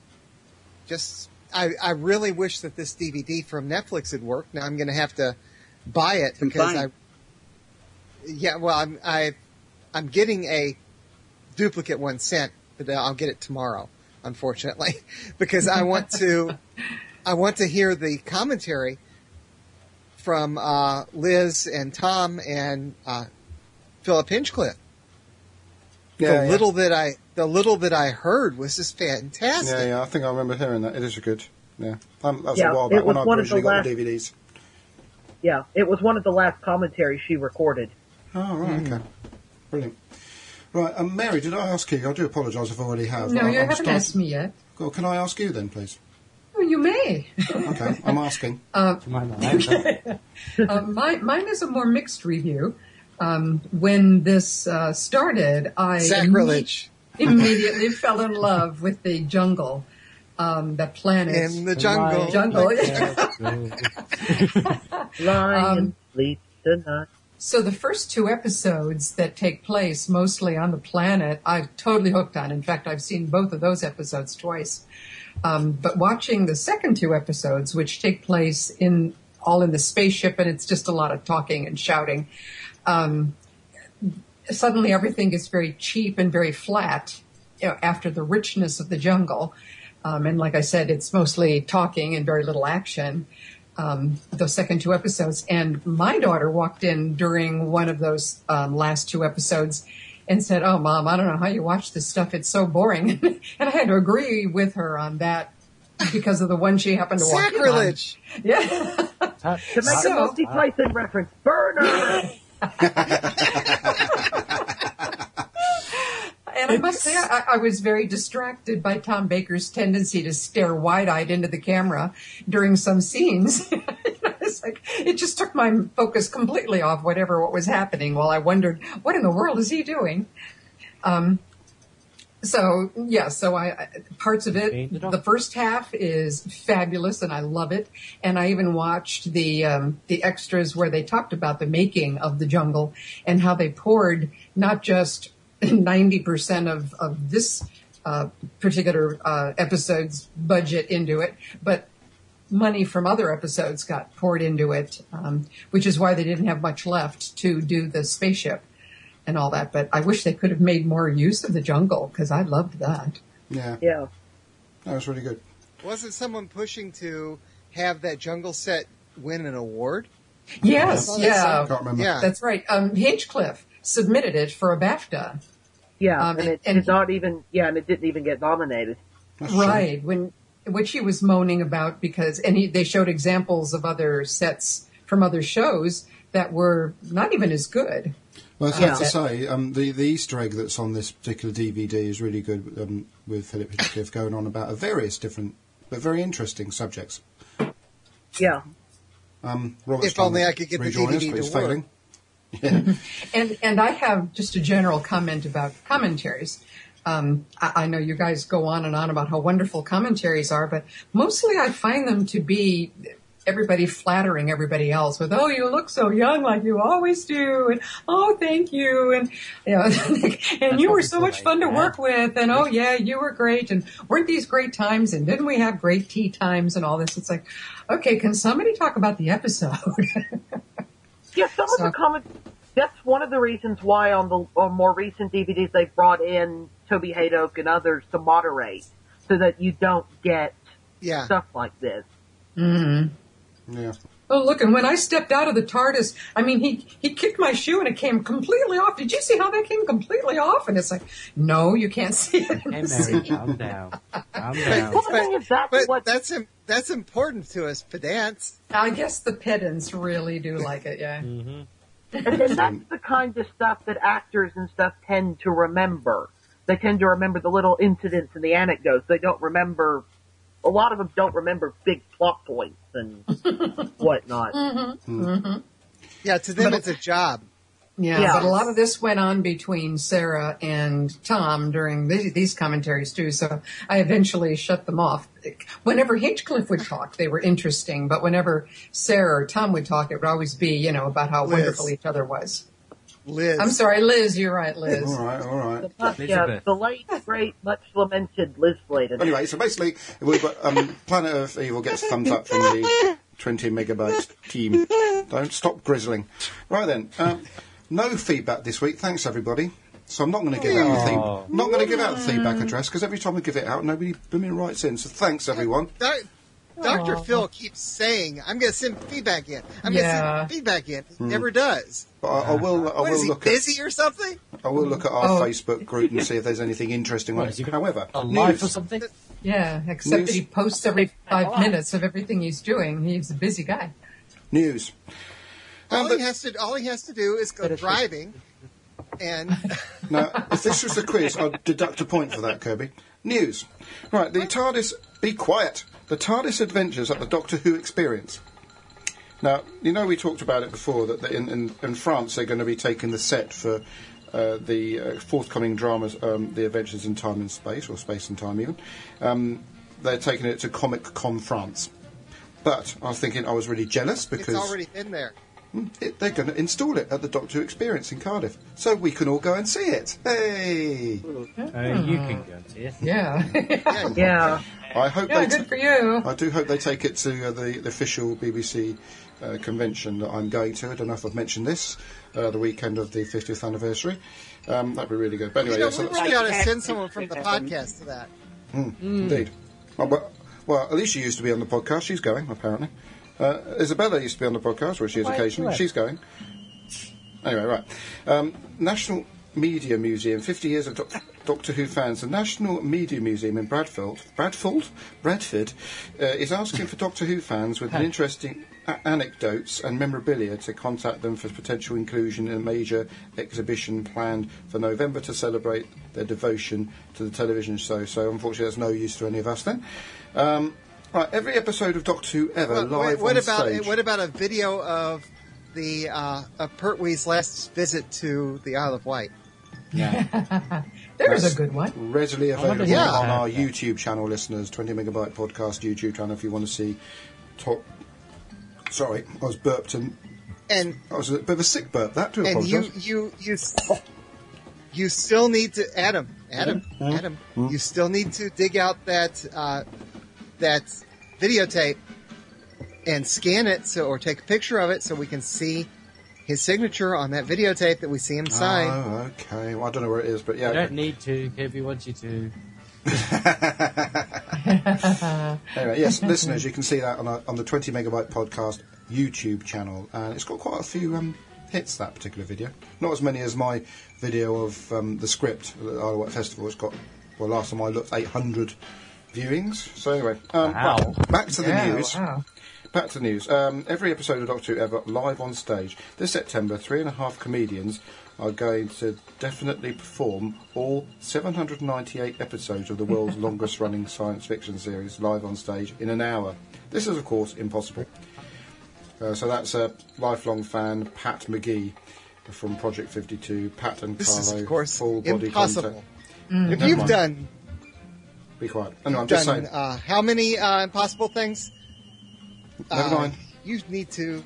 Speaker 4: just I I really wish that this D V D from Netflix had worked. Now I'm going to have to buy it because I.
Speaker 7: Complain.
Speaker 4: Yeah, well, I'm I, I'm getting a duplicate one sent, but I'll get it tomorrow, unfortunately, because I want to, I want to hear the commentary from uh, Liz and Tom and uh, Philip Hinchcliffe.
Speaker 2: Yeah,
Speaker 4: the
Speaker 2: yeah.
Speaker 4: little that I, the little that I heard was just fantastic.
Speaker 2: Yeah, yeah, I think I remember hearing that. It is good. Yeah. Um, that was
Speaker 8: Yeah,
Speaker 2: a while
Speaker 8: it
Speaker 2: back when
Speaker 8: was
Speaker 2: I
Speaker 8: one of the
Speaker 2: originally got
Speaker 8: last-
Speaker 2: the D V Ds.
Speaker 8: Yeah, it was one of the last commentaries she recorded.
Speaker 2: Oh, right, okay. Brilliant. Right, um, Mary, did I ask you? I do apologise if I already have.
Speaker 3: No,
Speaker 2: I,
Speaker 3: you
Speaker 2: I'm
Speaker 3: haven't
Speaker 2: starting-
Speaker 3: asked me yet.
Speaker 2: Well, can I ask you then, please?
Speaker 3: Oh, you may.
Speaker 2: Okay, I'm asking.
Speaker 3: Uh,
Speaker 5: To my mind.
Speaker 3: uh, my, mine is a more mixed review. Um, when this uh, started, I
Speaker 4: Sacrilege
Speaker 3: imme- immediately fell in love with the jungle, um, the planet.
Speaker 4: in the jungle.
Speaker 3: Jungle.
Speaker 8: Lying
Speaker 3: Um,
Speaker 8: in sleep tonight.
Speaker 3: So the first two episodes that take place mostly on the planet, I'm totally hooked on. In fact, I've seen both of those episodes twice. Um, but watching the second two episodes, which take place in all in the spaceship, and it's just a lot of talking and shouting, um, suddenly everything gets very cheap and very flat, you know, after the richness of the jungle. Um, and like I said, it's mostly talking and very little action. Um, those second two episodes. And my daughter walked in during one of those um, last two episodes and said, "Oh, Mom, I don't know how you watch this stuff. It's so boring." And I had to agree with her on that because of the one she happened to walk in on.
Speaker 4: Sacrilege.
Speaker 3: Yeah.
Speaker 8: To make
Speaker 3: So-
Speaker 8: a Monty Python reference, burner!
Speaker 3: And I must say, I, I was very distracted by Tom Baker's tendency to stare wide-eyed into the camera during some scenes. It's like, it just took my focus completely off whatever what was happening while I wondered, what in the world is he doing? Um, so, yeah, so I, I- parts of it, the first half is fabulous and I love it. And I even watched the, um, the extras where they talked about the making of the jungle and how they poured not just ninety percent of, of this, uh, particular, uh, episode's budget into it, but money from other episodes got poured into it, um, which is why they didn't have much left to do the spaceship and all that. But I wish they could have made more use of the jungle because I loved that.
Speaker 2: Yeah,
Speaker 8: Yeah.
Speaker 2: that was really good.
Speaker 4: Wasn't someone pushing to have that jungle set win an award?
Speaker 3: Yes,
Speaker 4: Oh,
Speaker 3: yeah,
Speaker 2: Can't remember.
Speaker 4: Yeah.
Speaker 3: that's right. Um, Hinchcliffe submitted it for a BAFTA.
Speaker 8: Yeah,
Speaker 3: Um,
Speaker 8: and it
Speaker 3: and-
Speaker 8: did not even, yeah, and it didn't even get nominated.
Speaker 2: That's true.
Speaker 3: Right, when which he was moaning about because, and he, they showed examples of other sets from other shows that were not even as good.
Speaker 2: Well, it's
Speaker 8: Yeah.
Speaker 2: hard to say. Um, the, the Easter egg that's on this particular D V D is really good, um, with Philip Hinchcliffe going on about a various different but very interesting subjects.
Speaker 8: Yeah.
Speaker 2: Um, Robert
Speaker 4: If only I could get the
Speaker 2: rejoin
Speaker 4: D V
Speaker 2: us,
Speaker 4: D
Speaker 2: but
Speaker 4: to
Speaker 2: he's
Speaker 4: work.
Speaker 2: failing. Yeah.
Speaker 3: And and I have just a general comment about commentaries. Um, I, I know you guys go on and on about how wonderful commentaries are, but mostly I find them to be everybody flattering everybody else with, "Oh, you look so young, like you always do," and "Oh, thank you," and you know, and you
Speaker 5: what
Speaker 3: were
Speaker 5: we
Speaker 3: so
Speaker 5: call
Speaker 3: much
Speaker 5: it,
Speaker 3: fun to
Speaker 5: yeah.
Speaker 3: work with, and "Oh yeah, you were great," and "Weren't these great times?" and "Didn't we have great tea times?" and all this. It's like, okay, can somebody talk about the episode?
Speaker 8: Yeah, some
Speaker 3: So-
Speaker 8: of the comments, that's one of the reasons why on the on more recent D V Ds they brought in Toby Haydock and others to moderate so that you don't get
Speaker 4: Yeah.
Speaker 8: stuff like this.
Speaker 3: Mm-hmm.
Speaker 2: Yeah.
Speaker 3: Oh, look, and when I stepped out of the TARDIS, I mean, he, he kicked my shoe and it came completely off. Did you see how that came completely off? And it's like, no, you can't see it. in
Speaker 5: Hey,
Speaker 3: the
Speaker 5: Mary,
Speaker 3: scene.
Speaker 5: calm down. Calm
Speaker 4: But,
Speaker 5: down.
Speaker 8: Well, the thing is, that's
Speaker 4: but
Speaker 8: what-
Speaker 4: that's im- that's important to us pedants.
Speaker 3: I guess the pedants really do like it, yeah.
Speaker 5: Mm-hmm.
Speaker 8: And, and that's the kind of stuff that actors and stuff tend to remember. They tend to remember the little incidents and the anecdotes. They don't remember, a lot of them don't remember big plot points and whatnot.
Speaker 4: Yeah, to them it's a job.
Speaker 3: Yeah,
Speaker 8: Yeah.
Speaker 3: but a lot of this went on between Sarah and Tom during these, these commentaries too, so I eventually shut them off. Whenever Hinchcliffe would talk, they were interesting, but whenever Sarah or Tom would talk, it would always be, you know, about how
Speaker 4: Liz.
Speaker 3: wonderful each other was.
Speaker 4: Liz.
Speaker 3: I'm sorry, Liz, you're right, Liz.
Speaker 2: All right, all right.
Speaker 8: The, much, yeah,
Speaker 5: Elizabeth.
Speaker 8: the late, great, much lamented Liz Sladen.
Speaker 2: Anyway, so basically, we've got um, Planet of Evil gets a thumbs up from the twenty megabytes team. Don't stop grizzling. Right then, um, no feedback this week. Thanks everybody. So I'm not going to give out the
Speaker 5: Oh.
Speaker 2: feedback. Not going to give out the feedback address because every time we give it out, nobody blooming writes in. So thanks everyone.
Speaker 4: Doc- Doctor
Speaker 3: Aw.
Speaker 4: Phil keeps saying, "I'm going to send feedback in. I'm
Speaker 3: Yeah.
Speaker 4: going to send feedback in." He never does.
Speaker 2: But I, I will. I
Speaker 4: What
Speaker 2: will
Speaker 4: is he,
Speaker 2: look
Speaker 4: busy
Speaker 2: at.
Speaker 4: or something?
Speaker 2: I will look at our
Speaker 3: Oh.
Speaker 2: Facebook group and see if there's anything interesting on
Speaker 5: What,
Speaker 2: it.
Speaker 5: has he got
Speaker 2: However,
Speaker 5: a life or
Speaker 2: news.
Speaker 5: something?
Speaker 3: Yeah, except
Speaker 2: News.
Speaker 3: that he posts every five minutes of everything he's doing. He's a busy guy.
Speaker 2: News.
Speaker 4: All
Speaker 2: Um,
Speaker 4: he has to all he has to do is go driving, and
Speaker 2: Now, if this was the quiz, I'd deduct a point for that, Kirby. News. Right, the TARDIS... Be quiet. The TARDIS Adventures at the Doctor Who Experience. Now, you know we talked about it before, that in, in, in France they're going to be taking the set for uh, the uh, forthcoming dramas, um, The Adventures in Time and Space, or Space and Time even. Um, they're taking it to Comic Con France. But I was thinking I was really jealous
Speaker 4: it's
Speaker 2: because...
Speaker 4: already been there.
Speaker 2: It, they're going to install it at the Doctor Who Experience in Cardiff, so we can all go and see it. Hey!
Speaker 5: Uh, you can go and see it.
Speaker 3: Yeah.
Speaker 4: Yeah,
Speaker 8: Yeah.
Speaker 2: I hope
Speaker 3: yeah,
Speaker 2: they.
Speaker 3: good for you.
Speaker 2: I do hope they take it to uh, the, the official B B C uh, convention that I'm going to. I don't know if I've mentioned this. Uh, the weekend of the fiftieth anniversary. Um, that'd be really good. But anyway,
Speaker 4: you know,
Speaker 2: yeah, so
Speaker 4: we
Speaker 2: that's-
Speaker 4: really ought to send someone from the podcast to that.
Speaker 2: indeed. Well, well, well, Alicia used to be on the podcast. She's going apparently. Uh, Isabella used to be on the podcast, where she is
Speaker 5: Why,
Speaker 2: occasionally.
Speaker 5: why?
Speaker 2: She's going. Anyway, right. Um, National Media Museum, fifty years of doc- Doctor Who fans. The National Media Museum in Bradford, Bradford, Bradford, uh, is asking for Doctor Who fans with an interesting a- anecdotes and memorabilia to contact them for potential inclusion in a major exhibition planned for November to celebrate their devotion to the television show. So, unfortunately, there's no use to any of us then. Um, right, every episode of Doctor Who ever
Speaker 4: Well,
Speaker 2: live
Speaker 4: what
Speaker 2: on
Speaker 4: about
Speaker 2: stage.
Speaker 4: what about a video of the uh, of Pertwee's last visit to the Isle of Wight?
Speaker 5: Yeah.
Speaker 3: There's
Speaker 2: That's
Speaker 3: a good one.
Speaker 2: Readily
Speaker 5: wonder
Speaker 2: available
Speaker 5: who
Speaker 4: Yeah.
Speaker 2: on
Speaker 5: had
Speaker 2: our
Speaker 5: that.
Speaker 2: YouTube channel, listeners. twenty megabyte podcast YouTube channel. If you want to see top. Sorry, I was burped and
Speaker 4: And
Speaker 2: I was a bit of a sick burp. That to
Speaker 4: and you
Speaker 2: apologise.
Speaker 4: you you s- you still need to Adam Adam Adam you still need to dig out that uh, that videotape and scan it so or take a picture of it so we can see his signature on that videotape that we see him sign.
Speaker 2: Oh, okay. Well, I don't know where it is, but yeah.
Speaker 5: You don't
Speaker 2: okay.
Speaker 5: need to. Kirby wants you to.
Speaker 2: Anyway, yes, listeners, you can see that on, our, on the twenty megabyte podcast YouTube channel, and it's got quite a few um, hits, that particular video. Not as many as my video of um, the script at the Isle of Wight Festival. It's got, well, last time I looked, eight hundred viewings. So anyway, um,
Speaker 5: Wow.
Speaker 2: right, back to the
Speaker 3: Yeah,
Speaker 2: news.
Speaker 3: wow.
Speaker 2: back to the news. Um, every episode of Doctor Who ever live on stage. This September, three and a half comedians are going to definitely perform all seven hundred ninety-eight episodes of the world's longest-running science fiction series live on stage in an hour. This is, of course, impossible. Uh, so that's a lifelong fan, Pat McGee, from Project fifty-two. Pat and
Speaker 4: This
Speaker 2: Carlo,
Speaker 4: is, of course,
Speaker 2: full body
Speaker 4: impossible.
Speaker 2: contact.
Speaker 4: If
Speaker 2: Never
Speaker 4: you've
Speaker 2: mind.
Speaker 4: done,
Speaker 2: Be quiet. Oh, no, I'm
Speaker 4: you've
Speaker 2: just
Speaker 4: done
Speaker 2: saying.
Speaker 4: uh, how many uh, impossible things?
Speaker 2: Never
Speaker 4: uh,
Speaker 2: mind.
Speaker 4: You need to.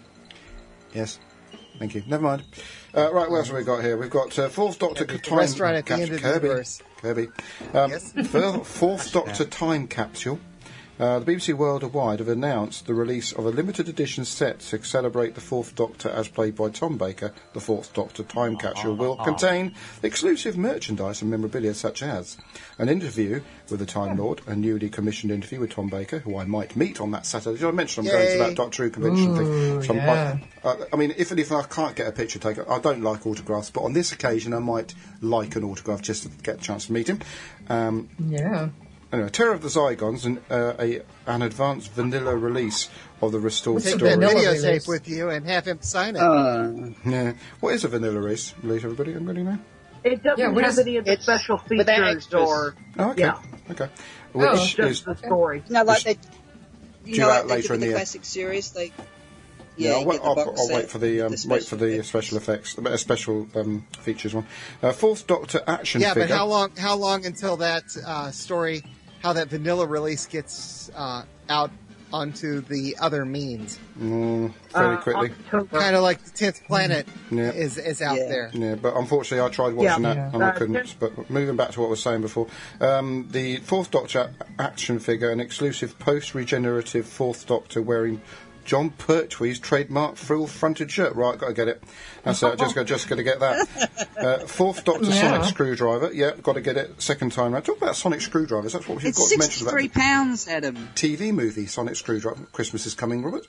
Speaker 2: Yes. Thank you. Never mind. Uh, right, what else have we got here? We've got uh, Fourth Doctor
Speaker 4: The
Speaker 2: Time
Speaker 4: restaurant at the
Speaker 2: Capsule.
Speaker 4: end of the
Speaker 2: Kirby.
Speaker 4: universe.
Speaker 2: Kirby. Um,
Speaker 4: Yes.
Speaker 2: fir- Fourth Doctor Time Capsule. Uh, the B B C Worldwide have announced the release of a limited edition set to celebrate the Fourth Doctor as played by Tom Baker. The Fourth Doctor Time Capsule will contain exclusive merchandise and memorabilia such as an interview with the Time Lord, a newly commissioned interview with Tom Baker, who I might meet on that Saturday. Did I mention I'm going to
Speaker 4: Yay.
Speaker 2: that Doctor Who convention
Speaker 3: Ooh,
Speaker 2: thing? So I'm-
Speaker 3: yeah.
Speaker 2: I, uh, I mean, if, if I can't get a picture taken, I don't like autographs, but on this occasion I might like an autograph just to get a chance to meet him. Um,
Speaker 3: Yeah.
Speaker 2: Anyway, Terror of the Zygons, and uh, a, an advanced vanilla release of the restored
Speaker 3: What's a
Speaker 4: Take
Speaker 2: story.
Speaker 4: that
Speaker 3: vanilla
Speaker 4: videotape
Speaker 3: release?
Speaker 4: with you and have him sign it.
Speaker 7: Uh,
Speaker 2: Yeah. What is a vanilla release? Release, everybody? Everybody know?
Speaker 8: It doesn't
Speaker 3: Yeah, what
Speaker 8: have
Speaker 3: is-
Speaker 8: any of the
Speaker 9: it's
Speaker 8: special
Speaker 9: without
Speaker 8: features
Speaker 9: extras.
Speaker 8: or
Speaker 2: Oh, okay.
Speaker 8: yeah,
Speaker 2: Okay.
Speaker 3: Oh,
Speaker 2: Which
Speaker 8: just
Speaker 2: is
Speaker 8: the story.
Speaker 7: you know, like they, you
Speaker 2: Due
Speaker 7: know,
Speaker 2: out
Speaker 7: like they
Speaker 2: later
Speaker 7: do
Speaker 2: in
Speaker 7: with
Speaker 2: the
Speaker 7: the
Speaker 2: year.
Speaker 7: classic series. They,
Speaker 2: yeah,
Speaker 7: yeah,
Speaker 2: I'll,
Speaker 7: you
Speaker 2: wait,
Speaker 7: get the
Speaker 2: I'll,
Speaker 7: box
Speaker 2: I'll
Speaker 7: set,
Speaker 2: wait for the, um,
Speaker 7: the
Speaker 2: wait for the
Speaker 7: effects.
Speaker 2: special effects, a special um, features one. Uh, Fourth Doctor action
Speaker 4: Yeah,
Speaker 2: figure.
Speaker 4: but how long? How long until that uh, story, how that vanilla release gets uh, out onto the other means?
Speaker 2: Mm, fairly
Speaker 8: Uh,
Speaker 2: quickly.
Speaker 8: October.
Speaker 4: Kind of like the tenth planet
Speaker 2: Yeah.
Speaker 4: is is out
Speaker 7: Yeah.
Speaker 4: there.
Speaker 2: Yeah, but unfortunately I tried watching
Speaker 8: Yeah.
Speaker 2: that
Speaker 3: Yeah.
Speaker 2: and I
Speaker 8: Uh,
Speaker 2: couldn't.
Speaker 8: Tim-
Speaker 2: But moving back to what I was saying before, um, the Fourth Doctor action figure, an exclusive post-regenerative Fourth Doctor wearing John Pertwee's trademark full-fronted shirt. Right, got to get it. That's it. Just got just got to get that. Uh, Fourth Doctor
Speaker 3: Yeah.
Speaker 2: Sonic screwdriver. Yeah, got to get it. Second time round. Talk about Sonic screwdrivers. That's what we've
Speaker 7: It's
Speaker 2: got to mention about
Speaker 7: sixty-three pounds, Adam.
Speaker 2: the T V movie Sonic Screwdriver. Christmas is coming, Robert.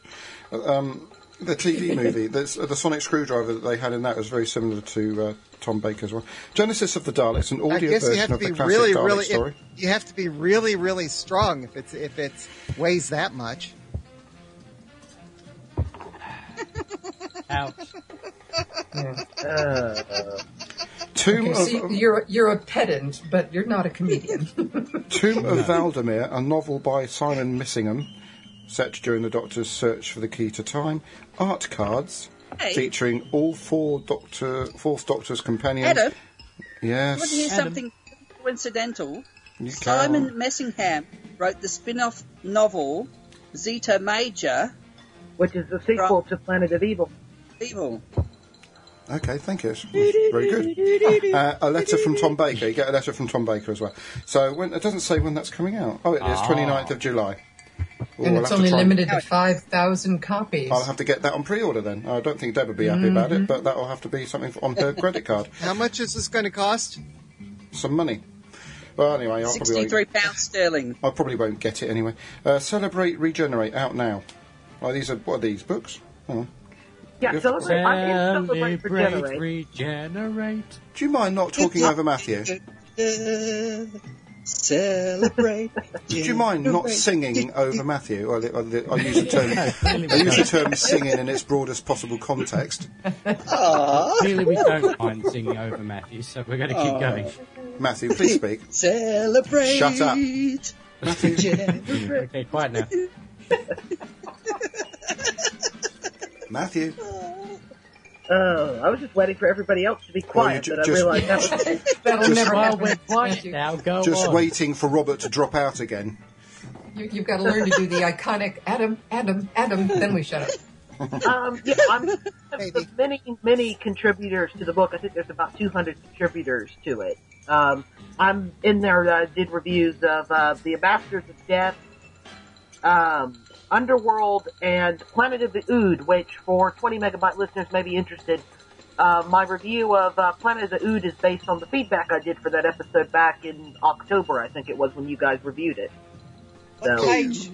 Speaker 2: Um, the T V movie, the, the Sonic screwdriver that they had in that was very similar to uh, Tom Baker's one. Genesis of the Daleks, an
Speaker 4: I
Speaker 2: audio
Speaker 4: guess you
Speaker 2: version
Speaker 4: have to
Speaker 2: of the
Speaker 4: be
Speaker 2: classic
Speaker 4: really,
Speaker 2: Dalek
Speaker 4: really.
Speaker 2: story.
Speaker 4: If, you have to be really, really strong if it's if it weighs that much.
Speaker 5: Ouch.
Speaker 3: Yeah.
Speaker 8: Uh,
Speaker 2: Tomb
Speaker 3: Okay, see,
Speaker 2: of
Speaker 3: you're you're a pedant, but you're not a comedian.
Speaker 2: Tomb of Valdemir, a novel by Simon Missingham, set during the Doctor's search for the key to time. Art cards
Speaker 7: Hey.
Speaker 2: featuring all four Doctor, Fourth Doctor's companions.
Speaker 7: Adam,
Speaker 2: Yes.
Speaker 7: want to hear
Speaker 5: Adam.
Speaker 7: something coincidental?
Speaker 2: You
Speaker 7: Simon
Speaker 2: can.
Speaker 7: Messingham wrote the spin-off novel Zeta Major
Speaker 8: which is the sequel to Planet of Evil.
Speaker 7: Evil.
Speaker 2: Okay, thank you. That's very good. Uh, a letter from Tom Baker. You get a letter from Tom Baker as well. So when, it doesn't say when that's coming out. Oh, it is
Speaker 5: Ah.
Speaker 2: twenty-ninth of July. Oh,
Speaker 3: and
Speaker 2: I'll
Speaker 3: it's
Speaker 2: have to
Speaker 3: only
Speaker 2: try and-
Speaker 3: limited to five thousand copies.
Speaker 2: I'll have to get that on pre-order then. I don't think Deb would be happy about it, but that will have to be something on her credit card.
Speaker 4: How much is this going to cost?
Speaker 2: Some money. Well, anyway, I'll probably,
Speaker 7: Sixty-three pounds sterling.
Speaker 2: I probably won't get it anyway. Uh, Celebrate, Regenerate, out now. Oh, these are, what are these, books? Oh.
Speaker 8: Yeah,
Speaker 2: Yes.
Speaker 8: celebrate. I'm in Celebrate for
Speaker 5: Celebrate,
Speaker 8: Generate.
Speaker 5: regenerate.
Speaker 2: Do you mind not talking over Matthew?
Speaker 7: Celebrate.
Speaker 2: Do you mind not singing over Matthew? I, I, I use the term,
Speaker 5: Clearly
Speaker 2: I
Speaker 5: we
Speaker 2: use the
Speaker 5: don't.
Speaker 2: term singing in its broadest possible context.
Speaker 5: Clearly we don't mind singing over Matthew, so we're going to keep going.
Speaker 2: Matthew, please speak.
Speaker 7: Celebrate.
Speaker 2: Shut up. Matthew.
Speaker 5: Okay, quiet now.
Speaker 2: Matthew.
Speaker 8: Oh, I was just waiting for everybody else to be
Speaker 2: Well, you
Speaker 8: quiet,
Speaker 2: ju-
Speaker 8: but I
Speaker 2: just-
Speaker 8: realized that was
Speaker 3: That'll
Speaker 2: Just-
Speaker 3: never
Speaker 5: Well,
Speaker 3: happen.
Speaker 5: we're quiet
Speaker 3: Matthew.
Speaker 5: now. Go
Speaker 2: Just
Speaker 5: on.
Speaker 2: waiting for Robert to drop out again.
Speaker 3: You, you've got to learn to do the iconic Adam, Adam, Adam. Then we shut up.
Speaker 8: Um, yeah, I'm
Speaker 4: Maybe.
Speaker 8: many, many contributors to the book. I think there's about two hundred contributors to it. Um, I'm in there. I did reviews of uh, the Ambassadors of Death, um, Underworld, and Planet of the Ood, which for twenty megabyte listeners may be interested. Uh, my review of uh, Planet of the Ood is based on the feedback I did for that episode back in October, I think it was, when you guys reviewed it. So,
Speaker 7: Page.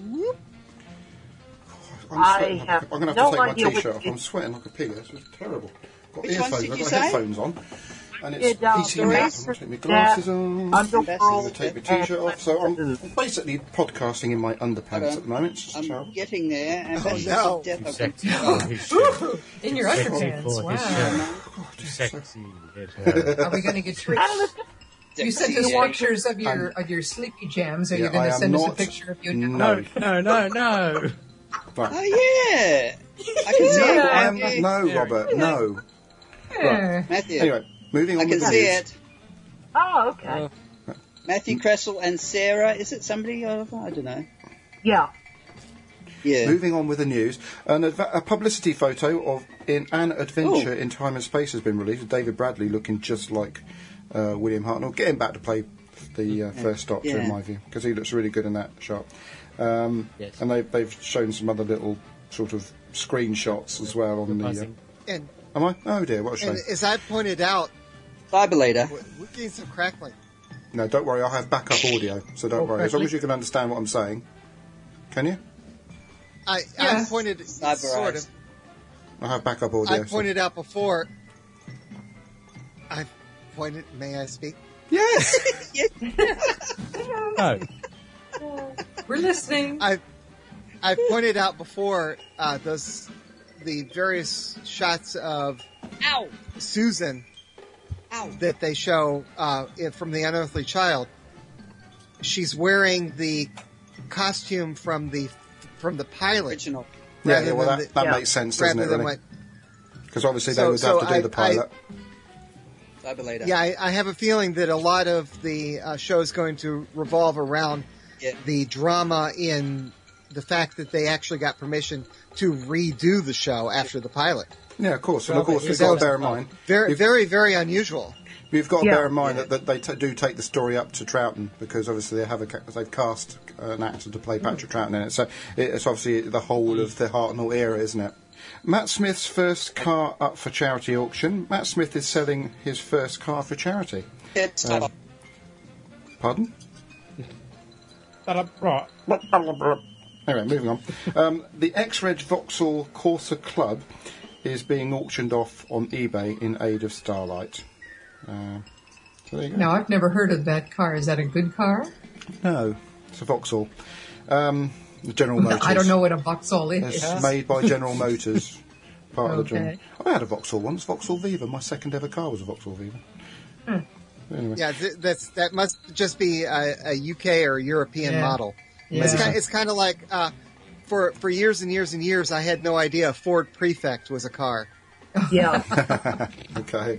Speaker 2: I'm
Speaker 8: I
Speaker 2: sweating.
Speaker 8: have
Speaker 2: I'm going to have
Speaker 8: no
Speaker 2: to take
Speaker 8: idea
Speaker 2: my
Speaker 8: which
Speaker 2: t-shirt off.
Speaker 8: is-
Speaker 2: I'm sweating like a pig. This is terrible. Got
Speaker 7: Which ones
Speaker 2: earphones.
Speaker 7: did
Speaker 2: I've
Speaker 7: you
Speaker 2: got
Speaker 7: say?
Speaker 2: headphones on. and it's
Speaker 8: did, uh,
Speaker 2: heating me up. I'm
Speaker 8: Racer
Speaker 2: going to take my glasses
Speaker 8: that
Speaker 2: on.
Speaker 8: Underworld
Speaker 2: I'm going to take my t-shirt
Speaker 8: and-
Speaker 2: off. So I'm basically podcasting in my underpants
Speaker 7: Hold on.
Speaker 2: at the moment. It's just
Speaker 7: I'm
Speaker 2: terrible.
Speaker 7: getting there. And
Speaker 4: Oh,
Speaker 7: that's
Speaker 4: no.
Speaker 7: death of-
Speaker 5: Sexy
Speaker 7: Oh,
Speaker 5: for his shirt.
Speaker 3: In your
Speaker 5: Sexy
Speaker 3: underpants.
Speaker 5: for his
Speaker 3: Wow.
Speaker 5: shirt. Sexy. It hurt.
Speaker 3: Are we going to get treats? You sent us pictures of your of your sleepy jams. Are you
Speaker 2: Yeah,
Speaker 3: going
Speaker 2: I
Speaker 3: to
Speaker 2: am
Speaker 3: send us a
Speaker 2: not-
Speaker 3: picture of you?
Speaker 2: No.
Speaker 5: No, no, no.
Speaker 7: Oh,
Speaker 2: Right.
Speaker 7: yeah. I can see
Speaker 3: Yeah.
Speaker 7: it.
Speaker 2: I am,
Speaker 7: Matthew.
Speaker 2: no, Robert, no.
Speaker 3: Yeah.
Speaker 7: Matthew.
Speaker 2: Anyway, moving
Speaker 7: I
Speaker 2: on
Speaker 7: can
Speaker 2: with the
Speaker 7: see
Speaker 2: news.
Speaker 7: it.
Speaker 8: Oh, okay.
Speaker 5: Uh,
Speaker 7: Matthew Kressel and Sarah. Is it somebody? I don't know.
Speaker 8: Yeah.
Speaker 7: Yeah.
Speaker 2: Moving on with the news, an adv- a publicity photo of in An Adventure
Speaker 7: Oh.
Speaker 2: in Time and Space has been released with David Bradley looking just like uh, William Hartnell, getting back to play the uh, first Doctor
Speaker 7: Yeah.
Speaker 2: in my view, because he looks really good in that shot. Um,
Speaker 5: Yes.
Speaker 2: And they, they've shown some other little sort of screenshots as well on the. Uh,
Speaker 5: Buzzing.
Speaker 4: And,
Speaker 2: am I? Oh dear, what a shame.
Speaker 4: and as I pointed out,
Speaker 7: Cyberlater.
Speaker 4: we're we're getting some crackling.
Speaker 2: No, don't worry, I'll have backup audio, so don't
Speaker 3: Oh,
Speaker 2: worry. As long
Speaker 3: crackling.
Speaker 2: as you can understand what I'm saying. Can you?
Speaker 4: I,
Speaker 3: Yeah.
Speaker 4: I pointed
Speaker 7: Cyber
Speaker 4: sort
Speaker 7: eyes.
Speaker 4: of.
Speaker 2: I have backup audio.
Speaker 4: I
Speaker 2: so-
Speaker 4: pointed out before. I pointed. May I speak?
Speaker 2: Yes!
Speaker 5: No.
Speaker 3: We're listening.
Speaker 4: I I pointed out before uh, those the various shots of
Speaker 7: Ow!
Speaker 4: Susan
Speaker 7: Ow!
Speaker 4: that they show uh, in- from the Unearthly Child. She's wearing the costume from the from the pilot,
Speaker 7: Original.
Speaker 2: Yeah,
Speaker 4: rather
Speaker 2: yeah, well,
Speaker 4: than
Speaker 2: that,
Speaker 4: the-
Speaker 2: that
Speaker 8: yeah,
Speaker 2: makes sense, doesn't
Speaker 4: rather
Speaker 2: it,
Speaker 4: than
Speaker 2: really?
Speaker 4: what.
Speaker 2: Because obviously
Speaker 4: So-
Speaker 2: they would
Speaker 4: so
Speaker 2: have to do
Speaker 4: I-
Speaker 2: the pilot.
Speaker 7: Cyberlater.
Speaker 4: Yeah, I, I have a feeling that a lot of the uh, show is going to revolve around
Speaker 7: Yeah.
Speaker 4: the drama in the fact that they actually got permission to redo the show after the pilot.
Speaker 2: Yeah, of course. And of
Speaker 5: Well,
Speaker 2: course,
Speaker 5: it
Speaker 2: we've
Speaker 5: is
Speaker 2: got to
Speaker 5: also
Speaker 2: bear in
Speaker 5: fun.
Speaker 2: mind.
Speaker 4: Very,
Speaker 2: You've-
Speaker 4: very, very unusual.
Speaker 2: We've got to
Speaker 8: Yeah.
Speaker 2: bear in mind
Speaker 7: Yeah.
Speaker 2: that, that they t- do take the story up to Troughton because obviously they have a ca- they've cast an actor to play Patrick Troughton in it. So it's obviously the whole of the Hartnell era, isn't it? Matt Smith's first car up for charity auction. Matt Smith is selling his first car for charity.
Speaker 7: It's
Speaker 2: Um, Pardon?
Speaker 5: Right.
Speaker 2: Anyway, moving on. Um, the X-Reg Vauxhall Corsa Club is being auctioned off on eBay in aid of Starlight. Uh, so there you go.
Speaker 3: Now, I've never heard of that car. Is that a good car?
Speaker 2: No, it's a Vauxhall. Um, the General Motors.
Speaker 3: I don't know what a Vauxhall is.
Speaker 2: It's made by General Motors. Part of the General.
Speaker 3: Okay.
Speaker 2: I had a Vauxhall once, Vauxhall Viva. My second ever car was a Vauxhall Viva. Anyway.
Speaker 4: Yeah, th- that's that must just be a, a U K or European
Speaker 3: Yeah.
Speaker 4: model.
Speaker 3: Yeah.
Speaker 4: It's kind, it's kind of like uh, for for years and years and years, I had no idea a Ford Prefect was a car.
Speaker 8: Yeah.
Speaker 2: Okay.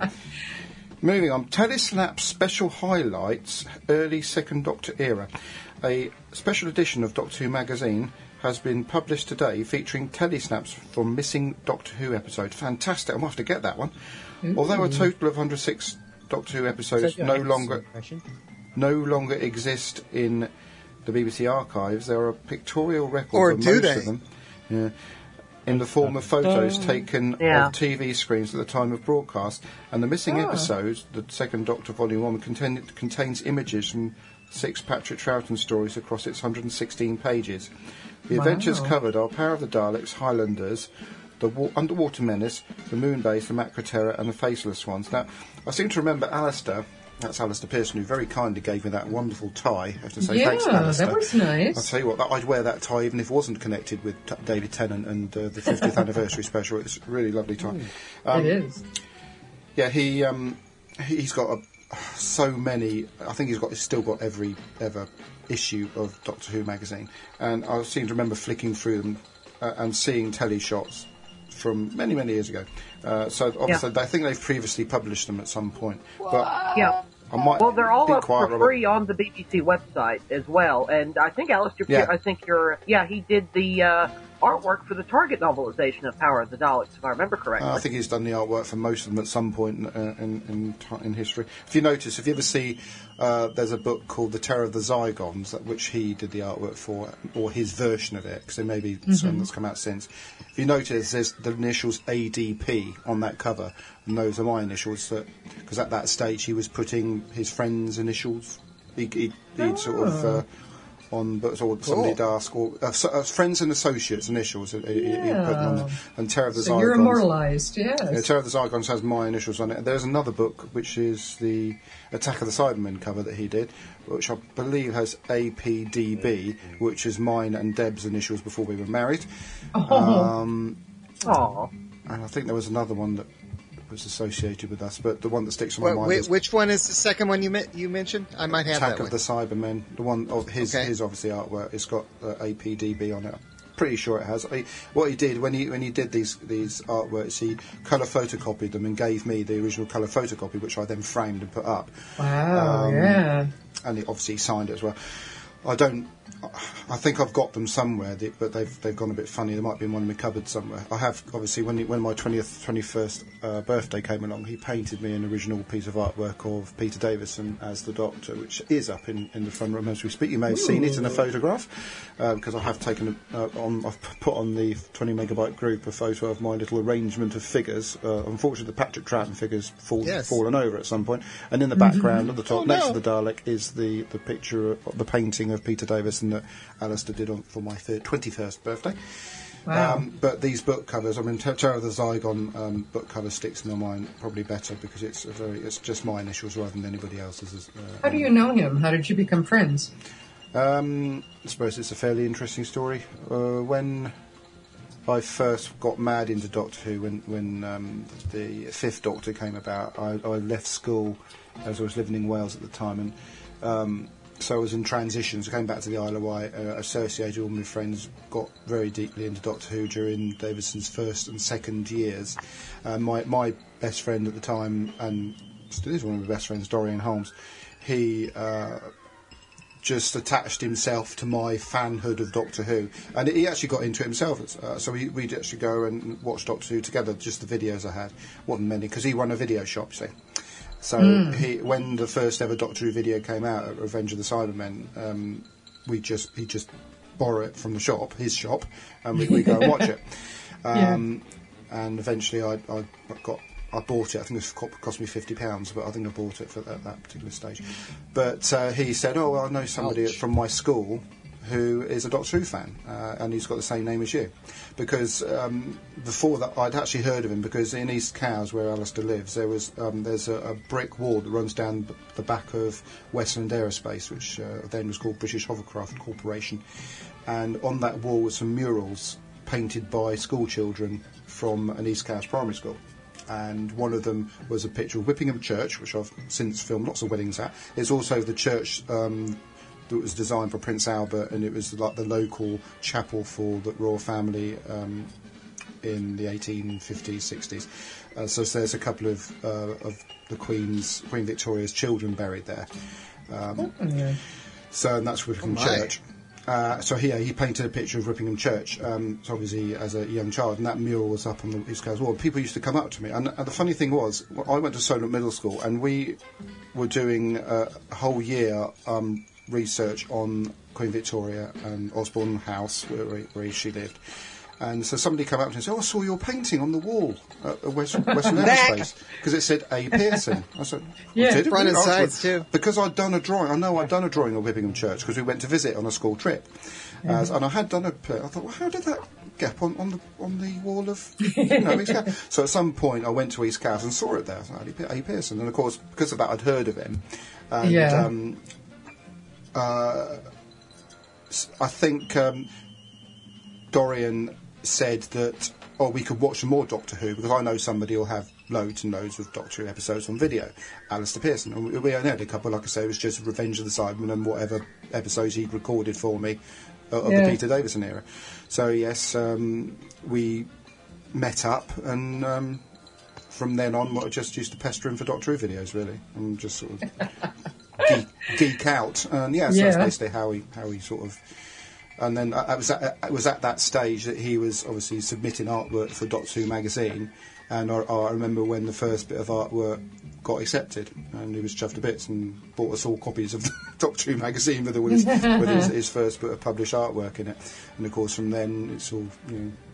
Speaker 2: Moving on. Telesnap Special Highlights, Early Second Doctor Era. A special edition of Doctor Who magazine has been published today featuring telesnaps from missing Doctor Who episodes. Fantastic. I'm going to have to get that one. Although a total of one hundred six Doctor Who episodes no longer no longer exist in the B B C archives, there are pictorial records
Speaker 4: Or
Speaker 2: of
Speaker 4: do
Speaker 2: most
Speaker 4: they?
Speaker 2: of them. Yeah. In the form of photos taken
Speaker 8: Yeah.
Speaker 2: of T V screens at the time of broadcast, and the missing
Speaker 3: Ah.
Speaker 2: episodes, the second Doctor Volume One, contain, contains images from six Patrick Troughton stories across its one hundred sixteen pages. The
Speaker 3: Wow.
Speaker 2: adventures covered are Power of the Daleks, Highlanders, the Wa- Underwater Menace, the Moon Base, the Macra Terror, and the Faceless Ones. Now, I seem to remember Alistair. That's Alistair Pearson, who very kindly gave me that wonderful tie. I have to say
Speaker 3: Yeah,
Speaker 2: thanks to Alistair.
Speaker 3: that was nice.
Speaker 2: I'll tell you what, that, I'd wear that tie even if it wasn't connected with t- David Tennant and uh, the fiftieth anniversary special. It's a really lovely tie. Um,
Speaker 3: it is.
Speaker 2: Yeah, he um, he- he's got a, so many. I think he's got he's still got every ever issue of Doctor Who magazine, and I seem to remember flicking through them uh, and seeing telly shots from many many years ago. Uh, so obviously, I think they've previously published them at some point, but
Speaker 8: Yeah.
Speaker 2: I might
Speaker 8: Well, they're all
Speaker 2: be
Speaker 8: up
Speaker 2: quiet,
Speaker 8: for
Speaker 2: Robert.
Speaker 8: free on the B B C website as well. And I think Alistair,
Speaker 2: Yeah.
Speaker 8: Pear- I think you're, yeah, he did the uh, artwork for the Target novelization of Power of the Daleks, if I remember correctly.
Speaker 2: Uh, I think he's done the artwork for most of them at some point in, uh, in, in, ti- in history. If you notice, if you ever see, uh, there's a book called The Terror of the Zygons, that, which he did the artwork for, or his version of it, because there may be some that's come out since. If you notice, there's the initials A D P on that cover, and those are my initials, because at that stage he was putting his friends' initials. He, he, he'd sort of uh, on books, or somebody
Speaker 4: Cool.
Speaker 2: would ask, or uh, so, uh, friends and associates initials. He, he- he put them on there. And Terror of the
Speaker 3: So
Speaker 2: Zygons.
Speaker 3: you're immortalized, yes.
Speaker 2: Yeah, Terror of the Zygons has my initials on it. There's another book which is the Attack of the Cybermen cover that he did, which I believe has A P D B, which is mine and Deb's initials before we were married.
Speaker 3: Oh.
Speaker 2: Um,
Speaker 8: Aw.
Speaker 2: and I think there was another one that was associated with us, but the one that sticks in my
Speaker 4: What,
Speaker 2: mind
Speaker 4: whi-
Speaker 2: is
Speaker 4: which one is the second one you me- you mentioned? I might have
Speaker 2: Attack
Speaker 4: that
Speaker 2: of
Speaker 4: one.
Speaker 2: the Cybermen. The one of his
Speaker 4: Okay.
Speaker 2: his obviously artwork. It's got uh, A P D B on it. Pretty sure it has. He, what he did when he when he did these these artworks, he colour photocopied them and gave me the original colour photocopy, which I then framed and put up.
Speaker 3: Wow,
Speaker 2: Um,
Speaker 3: yeah.
Speaker 2: And he obviously signed it as well. I don't. I think I've got them somewhere, th- but they've they've gone a bit funny. They might be in one of my cupboards somewhere. I have obviously when he, when my twentieth, twenty-first uh, birthday came along, he painted me an original piece of artwork of Peter Davison as the Doctor, which is up in, in the front room as we speak. You may have seen it in a photograph because I have taken a, uh, on. I've p- put on the twenty megabyte group a photo of my little arrangement of figures. Uh, unfortunately, the Patrick Troughton figures fall,
Speaker 4: Yes.
Speaker 2: fallen over at some point, and in the background at the top
Speaker 4: Oh,
Speaker 2: next
Speaker 4: no.
Speaker 2: to the Dalek is the the picture of the painting of Peter Davison that Alistair did on for my third, twenty-first birthday.
Speaker 3: Wow.
Speaker 2: Um, but these book covers, I mean, Ter- Terror of the Zygon um, book cover sticks in my mind probably better because it's a very, it's just my initials rather than anybody else's. Uh,
Speaker 3: How do you know him? How did you become friends?
Speaker 2: Um, I suppose it's a fairly interesting story. Uh, when I first got mad into Doctor Who, when when um, the fifth Doctor came about, I, I left school as I was living in Wales at the time, and um, so I was in transition. So I came back to the Isle of Wight, uh, associated all my friends, got very deeply into Doctor Who during Davison's first and second years. Uh, my my best friend at the time, and still is one of my best friends, Dorian Holmes, he uh, just attached himself to my fanhood of Doctor Who, and he actually got into it himself. Uh, so we, we'd actually go and watch Doctor Who together, just the videos I had. Wasn't many, because he run a video shop, see. So he, when the first ever Doctor Who video came out, Revenge of the Cybermen, um, we just he just borrow it from the shop, his shop, and we we go and watch it. Um, And eventually, I, I got I bought it. I think it co- cost me fifty pounds, but I think I bought it for that, that particular stage. But uh, he said, "Oh, well, I know somebody
Speaker 4: Ouch.
Speaker 2: from my school who is a Doctor Who fan, uh, and he's got the same name as you." Because um, before that, I'd actually heard of him because in East Cowes, where Alistair lives, there was um, there's a, a brick wall that runs down b- the back of Westland Aerospace, which uh, then was called British Hovercraft Corporation, and on that wall were some murals painted by school children from an East Cowes primary school. And one of them was a picture of Whippingham Church, which I've since filmed lots of weddings at. It's also the church um, that was designed for Prince Albert, and it was like the local chapel for the royal family um, in the eighteen fifties, sixties. Uh, so there's a couple of uh, of the Queen's Queen Victoria's children buried there. Um,
Speaker 3: Yeah.
Speaker 2: so and that's Whippingham
Speaker 4: Oh, my.
Speaker 2: Church. Uh, so here he painted a picture of Whippingham Church, um, so obviously as a young child, and that mural was up on the East Coast wall. People used to come up to me, and, and the funny thing was, I went to Solent Middle School, and we were doing uh, a whole year um, research on Queen Victoria and Osborne House, where, where she lived. And so somebody came up to me and said, "Oh, I saw your painting on the wall at West, Western Aerospace," because it said A. Pearson. I said,
Speaker 3: Yeah,
Speaker 2: "Did it
Speaker 4: front
Speaker 2: really?"
Speaker 4: and
Speaker 2: I was
Speaker 4: sides, too.
Speaker 2: Because I'd done a drawing. I know I'd done a drawing of Whippingham Church because we went to visit on a school trip, As and I had done a. I thought, well, how did that gap on, on the on the wall of you know, East Cowes? So at some point, I went to East Cowes and saw it there. I was like, A. Pearson, and of course, because of that, I'd heard of him. And,
Speaker 3: Yeah.
Speaker 2: Um, uh, s- I think um, Dorian said that, oh, we could watch some more Doctor Who because I know somebody will have loads and loads of Doctor Who episodes on video. Alistair Pearson. And we, we only had a couple, like I say, it was just Revenge of the Cybermen and whatever episodes he'd recorded for me uh, of
Speaker 3: Yeah.
Speaker 2: the Peter Davison era. So, yes, um, we met up and um, from then on I just used to pester him for Doctor Who videos, really, and just sort of geek, geek out. And, yeah, so
Speaker 3: Yeah.
Speaker 2: that's basically how he, how he sort of... And then I, I was at, I was at that stage that he was obviously submitting artwork for Doctor Who magazine, and I, I remember when the first bit of artwork got accepted, and he was chuffed to bits and bought us all copies of the Doctor Who magazine with, with, his, with his, his first bit of published artwork in it. And of course, from then it's all you know,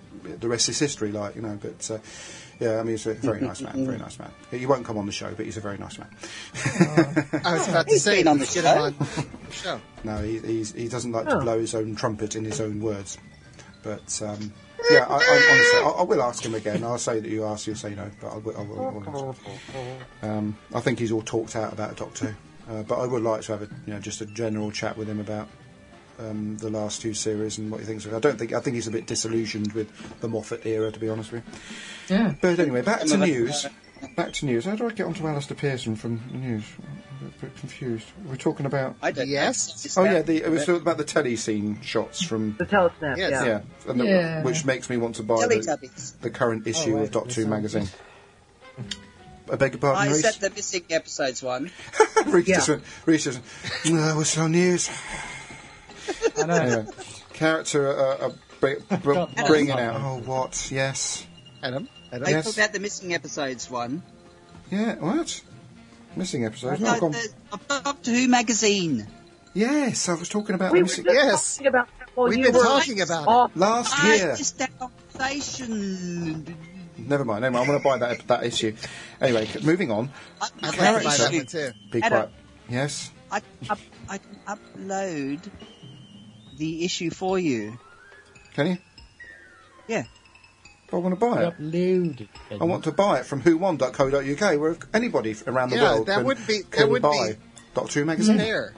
Speaker 2: the rest is history, like, you know. But, uh, yeah, I mean, he's a very nice man, very nice man. He won't come on the show, but he's a very nice man.
Speaker 4: I was about to
Speaker 7: He's
Speaker 4: say,
Speaker 7: been on the
Speaker 4: get
Speaker 7: show.
Speaker 4: him on the show.
Speaker 2: No, he, he's, he doesn't like to
Speaker 8: Oh.
Speaker 2: blow his own trumpet in his own words. But, um, yeah, I, I, honestly, I, I will ask him again. I'll say that you asked, you'll say no, but I will. I, will, I, will ask. Um, I think he's all talked out about Doctor Who. Uh, but I would like to have a, you know, just a general chat with him about um, the last two series and what he thinks of it. I don't think, I think he's a bit disillusioned with the Moffat era, to be honest with you.
Speaker 3: Yeah.
Speaker 2: But anyway, back to news. Back to news. How do I get onto Alistair Pearson from the news? I'm a bit confused. We're talking about...
Speaker 7: I don't
Speaker 4: Yes.
Speaker 2: Oh, yeah, the, it was about the telly scene shots from...
Speaker 8: The telesnap,
Speaker 4: Yes.
Speaker 8: yeah.
Speaker 2: Yeah, and the,
Speaker 3: Yeah.
Speaker 2: which makes me want to buy the,
Speaker 7: Teletubbies.
Speaker 2: the current issue
Speaker 5: right,
Speaker 2: of Doctor Who
Speaker 5: there's
Speaker 2: magazine. I beg your pardon,
Speaker 7: I
Speaker 2: Reece?
Speaker 7: said the missing episodes one.
Speaker 2: Reece
Speaker 8: Yeah.
Speaker 2: just went, Reece just went, no, what's on news?
Speaker 5: I know.
Speaker 2: Anyway, character uh, uh, br- br-
Speaker 5: Got that.
Speaker 2: bringing out... Oh, what? Yes.
Speaker 4: Adam? Adam?
Speaker 7: They
Speaker 2: Yes.
Speaker 7: talked about the missing episodes one.
Speaker 2: Yeah, what? Missing episodes? No,
Speaker 7: No,
Speaker 2: go on.
Speaker 7: the of Doctor Who magazine.
Speaker 2: Yes, I was talking about
Speaker 8: We
Speaker 2: the
Speaker 8: were
Speaker 2: missing...
Speaker 8: just
Speaker 4: Yes.
Speaker 8: talking about that while
Speaker 4: We've
Speaker 8: you
Speaker 4: been
Speaker 8: were
Speaker 4: talking about it.
Speaker 8: off.
Speaker 2: Last
Speaker 7: I
Speaker 2: year.
Speaker 7: missed that conversation.
Speaker 2: Never mind, never mind. I'm going to buy that that issue. Anyway, c- moving on.
Speaker 7: I,
Speaker 4: I'd
Speaker 7: I,
Speaker 4: like to buy that
Speaker 7: can-
Speaker 4: one too.
Speaker 2: Be
Speaker 7: Adam.
Speaker 2: quiet. Yes?
Speaker 7: I, up, I can upload the issue for you.
Speaker 2: Can you?
Speaker 7: Yeah.
Speaker 2: I want to buy it.
Speaker 5: Upload.
Speaker 2: I want to buy it from who won dot co dot U K, where anybody f- around the
Speaker 4: Yeah,
Speaker 2: world
Speaker 4: that
Speaker 2: can,
Speaker 4: would be- that
Speaker 2: can
Speaker 4: would
Speaker 2: buy
Speaker 4: be-
Speaker 2: Doctor Who magazine.
Speaker 4: There.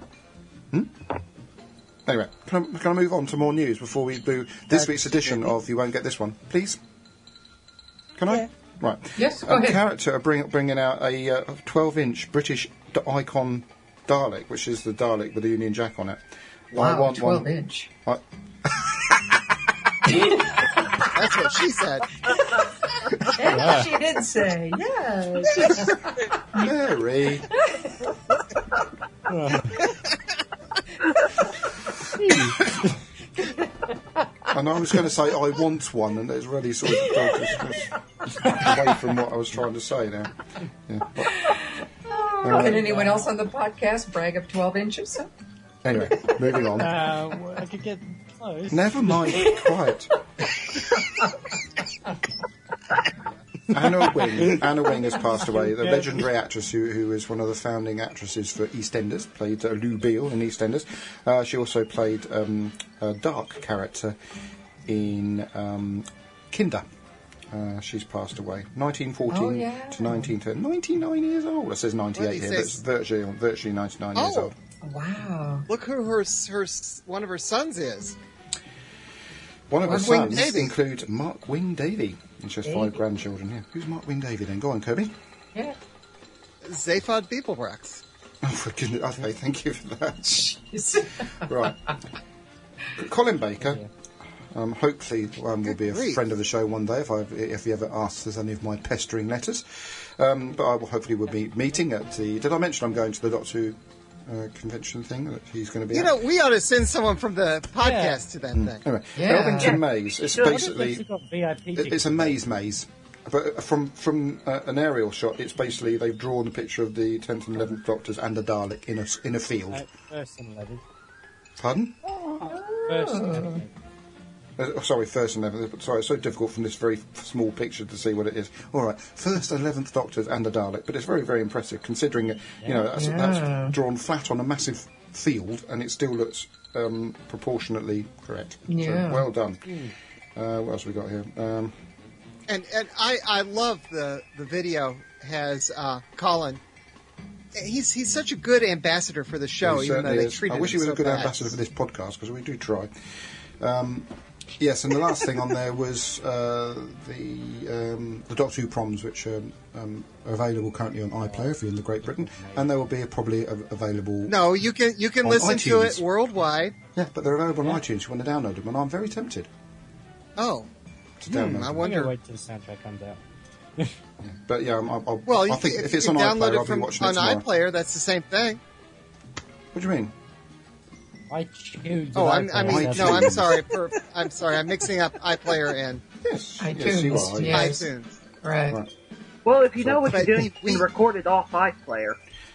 Speaker 2: Anyway, can I, can I move on to more news before we do this
Speaker 4: That's
Speaker 2: week's edition
Speaker 4: good.
Speaker 2: of You Won't Get This One, please? Can I?
Speaker 7: Yeah.
Speaker 2: Right.
Speaker 3: Yes, go
Speaker 2: a
Speaker 3: ahead.
Speaker 2: character are bring, bringing out a uh, twelve-inch British d- icon Dalek, which is the Dalek with the Union Jack on it. I
Speaker 3: Wow,
Speaker 2: want
Speaker 3: twelve
Speaker 2: one.
Speaker 3: inch.
Speaker 2: I,
Speaker 4: That's what she said.
Speaker 3: Yeah, she did say, yes.
Speaker 2: Mary. And I was going to say I want one, and it's really sort of focused away from what I was trying to say now. Yeah.
Speaker 3: Can anyone else on the podcast brag of twelve inches?
Speaker 2: Anyway, moving on.
Speaker 5: Uh, well, I could get close.
Speaker 2: Never mind, quiet. Anna Wing. Anna Wing has passed away. The legendary actress who, who was one of the founding actresses for EastEnders, played uh, Lou Beale in EastEnders. Uh, she also played um, a dark character in um, Kinder. Uh, she's passed away. nineteen fourteen
Speaker 3: Oh, yeah.
Speaker 2: to nineteen thirty. ninety-nine years old. It says ninety-eight
Speaker 4: What did
Speaker 2: here,
Speaker 4: he
Speaker 2: but
Speaker 4: say?
Speaker 2: it's virtually, virtually ninety-nine years
Speaker 4: Oh.
Speaker 2: old.
Speaker 3: Wow.
Speaker 4: Look who her, her one of her sons is.
Speaker 2: One of her
Speaker 4: Mark Wing
Speaker 2: sons
Speaker 4: Davey.
Speaker 2: includes Mark Wing Davey. And she has five
Speaker 3: Davey.
Speaker 2: grandchildren here. Who's Mark Wing Davey then? Go on, Kirby.
Speaker 3: Yeah.
Speaker 4: Zaphod Beeblebrox.
Speaker 2: Oh, for goodness. Okay, thank you for that.
Speaker 3: Jeez.
Speaker 2: Right. Colin Baker. Um, hopefully um, will be a
Speaker 4: Good grief.
Speaker 2: friend of the show one day if I if he ever asks us any of my pestering letters. Um, but I will hopefully will be meeting at the. Did I mention I'm going to the Doctor Who uh, convention thing that he's going to be
Speaker 4: You
Speaker 2: at?
Speaker 4: know, we ought to send someone from the podcast
Speaker 5: Yeah.
Speaker 4: to that thing.
Speaker 2: Anyway,
Speaker 3: Yeah.
Speaker 2: Elvington Maze. It's
Speaker 8: Sure.
Speaker 2: basically
Speaker 5: You've got V I P
Speaker 2: it- it's a maze maze. But from from uh, an aerial shot, it's basically they've drawn a picture of the tenth and eleventh Doctors and a Dalek in a s- in a field.
Speaker 5: Uh, first and eleventh.
Speaker 2: Pardon?
Speaker 5: First and eleventh.
Speaker 2: Uh, oh, sorry, first and eleventh. Sorry, it's so difficult from this very f- small picture to see what it is. All right, first and eleventh Doctors and a Dalek, but it's very, very impressive considering, uh, you know, that's,
Speaker 3: Yeah.
Speaker 2: that's drawn flat on a massive field and it still looks um, proportionately correct.
Speaker 3: Yeah.
Speaker 2: So, well done. Uh, what else have we got here? Um,
Speaker 4: And and I, I love the the video has uh, Colin. He's he's such a good ambassador for the show,
Speaker 2: he
Speaker 4: even though
Speaker 2: certainly
Speaker 4: they
Speaker 2: is.
Speaker 4: treated
Speaker 2: I wish he
Speaker 4: him
Speaker 2: was
Speaker 4: so
Speaker 2: a good
Speaker 4: bad.
Speaker 2: ambassador for this podcast because we do try. Um, yes, and the last thing on there was uh, the um, the Doctor Who proms, which are, um, are available currently on iPlayer if you're in the Great Britain, and they will be probably a- available.
Speaker 4: No, you can you can
Speaker 2: On
Speaker 4: listen to
Speaker 2: iTunes.
Speaker 4: it worldwide.
Speaker 2: Yeah, but they're available on iTunes if you want to download them, and I'm very tempted
Speaker 4: Oh,
Speaker 2: to
Speaker 4: hmm,
Speaker 2: download
Speaker 4: I
Speaker 2: them.
Speaker 5: I'm gonna
Speaker 4: wonder.
Speaker 5: wait till the soundtrack comes out.
Speaker 2: But yeah, I'm, I'll,
Speaker 4: Well,
Speaker 2: I
Speaker 4: you
Speaker 2: think
Speaker 4: can,
Speaker 2: if
Speaker 4: you
Speaker 2: it's
Speaker 4: can
Speaker 2: on
Speaker 4: download
Speaker 2: iPlayer,
Speaker 4: it
Speaker 2: I'll be
Speaker 4: from
Speaker 2: watching it
Speaker 4: on
Speaker 2: tomorrow.
Speaker 4: iPlayer. That's the same thing.
Speaker 2: What do you mean?
Speaker 5: I choose.
Speaker 4: Oh, I'm, I mean,
Speaker 2: iTunes.
Speaker 4: no, I'm sorry. For, I'm sorry. I'm mixing up iPlayer and
Speaker 2: Yes,
Speaker 3: iTunes,
Speaker 2: yes, you are.
Speaker 3: yeah. Yes.
Speaker 4: iTunes.
Speaker 3: Right.
Speaker 2: Right.
Speaker 8: Well, if you know what
Speaker 4: But
Speaker 8: you're doing, you
Speaker 4: we-
Speaker 8: can record it off iPlayer.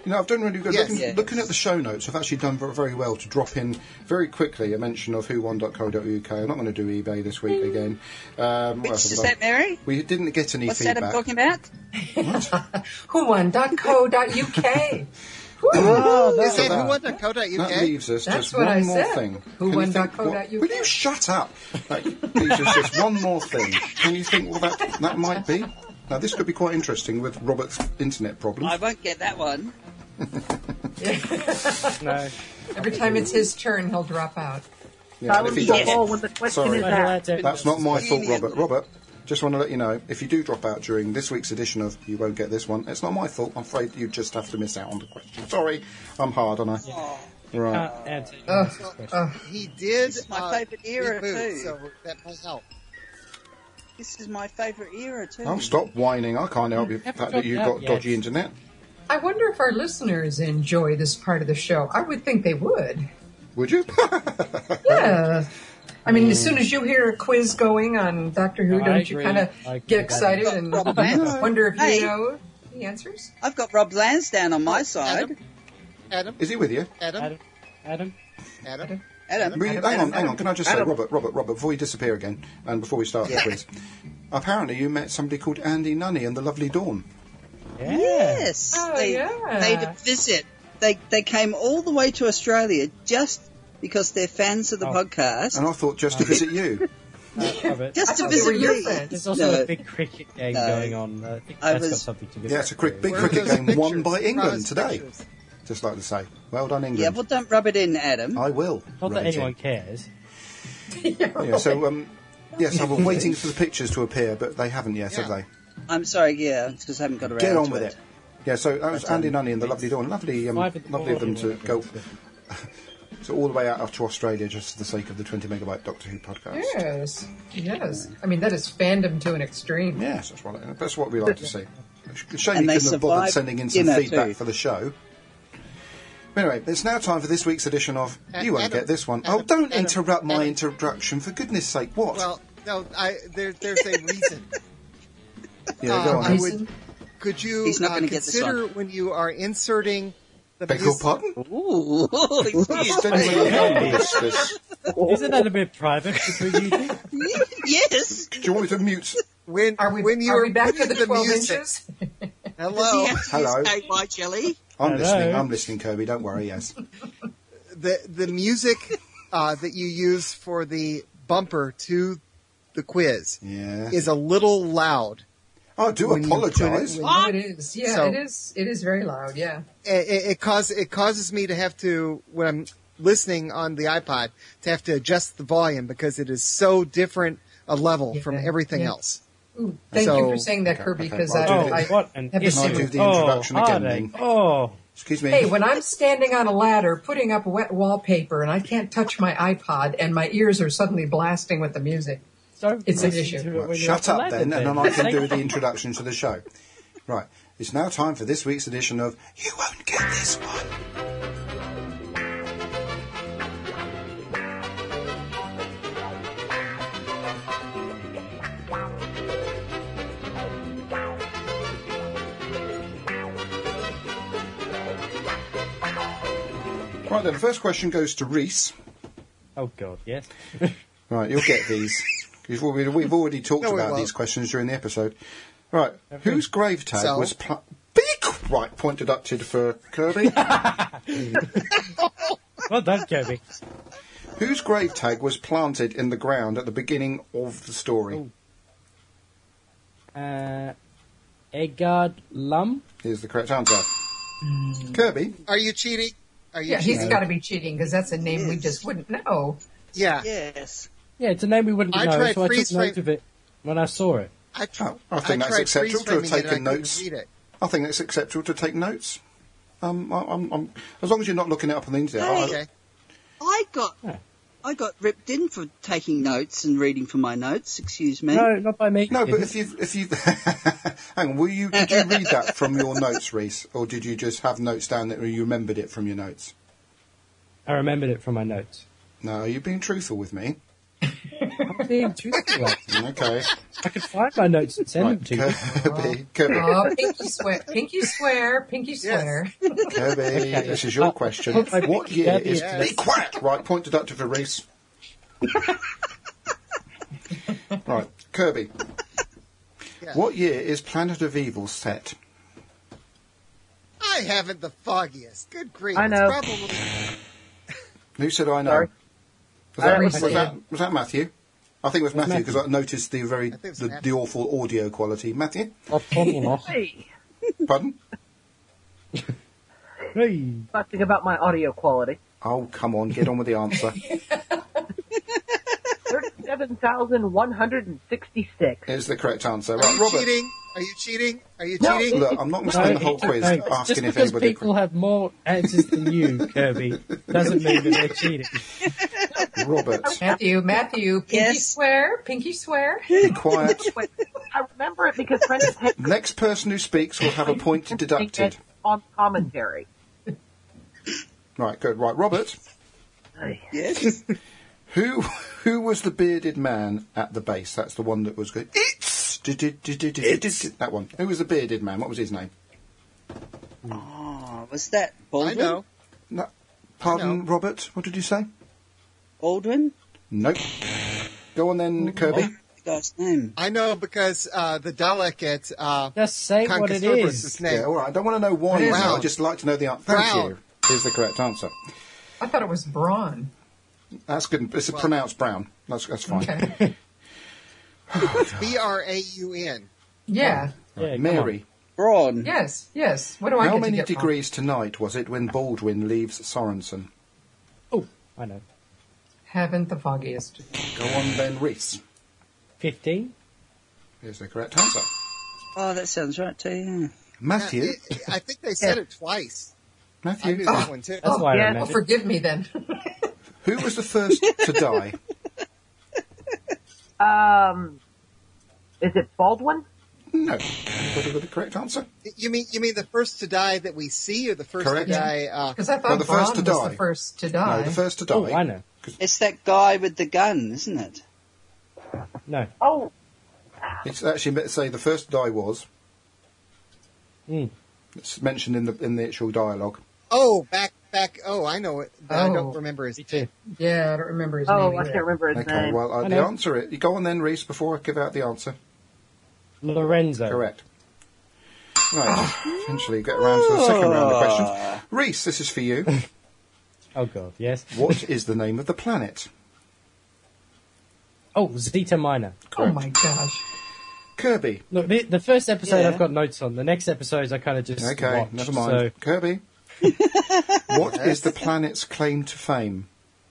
Speaker 2: You know, I've done really good.
Speaker 4: Yes.
Speaker 2: looking,
Speaker 7: Yes.
Speaker 2: looking at the show notes, I've actually done very, very well to drop in very quickly a mention of who won dot co dot uk. I'm not going to do eBay this week again. Um, what
Speaker 7: Which
Speaker 2: else have
Speaker 7: is
Speaker 2: I
Speaker 7: that, Mary?
Speaker 2: We didn't get any
Speaker 7: What's that
Speaker 2: feedback.
Speaker 7: I'm talking about?
Speaker 3: who won dot co dot uk.
Speaker 5: Oh,
Speaker 4: Is
Speaker 5: that's
Speaker 4: that
Speaker 2: that-
Speaker 4: who won dot co dot uk?
Speaker 2: That leaves us
Speaker 3: That's
Speaker 2: just
Speaker 3: what
Speaker 2: one
Speaker 3: I
Speaker 2: more
Speaker 3: said.
Speaker 2: thing.
Speaker 3: Who
Speaker 2: Can
Speaker 3: won
Speaker 2: you think
Speaker 3: dot co dot
Speaker 2: what-
Speaker 3: uk?
Speaker 2: Will you shut up? That leaves us just one more thing. Can you think what that, that might be? Now, this could be quite interesting with Robert's internet problems.
Speaker 7: I won't get that one.
Speaker 5: no.
Speaker 3: Every time it's his turn, he'll drop out.
Speaker 2: Yeah, and if
Speaker 8: Silence
Speaker 2: he
Speaker 8: the
Speaker 2: does,
Speaker 8: ball when the question
Speaker 2: Sorry.
Speaker 8: is
Speaker 5: Well,
Speaker 8: asked.
Speaker 5: that's it.
Speaker 2: that's not my fault,
Speaker 7: Brilliant.
Speaker 2: Robert. Robert, just want to let you know, if you do drop out during this week's edition of You Won't Get This One, it's not my fault. I'm afraid you just have to miss out on the question. Sorry, I'm hard, aren't I? Right.
Speaker 5: Can't answer
Speaker 3: Ugh,
Speaker 5: this question.
Speaker 3: ugh.
Speaker 4: He did.
Speaker 7: This is my
Speaker 4: uh,
Speaker 7: favourite era,
Speaker 4: reboot,
Speaker 7: too.
Speaker 4: So that might help.
Speaker 7: This is my favourite era too.
Speaker 2: Oh, stop whining. I can't help you the
Speaker 5: Haven't
Speaker 2: fact that you've
Speaker 5: dropped
Speaker 2: got
Speaker 5: out yet.
Speaker 2: dodgy internet.
Speaker 3: I wonder if our listeners enjoy this part of the show. I would think they would.
Speaker 2: Would you?
Speaker 3: Yeah. I mean, as soon as you hear a quiz going on Doctor Who,
Speaker 5: I
Speaker 3: don't you
Speaker 5: agree.
Speaker 3: kind of
Speaker 5: I
Speaker 3: get
Speaker 5: agree.
Speaker 3: excited and
Speaker 7: Rob Lance.
Speaker 3: wonder if
Speaker 7: Hey.
Speaker 3: you know the answers?
Speaker 7: I've got Rob Lansdowne on my side.
Speaker 4: Adam? Adam?
Speaker 2: Is he with you?
Speaker 4: Adam?
Speaker 5: Adam, Adam,
Speaker 4: Adam?
Speaker 7: Adam.
Speaker 2: Will you- hang on, hang on. Can I just say,
Speaker 8: Adam.
Speaker 2: Robert, Robert, Robert, before you disappear again, and before we start the quiz, apparently you met somebody called Andy Nunny and the Lovely Dawn.
Speaker 5: yeah.
Speaker 7: Yes,
Speaker 3: Oh,
Speaker 7: they
Speaker 3: yeah.
Speaker 7: made a visit. They they came all the way to Australia just because they're fans of the
Speaker 5: Oh.
Speaker 7: podcast.
Speaker 2: And I thought just to visit you.
Speaker 5: Uh, Robert,
Speaker 7: Just
Speaker 3: I
Speaker 7: to
Speaker 3: thought they were
Speaker 7: visit
Speaker 3: your
Speaker 7: me.
Speaker 3: friends.
Speaker 5: there's also
Speaker 7: No.
Speaker 5: a big cricket game
Speaker 7: No.
Speaker 5: going on. Uh, I think
Speaker 7: I
Speaker 5: that's got
Speaker 7: was-
Speaker 5: something to do with
Speaker 2: Yeah, it's a quick, big
Speaker 4: Where are
Speaker 2: cricket
Speaker 4: those
Speaker 2: game won
Speaker 4: pictures?
Speaker 2: by England
Speaker 4: Those
Speaker 2: today.
Speaker 4: pictures.
Speaker 2: Just like to say, well done,
Speaker 7: Yeah,
Speaker 2: England.
Speaker 7: well, don't rub it in, Adam.
Speaker 2: I will.
Speaker 5: Not
Speaker 2: rub
Speaker 5: that
Speaker 2: it in.
Speaker 5: anyone cares.
Speaker 2: Yeah, so, um, yes, I was waiting for the pictures to appear, but they haven't yet, have
Speaker 4: Yeah.
Speaker 2: they?
Speaker 7: I'm sorry, yeah, it's because I haven't got around
Speaker 2: Get on
Speaker 7: to
Speaker 2: with
Speaker 7: it.
Speaker 2: it. Yeah, so that was Andy Nunny and the Lovely Dawn. Lovely, um,
Speaker 5: Five in the
Speaker 2: lovely of them to
Speaker 5: morning,
Speaker 2: go
Speaker 5: yeah.
Speaker 2: so all the way out to Australia just for the sake of the twenty megabyte Doctor Who podcast.
Speaker 3: Yes, yes. I mean, that is fandom to an extreme.
Speaker 2: Yes, that's what, that's what we like to see. It's a shame
Speaker 7: And
Speaker 2: you
Speaker 7: they
Speaker 2: couldn't have bothered
Speaker 7: survived
Speaker 2: sending in some
Speaker 7: dinner
Speaker 2: feedback
Speaker 7: too.
Speaker 2: for the show. But anyway, it's now time for this week's edition of
Speaker 4: A-
Speaker 2: You Won't
Speaker 4: Adam,
Speaker 2: Get This One.
Speaker 4: Adam,
Speaker 2: oh, don't
Speaker 4: Adam,
Speaker 2: interrupt my
Speaker 4: Adam.
Speaker 2: introduction, for goodness sake. What?
Speaker 4: Well, no, I, there, there's a reason.
Speaker 2: yeah, go
Speaker 4: uh,
Speaker 2: on.
Speaker 4: I
Speaker 2: then.
Speaker 4: would- Could you
Speaker 7: He's not
Speaker 4: uh,
Speaker 7: gonna get this
Speaker 4: consider when you are inserting the
Speaker 2: Beg your
Speaker 4: music?
Speaker 2: pardon?
Speaker 7: Ooh,
Speaker 2: It's genuinely harmless, this.
Speaker 5: Isn't that a bit private between you two?
Speaker 7: yes.
Speaker 2: Do you want me to mute?
Speaker 4: When,
Speaker 3: Are we,
Speaker 4: when you
Speaker 3: are
Speaker 4: are
Speaker 3: we back to
Speaker 4: putting
Speaker 3: the twelve
Speaker 4: music,
Speaker 3: inches?
Speaker 7: Does
Speaker 4: hello,
Speaker 7: he have to
Speaker 2: Hello.
Speaker 7: use K Y jelly?
Speaker 2: I'm
Speaker 5: Hello.
Speaker 2: listening, I'm listening, Kirby, don't worry, yes.
Speaker 4: the the music uh, that you use for the bumper to the quiz
Speaker 2: Yeah.
Speaker 4: is a little loud.
Speaker 2: I do
Speaker 4: when you put it-
Speaker 2: apologise.
Speaker 4: when-
Speaker 3: No, it is. Yeah,
Speaker 4: So-
Speaker 3: it is. It is very loud. Yeah.
Speaker 4: It, it, it, cause, it causes me to have to, when I'm listening on the iPod, to have to adjust the volume because it is so different a level from
Speaker 3: Yeah,
Speaker 4: everything
Speaker 3: yeah.
Speaker 4: else.
Speaker 3: Ooh, thank
Speaker 4: So-
Speaker 3: you for saying that,
Speaker 2: Okay,
Speaker 3: Kirby,
Speaker 2: okay,
Speaker 3: because
Speaker 2: well,
Speaker 3: I,
Speaker 2: I'll do
Speaker 3: I,
Speaker 2: it.
Speaker 5: What an
Speaker 3: have
Speaker 5: issue.
Speaker 3: the
Speaker 2: I'll do the
Speaker 5: Oh,
Speaker 2: introduction again,
Speaker 5: heartache.
Speaker 2: then.
Speaker 5: Oh,
Speaker 2: Excuse me.
Speaker 3: Hey, when I'm standing on a ladder putting up wet wallpaper and I can't touch my iPod and my ears are suddenly blasting with the music.
Speaker 5: don't
Speaker 3: It's an
Speaker 5: listen
Speaker 3: issue.
Speaker 5: to it
Speaker 2: Right,
Speaker 5: when you're
Speaker 2: shut
Speaker 5: on the
Speaker 2: up
Speaker 5: ladder
Speaker 2: then, and then I can do the introduction to the show. Right, it's now time for this week's edition of You Won't Get This One. Right then, the first question goes to Reese.
Speaker 5: Oh, God, yes.
Speaker 2: Right, you'll get these. We've already, we've already talked
Speaker 4: No, we
Speaker 2: about
Speaker 4: won't.
Speaker 2: these questions during the episode. Right, whose grave tag
Speaker 4: So?
Speaker 2: was... Pl- Be right, point deducted for Kirby.
Speaker 5: Well done, Kirby.
Speaker 2: Whose grave tag was planted in the ground at the beginning of the story?
Speaker 5: Uh, Egard Lum?
Speaker 2: Here's the correct answer. Kirby?
Speaker 4: Are you cheating? Are you
Speaker 3: Yeah,
Speaker 4: cheating?
Speaker 3: he's got to be cheating because that's a name we
Speaker 7: Yes.
Speaker 3: just wouldn't know.
Speaker 4: Yeah.
Speaker 7: Yes.
Speaker 5: Yeah, it's a name we wouldn't
Speaker 4: I
Speaker 5: know,
Speaker 4: tried
Speaker 5: so I took
Speaker 4: freeze
Speaker 5: note
Speaker 4: frame-
Speaker 5: of it when I saw it.
Speaker 4: I, tr-
Speaker 2: Oh, I think that's
Speaker 4: tried
Speaker 2: acceptable to have
Speaker 4: freeze-framing it and
Speaker 2: taken
Speaker 4: I couldn't
Speaker 2: notes.
Speaker 4: read it.
Speaker 2: I think it's acceptable to take notes. Um, I, I'm, I'm, as long as you're not looking it up on the internet. I-
Speaker 4: Okay.
Speaker 7: I got
Speaker 5: Yeah.
Speaker 7: I got ripped in for taking notes and reading from my notes. Excuse me.
Speaker 5: No, not by me.
Speaker 2: No, but if you if you hang on, were you did you read that from your notes, Reese, or did you just have notes down there, or you remembered it from your notes?
Speaker 5: I remembered it from my notes.
Speaker 2: No, you're being truthful with me.
Speaker 5: I'm being truthful. actually.
Speaker 2: Okay.
Speaker 5: I could find my notes and send
Speaker 2: Right,
Speaker 5: them to you.
Speaker 2: Kirby. Kirby.
Speaker 3: Oh, pinky swear, pinky swear, pinky swear.
Speaker 2: Kirby, this is your question.
Speaker 5: Put my
Speaker 2: What
Speaker 5: pinky
Speaker 2: year
Speaker 5: down
Speaker 2: is...
Speaker 5: the-
Speaker 2: Be quiet! Right, point deducted for Reese. Right, Kirby.
Speaker 4: Yeah.
Speaker 2: What year is Planet of Evil set?
Speaker 4: I haven't the foggiest. Good grief.
Speaker 8: I know.
Speaker 4: It's probably
Speaker 2: Who said I know?
Speaker 8: Sorry.
Speaker 2: Was that,
Speaker 8: I
Speaker 2: was,
Speaker 3: said-
Speaker 2: that, was that Matthew? I think it was Matthew because I noticed the very
Speaker 4: I think it was
Speaker 2: the,
Speaker 4: Matthew.
Speaker 2: the awful audio quality. Matthew?
Speaker 8: Hey,
Speaker 2: Pardon?
Speaker 5: Hey.
Speaker 8: fussing about my audio quality.
Speaker 2: Oh, come on, get on with the answer.
Speaker 8: thirty-seven thousand one hundred sixty-six.
Speaker 2: Is the correct answer.
Speaker 4: Are
Speaker 2: Right,
Speaker 4: you
Speaker 2: Robert.
Speaker 4: cheating? Are you cheating? Are you
Speaker 8: No,
Speaker 4: cheating?
Speaker 2: Look, I'm not going to spend the whole
Speaker 5: it's-
Speaker 2: quiz
Speaker 5: no, just
Speaker 2: asking if
Speaker 5: because
Speaker 2: anybody...
Speaker 5: people have more answers than you, Kirby, doesn't mean that they're cheating.
Speaker 2: Robert,
Speaker 3: Matthew, Matthew, pinky
Speaker 7: Yes.
Speaker 3: swear, pinky swear.
Speaker 2: be quiet.
Speaker 8: Wait, I remember it because Prentice had
Speaker 2: Next person who speaks will have a point deducted.
Speaker 8: on commentary.
Speaker 2: Right, good. Right, Robert,
Speaker 7: Yes.
Speaker 2: who who was the bearded man at the base? That's the one that was good. It's that one. Who was the bearded man? What was his name?
Speaker 7: Oh, was that
Speaker 4: I
Speaker 7: Baldwin?
Speaker 4: know.
Speaker 2: No, pardon,
Speaker 4: No.
Speaker 2: Robert. What did you say?
Speaker 7: Baldwin?
Speaker 2: Nope. Go on then, Kirby.
Speaker 7: What's the guy's name?
Speaker 4: I know because uh, the Dalek at uh,
Speaker 5: Just say what it
Speaker 4: Conquistador's
Speaker 5: is.
Speaker 4: name.
Speaker 2: Yeah, all right. I don't want to know why. you
Speaker 4: Brown.
Speaker 2: know, I'd just like to know the answer. Thank
Speaker 4: Brown.
Speaker 2: you. Is the correct answer.
Speaker 3: I thought it was Braun.
Speaker 2: That's good. It's pronounced Brown. That's that's fine.
Speaker 3: Okay.
Speaker 4: B R A U N.
Speaker 3: Yeah.
Speaker 5: Yeah, come
Speaker 2: Mary,
Speaker 7: Braun.
Speaker 3: Yes. Yes. What do I
Speaker 2: how
Speaker 3: get
Speaker 2: many
Speaker 3: to get wrong?
Speaker 2: degrees tonight was it when Baldwin leaves Sorensen?
Speaker 5: on. Oh, I know.
Speaker 3: Haven't the foggiest.
Speaker 2: Go on then, Reese.
Speaker 5: fifteen?
Speaker 2: Is the correct answer.
Speaker 7: Oh, that sounds right too, yeah.
Speaker 2: Matthew.
Speaker 4: Yeah, it- I think they said it twice. I
Speaker 2: Matthew.
Speaker 4: knew that one too.
Speaker 5: That's why I
Speaker 8: yeah.
Speaker 3: Oh,
Speaker 5: remember.
Speaker 3: forgive me then.
Speaker 2: Who was the first to die?
Speaker 8: Um, is it Baldwin?
Speaker 2: No. Anybody got the correct answer?
Speaker 4: You mean you mean the first to die that we see, or the first
Speaker 2: Correct.
Speaker 4: to die? Uh,
Speaker 3: Because I
Speaker 2: No,
Speaker 3: thought
Speaker 2: the
Speaker 3: Braun
Speaker 2: first to
Speaker 3: was
Speaker 2: die.
Speaker 3: the first to die.
Speaker 2: No, the first to die.
Speaker 5: Oh, I know.
Speaker 7: It's that guy with the gun, isn't it?
Speaker 5: No.
Speaker 8: Oh,
Speaker 2: It's actually meant to say the first to die was.
Speaker 5: Mm.
Speaker 2: It's mentioned in the in the actual dialogue.
Speaker 4: oh, back back. Oh, I know it. But I
Speaker 3: Oh.
Speaker 4: don't remember his
Speaker 5: Me too.
Speaker 3: Yeah, I don't remember his
Speaker 8: oh,
Speaker 3: name
Speaker 8: I
Speaker 3: either.
Speaker 8: can't remember his
Speaker 2: Okay,
Speaker 8: name.
Speaker 2: well, uh,
Speaker 5: I
Speaker 2: the
Speaker 5: know.
Speaker 2: answer is... Go on then, Reese, before I give out the answer.
Speaker 5: Lorenzo.
Speaker 2: Correct. Right, eventually get around to the second round of questions. Reese, this is for you.
Speaker 5: Oh, God, yes.
Speaker 2: What is the name of the planet?
Speaker 5: Oh, Zeta Minor.
Speaker 3: Oh my gosh.
Speaker 2: Kirby.
Speaker 5: Look, the, the first episode
Speaker 7: Yeah.
Speaker 5: I've got notes on. The next episodes I kind of just
Speaker 2: Okay,
Speaker 5: watched,
Speaker 2: never mind.
Speaker 5: So,
Speaker 2: Kirby. What is the planet's claim to fame?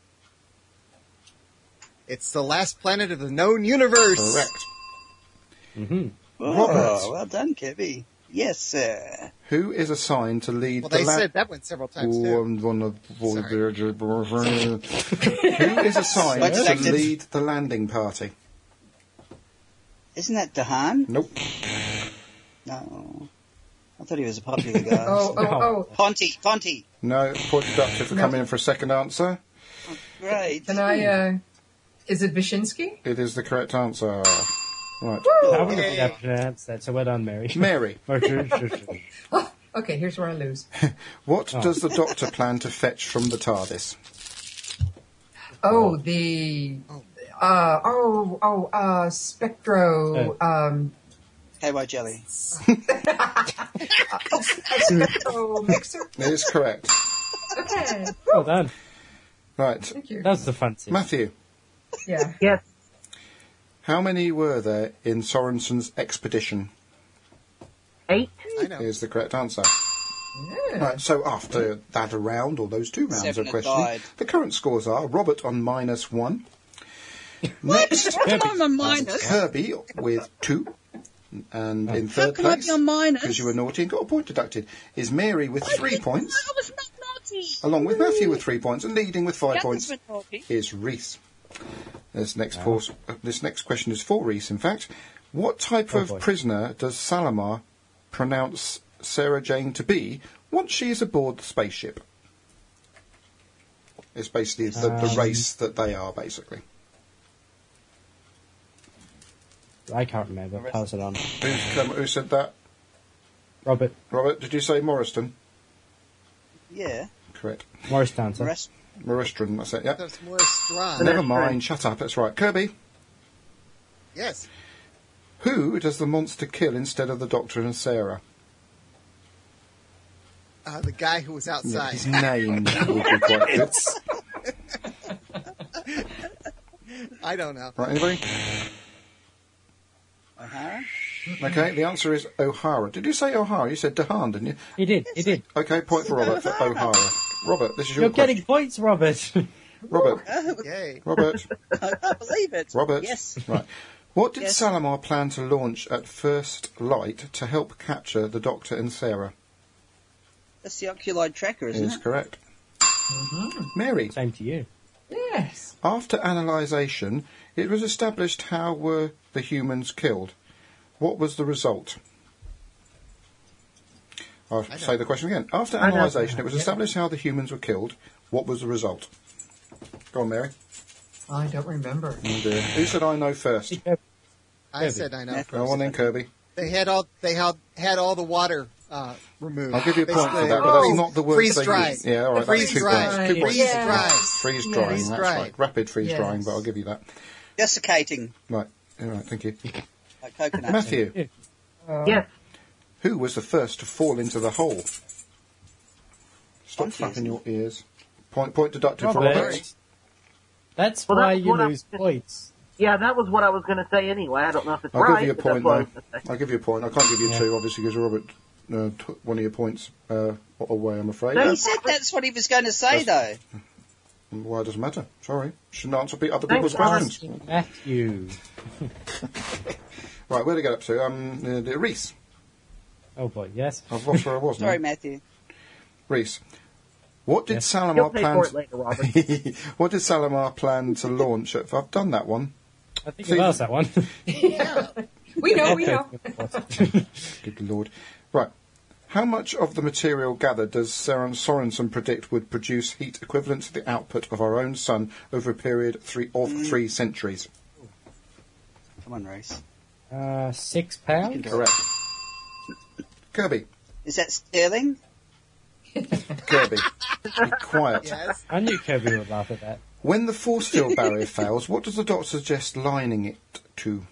Speaker 4: It's the last planet of the known universe.
Speaker 2: Correct.
Speaker 5: hmm
Speaker 2: Robert.
Speaker 7: Oh, well done, Kevy. Yes, sir.
Speaker 2: Who is assigned to lead
Speaker 4: Well,
Speaker 2: the
Speaker 4: they
Speaker 2: la-
Speaker 4: said that one several times
Speaker 2: Oh,
Speaker 4: too.
Speaker 2: I'm gonna-
Speaker 4: Sorry.
Speaker 2: Who is assigned
Speaker 7: Like
Speaker 2: to
Speaker 7: selected.
Speaker 2: lead the landing party?
Speaker 7: Isn't that Dahan?
Speaker 2: Nope.
Speaker 7: No. I thought he was a popular guy.
Speaker 3: Oh, oh, oh.
Speaker 7: Ponty, Ponty.
Speaker 2: No. Point deducted for
Speaker 3: No.
Speaker 2: coming in for a second answer.
Speaker 7: Great.
Speaker 3: Can I, uh, is it Wyszynski?
Speaker 2: It is the correct answer. Right.
Speaker 5: I wouldn't
Speaker 4: Yay.
Speaker 5: be able to pronounce that, so well done, Mary.
Speaker 2: Mary,
Speaker 3: Oh, okay, here's where I lose.
Speaker 2: what
Speaker 5: Oh.
Speaker 2: does the Doctor plan to fetch from the TARDIS?
Speaker 3: Oh, the, uh, oh, oh, uh, Spectro, um,
Speaker 7: K Y Jelly.
Speaker 3: Spectro Mixer?
Speaker 2: It is correct.
Speaker 3: Okay.
Speaker 5: Well done.
Speaker 2: Right.
Speaker 3: Thank you.
Speaker 5: That's the fun thing.
Speaker 2: Matthew,
Speaker 3: Yeah.
Speaker 8: Yes.
Speaker 2: how many were there in Sorensen's expedition?
Speaker 8: Eight.
Speaker 4: I know.
Speaker 2: Is the correct answer.
Speaker 3: Yeah.
Speaker 2: Right, so after that round, or those two rounds
Speaker 7: Seven
Speaker 2: of
Speaker 7: have
Speaker 2: questioning,
Speaker 7: died.
Speaker 2: the current scores are Robert on minus one. Next,
Speaker 7: How come I'm a minus?
Speaker 2: Kirby with two. And in
Speaker 7: How
Speaker 2: third
Speaker 7: come I
Speaker 2: place,
Speaker 7: be a minus?
Speaker 2: because you were naughty and got a point deducted, is Mary with three points,
Speaker 7: I was not naughty.
Speaker 2: along with Matthew with three points, and leading with five
Speaker 7: That
Speaker 2: points
Speaker 7: was naughty.
Speaker 2: is Reese. This next, course, uh, this next question is for Reese, in fact. What type
Speaker 5: Oh,
Speaker 2: of
Speaker 5: boy.
Speaker 2: prisoner does Salamar pronounce Sarah Jane to be once she is aboard the spaceship? It's basically the, the
Speaker 5: Um,
Speaker 2: race that they are, basically.
Speaker 5: I can't remember. Pass it on.
Speaker 2: Who's, um, who said that?
Speaker 5: Robert.
Speaker 2: Robert, did you say Morriston?
Speaker 7: Yeah.
Speaker 2: Correct.
Speaker 5: Morris Townsend.
Speaker 7: Rest-
Speaker 2: Morriston, that's it, yeah.
Speaker 4: That's more strong.
Speaker 2: Never mind, shut up, that's right. Kirby,
Speaker 4: Yes.
Speaker 2: who does the monster kill instead of the Doctor and Sarah?
Speaker 4: Uh, the guy who was
Speaker 2: Yeah,
Speaker 4: outside.
Speaker 2: his name would be quite good.
Speaker 4: I don't know.
Speaker 2: Right, anybody?
Speaker 7: O'Hara?
Speaker 2: Okay, the answer is O'Hara. Did you say O'Hara? You said Dehaan, didn't you?
Speaker 5: He did. He did.
Speaker 2: Okay, point for Robert for O'Hara. Robert, this is your
Speaker 5: You're
Speaker 2: question.
Speaker 5: getting points, Robert.
Speaker 2: Robert,
Speaker 4: Yay.
Speaker 2: Robert,
Speaker 7: I can't believe it.
Speaker 2: Robert.
Speaker 7: Yes.
Speaker 2: Right. What did
Speaker 7: Yes.
Speaker 2: Salamar plan to launch at first light to help capture the Doctor and Sarah?
Speaker 7: That's the oculoid tracker, isn't
Speaker 2: Is
Speaker 7: it?
Speaker 2: correct. Mary,
Speaker 5: Same to you.
Speaker 3: Yes.
Speaker 2: after analysation, it was established how were the humans killed. What was the result? I'll say the question again. After
Speaker 8: I know.
Speaker 2: analysation, it was established how the humans were killed. What was the result? Go on, Mary.
Speaker 3: I don't remember.
Speaker 2: Oh dear. Who said I know first?
Speaker 4: I said I know.
Speaker 2: Go on then, Kirby.
Speaker 4: They had all they had had all the water uh, removed.
Speaker 2: I'll give you a point for
Speaker 4: Basically,
Speaker 2: that, but that's
Speaker 3: Oh,
Speaker 2: not the word
Speaker 4: freeze
Speaker 2: they
Speaker 4: dried.
Speaker 2: used. Yeah, all right.
Speaker 4: Freeze
Speaker 2: that's two
Speaker 4: dried.
Speaker 2: points. Two
Speaker 3: Freeze
Speaker 2: points.
Speaker 4: Freeze
Speaker 3: Yes.
Speaker 4: dried.
Speaker 2: Freeze
Speaker 3: Yes.
Speaker 2: drying.
Speaker 4: Freeze
Speaker 2: That's
Speaker 4: dried.
Speaker 2: right. Rapid freeze
Speaker 3: Yes.
Speaker 2: drying, but I'll give you that.
Speaker 7: Desiccating,
Speaker 2: Right. All right. Thank you.
Speaker 7: like coconut.
Speaker 2: Matthew,
Speaker 8: Yes.
Speaker 2: who was the first to fall into the hole? Stop
Speaker 7: Monkey,
Speaker 2: flapping
Speaker 7: isn't
Speaker 2: your ears. Point point deducted for
Speaker 5: Robert.
Speaker 2: Robert.
Speaker 5: That's
Speaker 8: Well,
Speaker 5: why
Speaker 8: that's
Speaker 5: you
Speaker 8: what I-
Speaker 5: lose points.
Speaker 8: Yeah, that was what I was going to say anyway. I don't know if it's
Speaker 2: I'll
Speaker 8: right.
Speaker 2: give you a
Speaker 8: but that's
Speaker 2: point
Speaker 8: what I
Speaker 2: though.
Speaker 8: was gonna say.
Speaker 2: I'll give you a point. I can't give you
Speaker 5: Yeah.
Speaker 2: two, obviously, because Robert uh, took one of your points uh, away. I'm afraid.
Speaker 8: No,
Speaker 7: He said that's what he was going to say, though.
Speaker 2: Well, it doesn't matter. Sorry, shouldn't answer pe- other
Speaker 8: Thanks,
Speaker 2: people's
Speaker 8: Alex.
Speaker 2: questions.
Speaker 5: Matthew.
Speaker 2: Right, where did I get up to? Um, uh, the Reese.
Speaker 5: Oh boy, yes.
Speaker 2: I've lost where I was now.
Speaker 7: Sorry, Matthew.
Speaker 2: Reese. What did
Speaker 5: Yes.
Speaker 8: You'll
Speaker 2: Salamar
Speaker 8: pay
Speaker 2: plan?
Speaker 8: for it later, Robert.
Speaker 2: What did Salamar plan to launch? At, I've done that one.
Speaker 5: I think
Speaker 2: See-
Speaker 5: I've asked that one.
Speaker 3: We know, we know.
Speaker 2: Good lord. Right. How much of the material gathered does Soren- Sorensen predict would produce heat equivalent to the output of our own sun over a period three, of three centuries?
Speaker 7: Come on, Reese.
Speaker 5: uh, six pounds?
Speaker 2: Correct. Kirby.
Speaker 7: Is that sterling?
Speaker 2: Kirby. Be quiet.
Speaker 4: Yes.
Speaker 5: I knew Kirby would laugh at that.
Speaker 2: When the force field barrier fails, what does the doctor suggest lining it to?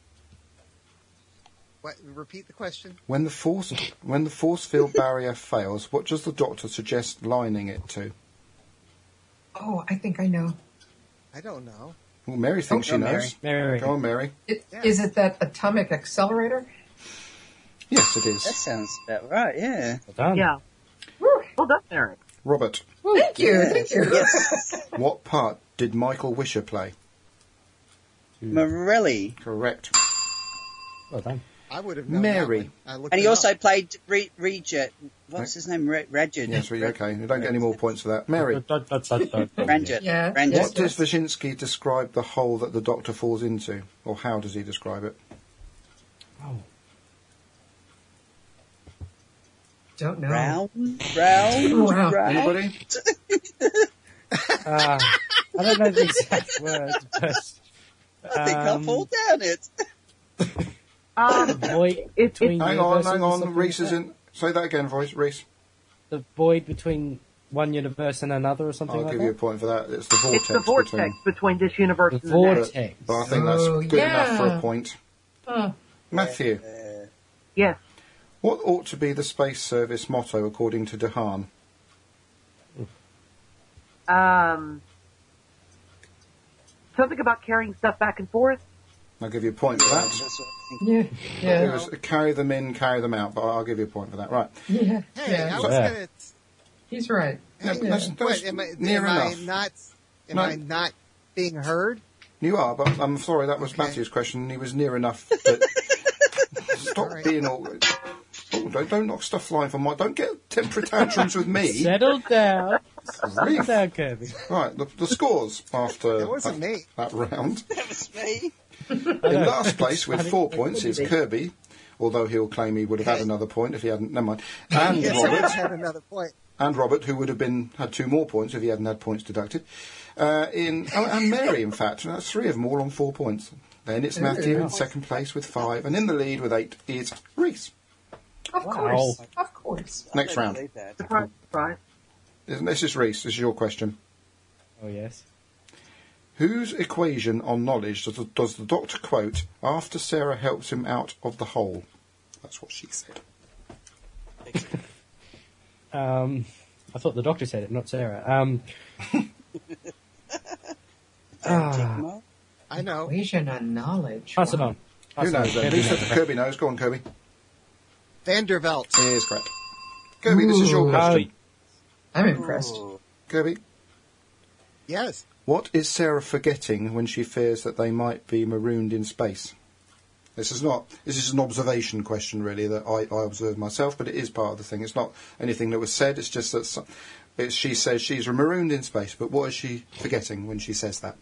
Speaker 4: What, repeat the question.
Speaker 2: When the force when the force field barrier fails, what does the doctor suggest lining it to?
Speaker 3: Oh, I think I know.
Speaker 4: I don't know.
Speaker 2: Well, Mary thinks
Speaker 7: Oh,
Speaker 2: she
Speaker 7: go,
Speaker 2: knows.
Speaker 5: Mary.
Speaker 2: Go on, Mary.
Speaker 3: It,
Speaker 4: Yeah.
Speaker 3: Is it that atomic accelerator?
Speaker 2: Yes, it
Speaker 7: That
Speaker 2: is.
Speaker 7: sounds about right, yeah.
Speaker 5: Well done.
Speaker 8: Yeah. Well done, Eric.
Speaker 2: Robert,
Speaker 3: Thank you, thank you.
Speaker 7: Yes.
Speaker 2: what part did Michael Wisher play?
Speaker 7: Morelli.
Speaker 2: Correct.
Speaker 5: Well done.
Speaker 4: I would have known
Speaker 2: Mary.
Speaker 4: that one. I looked
Speaker 7: And he
Speaker 4: it
Speaker 7: also
Speaker 4: up.
Speaker 7: played Re- Regent. What's his name? Re- Rajid.
Speaker 2: Yes, well, okay. You don't get any more points for that. Mary,
Speaker 7: Ranjit.
Speaker 3: Yeah.
Speaker 7: Ranjit.
Speaker 3: Yes.
Speaker 2: what does Wyszynski describe the hole that the doctor falls into? Or how does he describe it?
Speaker 5: Oh.
Speaker 3: Don't know.
Speaker 7: Round, round,
Speaker 3: Wow.
Speaker 7: round.
Speaker 2: Anybody?
Speaker 5: Uh, I don't know the exact words, but
Speaker 7: I think I'll
Speaker 5: um,
Speaker 7: fall down it.
Speaker 8: Um,
Speaker 5: void
Speaker 8: it,
Speaker 5: between
Speaker 2: Hang on,
Speaker 5: universes
Speaker 2: hang
Speaker 5: or
Speaker 2: on.
Speaker 5: something
Speaker 2: Reese
Speaker 5: like
Speaker 2: is
Speaker 5: that?
Speaker 2: in. Say that again, voice. Reese.
Speaker 5: The void between one universe and another or something
Speaker 2: I'll
Speaker 5: like
Speaker 2: give
Speaker 5: that?
Speaker 2: you a point for that. It's the vortex.
Speaker 8: it's the vortex
Speaker 2: between.
Speaker 8: between this universe
Speaker 5: The
Speaker 8: and the next.
Speaker 5: vortex.
Speaker 2: But I think that's
Speaker 3: Oh,
Speaker 2: good enough for
Speaker 3: yeah.
Speaker 2: a point.
Speaker 3: Huh.
Speaker 2: Matthew,
Speaker 7: Uh,
Speaker 8: Yes.
Speaker 2: what ought to be the space service motto according to Dehaan?
Speaker 8: Um, something about carrying stuff back and forth.
Speaker 2: I'll give you a point for
Speaker 7: yeah,
Speaker 2: that.
Speaker 7: that's what I think.
Speaker 3: Yeah,
Speaker 2: It
Speaker 3: yeah,
Speaker 2: was carry them in, carry them out, but I'll give you a point for that. Right.
Speaker 3: yeah,
Speaker 4: Hey, I
Speaker 3: yeah.
Speaker 4: was
Speaker 5: Yeah.
Speaker 4: gonna.
Speaker 3: He's right.
Speaker 2: Yeah,
Speaker 3: Yeah.
Speaker 2: that's, that's
Speaker 4: What, am I,
Speaker 2: near
Speaker 4: am
Speaker 2: enough.
Speaker 4: I not? Am
Speaker 2: No.
Speaker 4: I not being heard?
Speaker 2: You are, but I'm sorry, that was
Speaker 4: Okay.
Speaker 2: Matthew's question, and he was near enough. That stop
Speaker 4: All right.
Speaker 2: being all. Oh, don't, don't knock stuff flying from my. Don't get temper tantrums with me.
Speaker 5: Settle down. Settle
Speaker 2: Reef.
Speaker 5: down, Kirby.
Speaker 2: Right, the, the scores after
Speaker 4: That wasn't
Speaker 2: that,
Speaker 4: me.
Speaker 2: that round.
Speaker 7: That was me.
Speaker 2: In last place with four points is Kirby, although he'll claim he would have had another point if he hadn't. Never mind. And
Speaker 4: Yes, I
Speaker 2: Robert,
Speaker 4: had another point.
Speaker 2: and Robert, who would have been had two more points if he hadn't had points deducted. Uh, in oh, and Mary, in fact, and that's three of them all on four points. Then it's Matthew in second place with five, and in the lead with eight is Reese.
Speaker 3: Of
Speaker 5: Wow.
Speaker 3: course. Of course.
Speaker 2: Next
Speaker 7: I don't
Speaker 2: round.
Speaker 7: believe that.
Speaker 8: Surprise, surprise.
Speaker 2: This is Reese. This is your question.
Speaker 5: Oh, yes.
Speaker 2: Whose equation on knowledge does the, does the Doctor quote after Sarah helps him out of the hole? That's what she said.
Speaker 5: Um, I thought the doctor said it, not Sarah. Um, ah,
Speaker 4: I know.
Speaker 3: Equation on knowledge.
Speaker 5: pass it
Speaker 3: Wow.
Speaker 5: on. Pass
Speaker 2: Who
Speaker 5: it on.
Speaker 2: knows then?
Speaker 5: Kirby
Speaker 2: Who
Speaker 5: knows.
Speaker 2: said Kirby knows? Go on, Kirby.
Speaker 4: Vanderbilt.
Speaker 2: It is correct. Kirby, this is your
Speaker 3: Ooh.
Speaker 2: question.
Speaker 3: I'm impressed.
Speaker 7: Ooh.
Speaker 2: Kirby,
Speaker 4: Yes.
Speaker 2: what is Sarah forgetting when she fears that they might be marooned in space? This is not. This is an observation question, really, that I, I observed myself, but it is part of the thing. It's not anything that was said. It's just that so- it's, she says she's marooned in space. But what is she forgetting when she says that?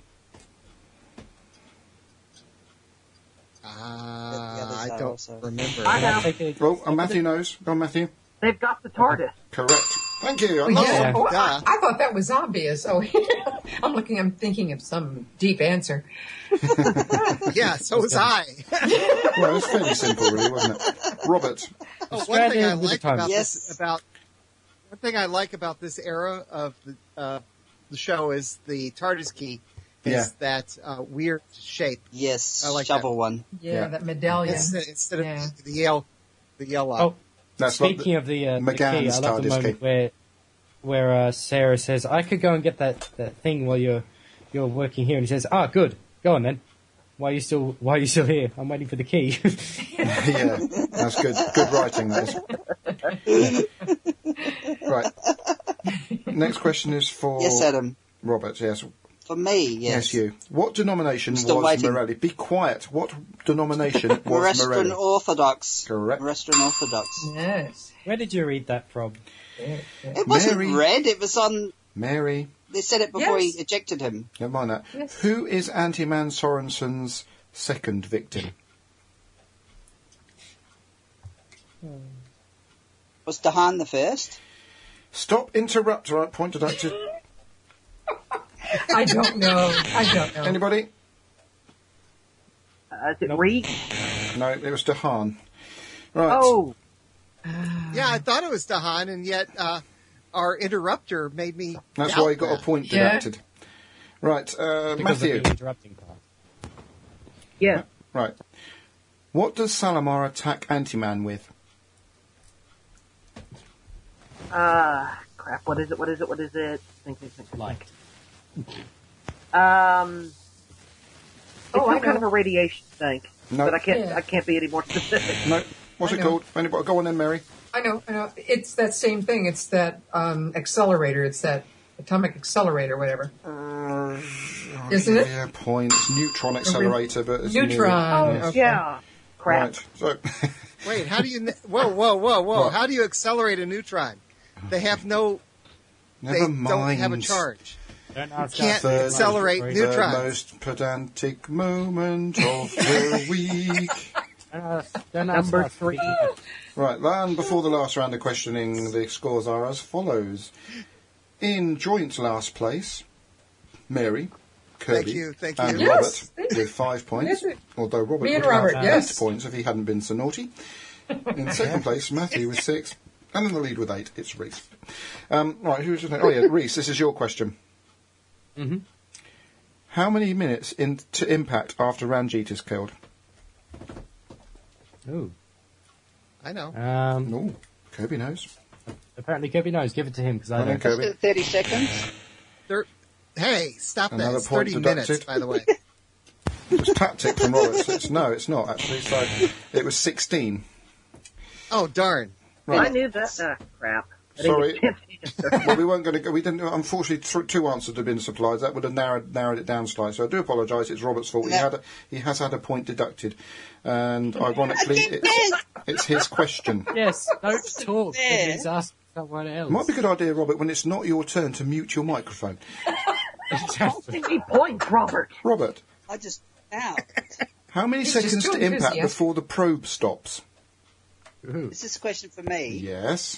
Speaker 4: Uh,
Speaker 7: The others
Speaker 4: I
Speaker 7: are
Speaker 4: don't
Speaker 7: also-
Speaker 4: remember.
Speaker 8: I
Speaker 5: Can I
Speaker 8: have.
Speaker 5: take a-
Speaker 2: Well, and Matthew knows. Go on, Matthew.
Speaker 8: They've got the TARDIS.
Speaker 2: Correct. Thank you. I
Speaker 3: Oh,
Speaker 2: love
Speaker 3: yeah.
Speaker 2: it.
Speaker 3: Oh, I,
Speaker 4: Duh.
Speaker 3: I thought that was obvious. Oh, I'm looking. I'm thinking of some deep answer.
Speaker 4: Yeah, so was I.
Speaker 2: Well, it was fairly simple, really, wasn't it? Robert.
Speaker 4: Oh, one
Speaker 5: Stranded
Speaker 4: thing I
Speaker 5: with the
Speaker 4: like
Speaker 5: time.
Speaker 4: about
Speaker 7: Yes.
Speaker 4: this about one thing I like about this era of the uh, the show is the TARDIS key is
Speaker 2: Yeah.
Speaker 4: that uh, weird shape.
Speaker 7: Yes,
Speaker 4: I like
Speaker 7: shovel
Speaker 4: that.
Speaker 7: one.
Speaker 3: Yeah,
Speaker 2: Yeah.
Speaker 3: that medallion.
Speaker 4: Instead, instead of
Speaker 3: Yeah.
Speaker 4: the Yale, the Yale line.
Speaker 5: Oh,
Speaker 2: That's not
Speaker 5: speaking
Speaker 2: the-
Speaker 5: of the, uh, the key,
Speaker 2: McGann's
Speaker 5: I love the
Speaker 2: TARDIS
Speaker 5: moment
Speaker 2: key.
Speaker 5: where where uh, Sarah says, "I could go and get that, that thing while you're you're working here," and he says, "Ah, good, go on then. Why are you still Why are you still here? I'm waiting for the key."
Speaker 2: Yeah, that's good. Good writing, that is. Right. Next question is for
Speaker 7: Yes, Adam.
Speaker 2: Robert. Yes.
Speaker 7: For me,
Speaker 2: Yes,
Speaker 7: yes.
Speaker 2: you. What denomination
Speaker 7: I'm still
Speaker 2: was
Speaker 7: waiting.
Speaker 2: Morelli? Be quiet. What denomination was
Speaker 7: Moreston
Speaker 2: Morelli?
Speaker 7: Orthodox.
Speaker 2: Correct.
Speaker 7: Moreston Orthodox.
Speaker 3: Yes.
Speaker 5: Where did you read that from?
Speaker 7: It wasn't
Speaker 2: Mary.
Speaker 7: red, it was on,
Speaker 2: Mary.
Speaker 7: they said it before
Speaker 3: Yes.
Speaker 7: he ejected him.
Speaker 2: Never mind that.
Speaker 3: Yes.
Speaker 2: Who is Anti-Man Sorensen's second victim?
Speaker 7: Was Dahan the first?
Speaker 2: Stop, interrupt. Right, point deducted.
Speaker 3: I don't know. I don't know.
Speaker 2: Anybody?
Speaker 8: Uh, is it
Speaker 5: Nope.
Speaker 8: Reed?
Speaker 2: No, it was Dahan. Right.
Speaker 8: Oh,
Speaker 4: Yeah, I thought it was Dahan, and yet uh, our interrupter made me.
Speaker 2: That's
Speaker 4: doubt
Speaker 2: why he got
Speaker 4: that.
Speaker 2: a point
Speaker 3: Yeah.
Speaker 2: deducted. Right, uh,
Speaker 5: Because
Speaker 2: Matthew.
Speaker 5: of the interrupting part.
Speaker 8: yes.
Speaker 2: Right. What does Salamar attack Anti-Man with?
Speaker 8: Uh, crap. What is it? What is it? What is it? Think, think, think.
Speaker 5: Like,
Speaker 8: Um, it's
Speaker 3: Oh,
Speaker 8: some
Speaker 3: I
Speaker 8: kind
Speaker 3: know.
Speaker 8: of a radiation thing,
Speaker 2: No.
Speaker 8: but I can't.
Speaker 3: Yeah.
Speaker 8: I can't be any more specific.
Speaker 2: No. What's
Speaker 3: I
Speaker 2: it
Speaker 3: know.
Speaker 2: called? Anybody? Go on then, Mary.
Speaker 3: I know. I know. It's that same thing. It's that um, accelerator. It's that atomic accelerator, whatever. Isn't it?
Speaker 2: Yeah, point. It's neutron accelerator, but it's
Speaker 3: Neutron.
Speaker 2: New.
Speaker 8: Oh
Speaker 3: Okay.
Speaker 8: yeah. Crap.
Speaker 2: Right. So,
Speaker 4: Wait, how do you? ne- Whoa, whoa, whoa, whoa!
Speaker 2: What?
Speaker 4: How do you accelerate a neutron? They have no.
Speaker 2: never
Speaker 4: they
Speaker 2: mind.
Speaker 4: don't have a charge.
Speaker 5: don't ask
Speaker 4: can't
Speaker 5: us
Speaker 2: Third-
Speaker 5: to-
Speaker 4: accelerate
Speaker 5: Don't
Speaker 2: The
Speaker 4: neutrons.
Speaker 2: most pedantic moment of the week.
Speaker 5: ask- don't ask
Speaker 8: Number
Speaker 5: us.
Speaker 8: three.
Speaker 2: Right, and before the last round of questioning, the scores are as follows. In joint last place, Mary, Kirby,
Speaker 4: Thank you, thank
Speaker 2: and
Speaker 4: you.
Speaker 3: Yes,
Speaker 2: Robert with five points.
Speaker 3: Yes, it-
Speaker 2: Although Robert
Speaker 3: Me and
Speaker 2: would
Speaker 3: Robert,
Speaker 2: have
Speaker 3: yes.
Speaker 2: eight points if he hadn't been so naughty. In second place, Matthew with six, and in the lead with eight, it's Reese. Um, right, who's oh yeah, Reese. This is your question.
Speaker 5: Mhm.
Speaker 2: How many minutes in to impact after Ranjit is killed?
Speaker 5: Ooh.
Speaker 4: I know.
Speaker 5: Um,
Speaker 2: No, Kirby knows.
Speaker 5: apparently Kirby knows. Give it to him because I
Speaker 2: Well then,
Speaker 5: don't.
Speaker 2: Kirby.
Speaker 7: thirty seconds.
Speaker 4: Thir- hey, stop that!
Speaker 2: Another
Speaker 4: It's
Speaker 2: point
Speaker 4: thirty minutes,
Speaker 2: deducted.
Speaker 4: by the way.
Speaker 2: It's tactic from Robert. It's, no, it's not actually. So it was sixteen.
Speaker 4: Oh darn!
Speaker 8: I knew that. Ah, crap. I didn't
Speaker 2: Sorry.
Speaker 8: get a chance to answer.
Speaker 2: Well, we weren't going to go. We didn't. Unfortunately, th- two answers have been supplied. That would have narrowed narrowed it down slightly. So I do apologise. It's Robert's fault. He
Speaker 7: No.
Speaker 2: had a, he has had a point deducted, and ironically, it's, it's his question.
Speaker 5: Yes, don't talk.
Speaker 7: There.
Speaker 5: Please ask someone else.
Speaker 2: Might be a good idea, Robert, when it's not your turn to mute your microphone.
Speaker 5: Exactly.
Speaker 8: Give me points, Robert.
Speaker 2: Robert,
Speaker 7: I just, out.
Speaker 2: how many
Speaker 3: He's just
Speaker 2: seconds
Speaker 3: too
Speaker 2: to impact
Speaker 3: enthusiastic.
Speaker 2: before the probe stops?
Speaker 5: Ooh.
Speaker 7: Is this a question for me?
Speaker 2: Yes.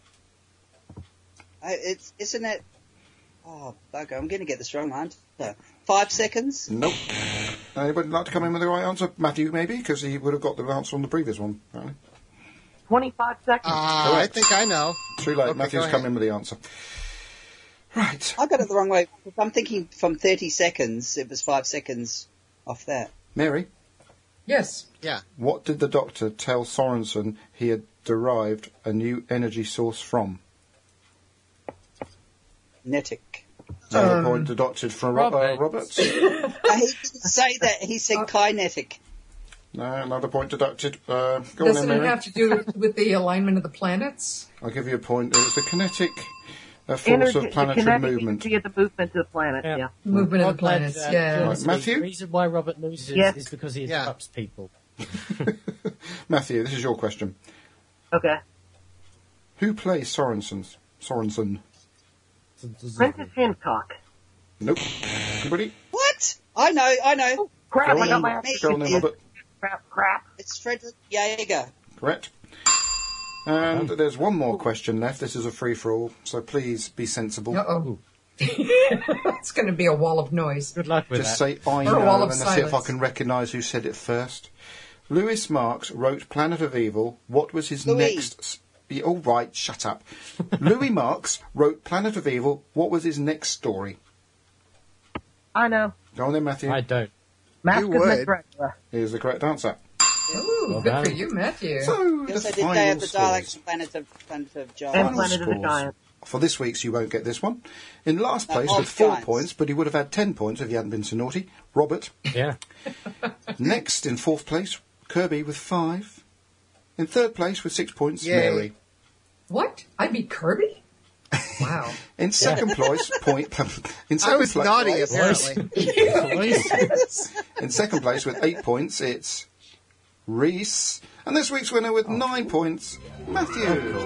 Speaker 7: I, it's, isn't it? Oh, bugger, I'm going to get this wrong, aren't I? Five seconds?
Speaker 2: Nope. Anybody like to come in with the right answer? Matthew, maybe, because he would have got the answer on the previous one. Apparently.
Speaker 8: twenty-five seconds.
Speaker 4: Uh, I think I know.
Speaker 2: Too late.
Speaker 4: Okay,
Speaker 2: Matthew's
Speaker 4: go
Speaker 2: come
Speaker 4: ahead.
Speaker 2: in with the answer. Right.
Speaker 7: I got it the wrong way. I'm thinking from thirty seconds, it was five seconds off that.
Speaker 2: Mary,
Speaker 3: Yes.
Speaker 4: Yeah.
Speaker 2: what did the Doctor tell Sorensen he had derived a new energy source from?
Speaker 7: Netic.
Speaker 2: Another
Speaker 3: Um,
Speaker 2: point deducted from Ro- uh,
Speaker 5: Robert.
Speaker 2: Roberts.
Speaker 7: Uh, he didn't say that. He said kinetic.
Speaker 2: No, another point deducted. Uh, go on
Speaker 3: Doesn't
Speaker 2: then,
Speaker 3: it
Speaker 2: Mary.
Speaker 3: have to do with, with the alignment of the planets?
Speaker 2: I'll give you a point. It was the kinetic uh, force
Speaker 8: Energy,
Speaker 2: of
Speaker 8: the
Speaker 2: planetary
Speaker 8: kinetic
Speaker 2: movement.
Speaker 8: energy of the movement of the planet.
Speaker 5: Yeah.
Speaker 8: Yeah.
Speaker 3: Movement of
Speaker 5: I'm
Speaker 3: the
Speaker 5: glad,
Speaker 3: planets,
Speaker 5: uh,
Speaker 3: yeah.
Speaker 5: John
Speaker 2: Right,
Speaker 5: said
Speaker 2: Matthew?
Speaker 5: The reason why Robert loses
Speaker 8: Yes.
Speaker 5: is because he
Speaker 4: Yeah.
Speaker 5: interrupts people.
Speaker 2: Matthew, this is your question.
Speaker 8: Okay.
Speaker 2: Who plays Sorensen's? Sorensen?
Speaker 8: Prentice Hancock.
Speaker 2: Nope. Anybody?
Speaker 7: What? I know, I know.
Speaker 8: Crap,
Speaker 2: Go
Speaker 8: I got
Speaker 2: on,
Speaker 8: my
Speaker 2: then.
Speaker 8: ass.
Speaker 2: Go on then, Robert.
Speaker 8: Crap, crap.
Speaker 7: It's Frederick Jaeger.
Speaker 2: Correct. And there's one more question left. This is a free-for-all, so please be sensible.
Speaker 3: Uh-oh. It's going to be a wall of noise.
Speaker 5: Good luck with
Speaker 2: Just
Speaker 5: that.
Speaker 2: say I
Speaker 3: Or a
Speaker 2: know,
Speaker 3: wall
Speaker 2: and
Speaker 3: of
Speaker 2: let's see if I
Speaker 3: silence.
Speaker 2: can recognise who said it first. Lewis Marks wrote Planet of Evil. What was his
Speaker 7: Louis.
Speaker 2: next... s- Yeah, all right, shut up. Louis Marks wrote Planet of Evil. What was his next story?
Speaker 8: I know.
Speaker 2: Go on then, Matthew.
Speaker 5: I don't.
Speaker 8: Mask
Speaker 4: You
Speaker 8: of
Speaker 4: would.
Speaker 8: Dracula.
Speaker 2: Here's the correct answer.
Speaker 3: Ooh,
Speaker 5: Well
Speaker 3: good
Speaker 5: done.
Speaker 3: for you, Matthew.
Speaker 2: So,
Speaker 7: Yes,
Speaker 2: the
Speaker 7: I did Day
Speaker 2: final
Speaker 7: of the
Speaker 2: scores.
Speaker 7: Daleks, Planet of, Planet of
Speaker 8: And
Speaker 7: Giants.
Speaker 2: Final
Speaker 8: Planet of the
Speaker 2: scores.
Speaker 8: Giants.
Speaker 2: For this week's, you won't get this one. In last
Speaker 7: No,
Speaker 2: place
Speaker 7: of
Speaker 2: with four
Speaker 7: Giants.
Speaker 2: points, but he would have had ten points if he hadn't been so naughty. Robert.
Speaker 5: Yeah.
Speaker 2: Next, in fourth place, Kirby with five. In third place with six points,
Speaker 4: Yay.
Speaker 2: Mary.
Speaker 3: What? I beat Kirby? Wow.
Speaker 2: In second place, point. In
Speaker 4: I
Speaker 2: second
Speaker 4: was
Speaker 2: pla-
Speaker 4: naughty, apparently.
Speaker 2: In second place with eight points, it's Reese. And this week's winner with nine points, Matthew.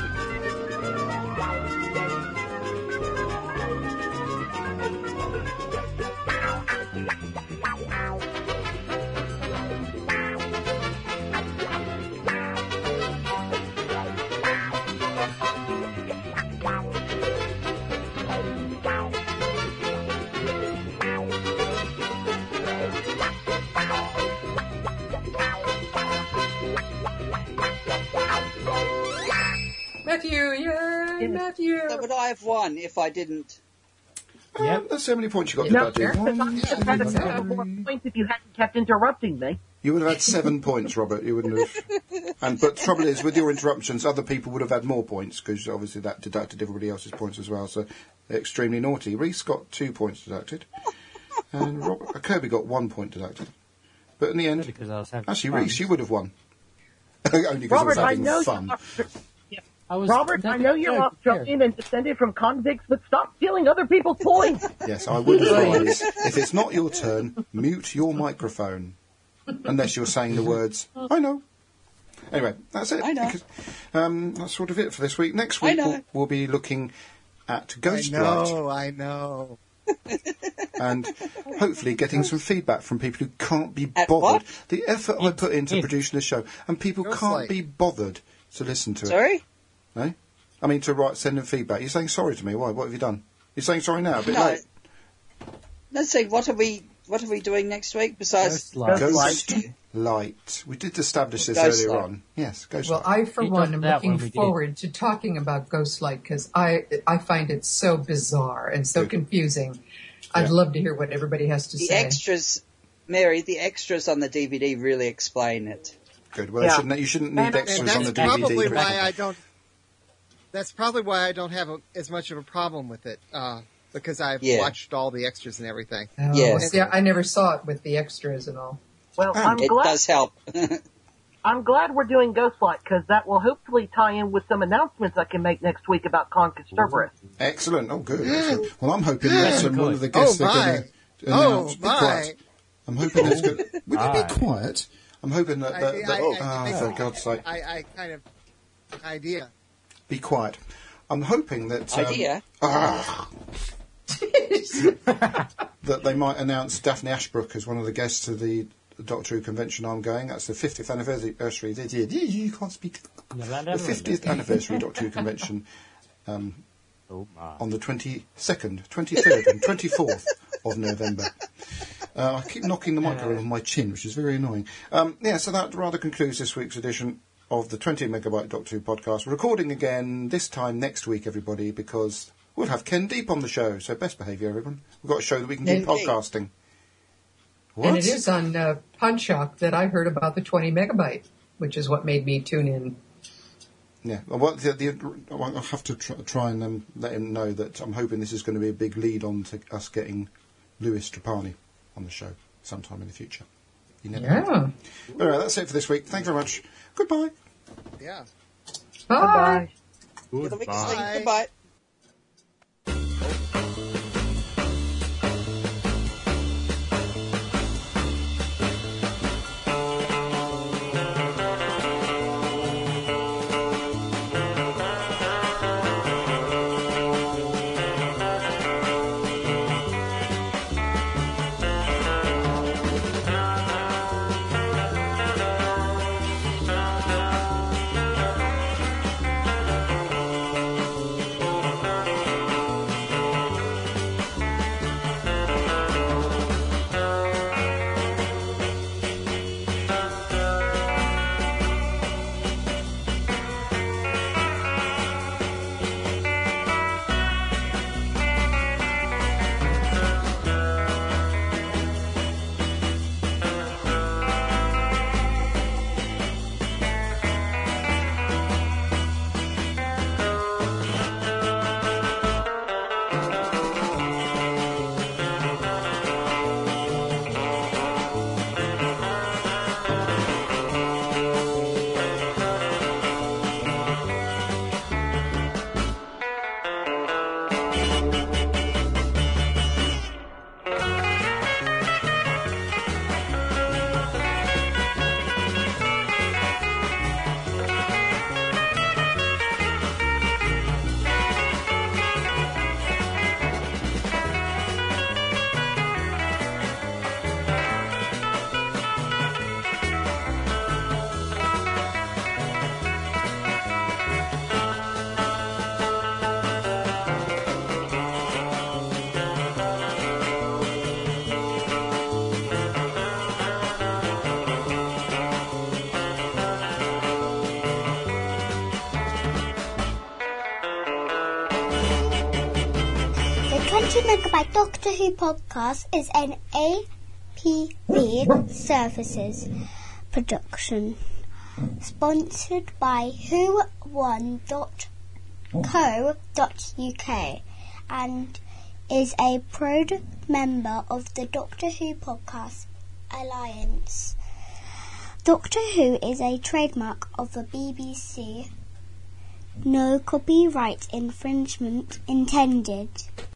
Speaker 3: Matthew, yay, Matthew.
Speaker 7: So would I have won if I didn't?
Speaker 2: Um,
Speaker 5: Yep.
Speaker 2: Let's see how many points you got
Speaker 3: No,
Speaker 2: to
Speaker 3: Eric,
Speaker 2: One,
Speaker 8: I'd have had a couple more points if you hadn't kept interrupting me.
Speaker 2: You would have had seven points, Robert. You wouldn't have. And but the trouble is, with your interruptions, other people would have had more points because obviously that deducted everybody else's points as well. So they're extremely naughty. Reese got two points deducted, and Robert, uh, Kirby got one point deducted. But in the end,
Speaker 5: Because I was having
Speaker 2: actually,
Speaker 5: fun.
Speaker 2: Reese, you would have won. Only because I
Speaker 8: Robert,
Speaker 2: was
Speaker 8: I
Speaker 2: having
Speaker 8: know
Speaker 2: fun.
Speaker 8: you're
Speaker 5: I was
Speaker 8: Robert, I know you're
Speaker 5: Yeah,
Speaker 8: Australian and descended from convicts, but stop stealing other people's points.
Speaker 2: Yes, I would advise, if it's not your turn, mute your microphone. Unless you're saying the words, I know. Anyway, that's it.
Speaker 7: I know.
Speaker 2: Because, um, that's sort of it for this week. Next
Speaker 7: I
Speaker 2: week,
Speaker 7: know.
Speaker 2: we'll, we'll be looking at
Speaker 4: I
Speaker 2: Ghostlight
Speaker 4: know, I know.
Speaker 2: and hopefully getting some feedback from people who can't be
Speaker 7: At
Speaker 2: bothered.
Speaker 7: what?
Speaker 2: The effort I put into
Speaker 5: it.
Speaker 2: producing this show, and people
Speaker 4: Ghostlight.
Speaker 2: can't be bothered to listen to it.
Speaker 7: Sorry?
Speaker 2: No? I mean, to write, send them feedback. You're saying sorry to me. Why? What have you done? You're saying sorry now? A bit
Speaker 7: No.
Speaker 2: late.
Speaker 7: Let's see. What are we? What are we doing next week besides?
Speaker 5: Ghostlight.
Speaker 2: Ghost Light. We did establish this
Speaker 7: Ghostlight.
Speaker 2: earlier on. Yes, Ghost
Speaker 3: Well,
Speaker 2: Light.
Speaker 3: I, for
Speaker 5: You
Speaker 3: one,
Speaker 5: dropped
Speaker 3: am
Speaker 5: that
Speaker 3: looking
Speaker 5: one we did.
Speaker 3: forward to talking about Ghostlight because I I find it so bizarre and so
Speaker 2: Good.
Speaker 3: confusing. I'd
Speaker 2: Yeah.
Speaker 3: love to hear what everybody has to
Speaker 7: The
Speaker 3: say.
Speaker 7: extras, Mary. The extras on the D V D really explain it.
Speaker 2: Good. Well,
Speaker 8: Yeah.
Speaker 2: you shouldn't, you shouldn't need
Speaker 8: And-
Speaker 2: extras
Speaker 4: And
Speaker 2: on
Speaker 4: that's
Speaker 2: the D V D.
Speaker 4: probably
Speaker 2: to
Speaker 4: why
Speaker 2: recommend.
Speaker 4: I don't. That's probably why I don't have a, as much of a problem with it, uh, because I've
Speaker 7: Yeah.
Speaker 4: watched all the extras and everything.
Speaker 3: Oh,
Speaker 7: Yes.
Speaker 3: see, I never saw it with the extras and all.
Speaker 8: Well,
Speaker 2: Oh.
Speaker 8: I'm
Speaker 7: It
Speaker 8: glad
Speaker 7: does help.
Speaker 8: I'm glad we're doing Ghostlight because that will hopefully tie in with some announcements I can make next week about Conquistadorus.
Speaker 2: Excellent. Oh, good. Excellent. Well, I'm hoping that um, one of the
Speaker 4: Oh
Speaker 2: guests are
Speaker 4: my!
Speaker 2: going to
Speaker 4: Oh
Speaker 2: announce. Be quiet.
Speaker 4: my!
Speaker 2: I'm hoping there's going. Would you
Speaker 5: Aye.
Speaker 2: be quiet? I'm hoping that.
Speaker 4: I,
Speaker 2: that,
Speaker 4: I,
Speaker 2: that
Speaker 4: I,
Speaker 2: oh,
Speaker 4: I,
Speaker 2: for God's sake,
Speaker 4: I, I kind of idea.
Speaker 2: be quiet. I'm hoping that. Um,
Speaker 7: Idea.
Speaker 2: ah, that they might announce Daphne Ashbrook as one of the guests to the Doctor Who convention I'm going. That's the fiftieth anniversary. You can't speak. The fiftieth anniversary Doctor Who convention um,
Speaker 5: Oh, my.
Speaker 2: on the twenty-second, twenty-third and twenty-fourth of November. Uh, I keep knocking the microphone on my chin, which is very annoying. Um, yeah, so that rather concludes this week's edition of the twenty megabyte Doctor Who podcast. We're recording again this time next week, everybody, because we'll have Ken Deep on the show. So best behaviour, everyone. We've got to show that we can keep
Speaker 3: Indeed.
Speaker 2: podcasting. What?
Speaker 3: And it is on uh, Punshock that I heard about the twenty megabyte, which is what made me tune in.
Speaker 2: Yeah, well, the, the, I'll have to try, try and um, let him know that I'm hoping this is going to be a big lead on to us getting Lewis Trapani on the show sometime in the future. You never
Speaker 3: Yeah.
Speaker 2: know. Anyway, that's it for this week. Thank you very much. Goodbye.
Speaker 4: Yeah.
Speaker 3: Bye.
Speaker 4: Get the week to sleep.
Speaker 9: Goodbye.
Speaker 4: Goodbye.
Speaker 10: twenty megabyte Doctor Who podcast is an A P V Services production, sponsored by who one dot co dot uk and is a proud member of the Doctor Who Podcast Alliance. Doctor Who is a trademark of the B B C. No copyright infringement intended.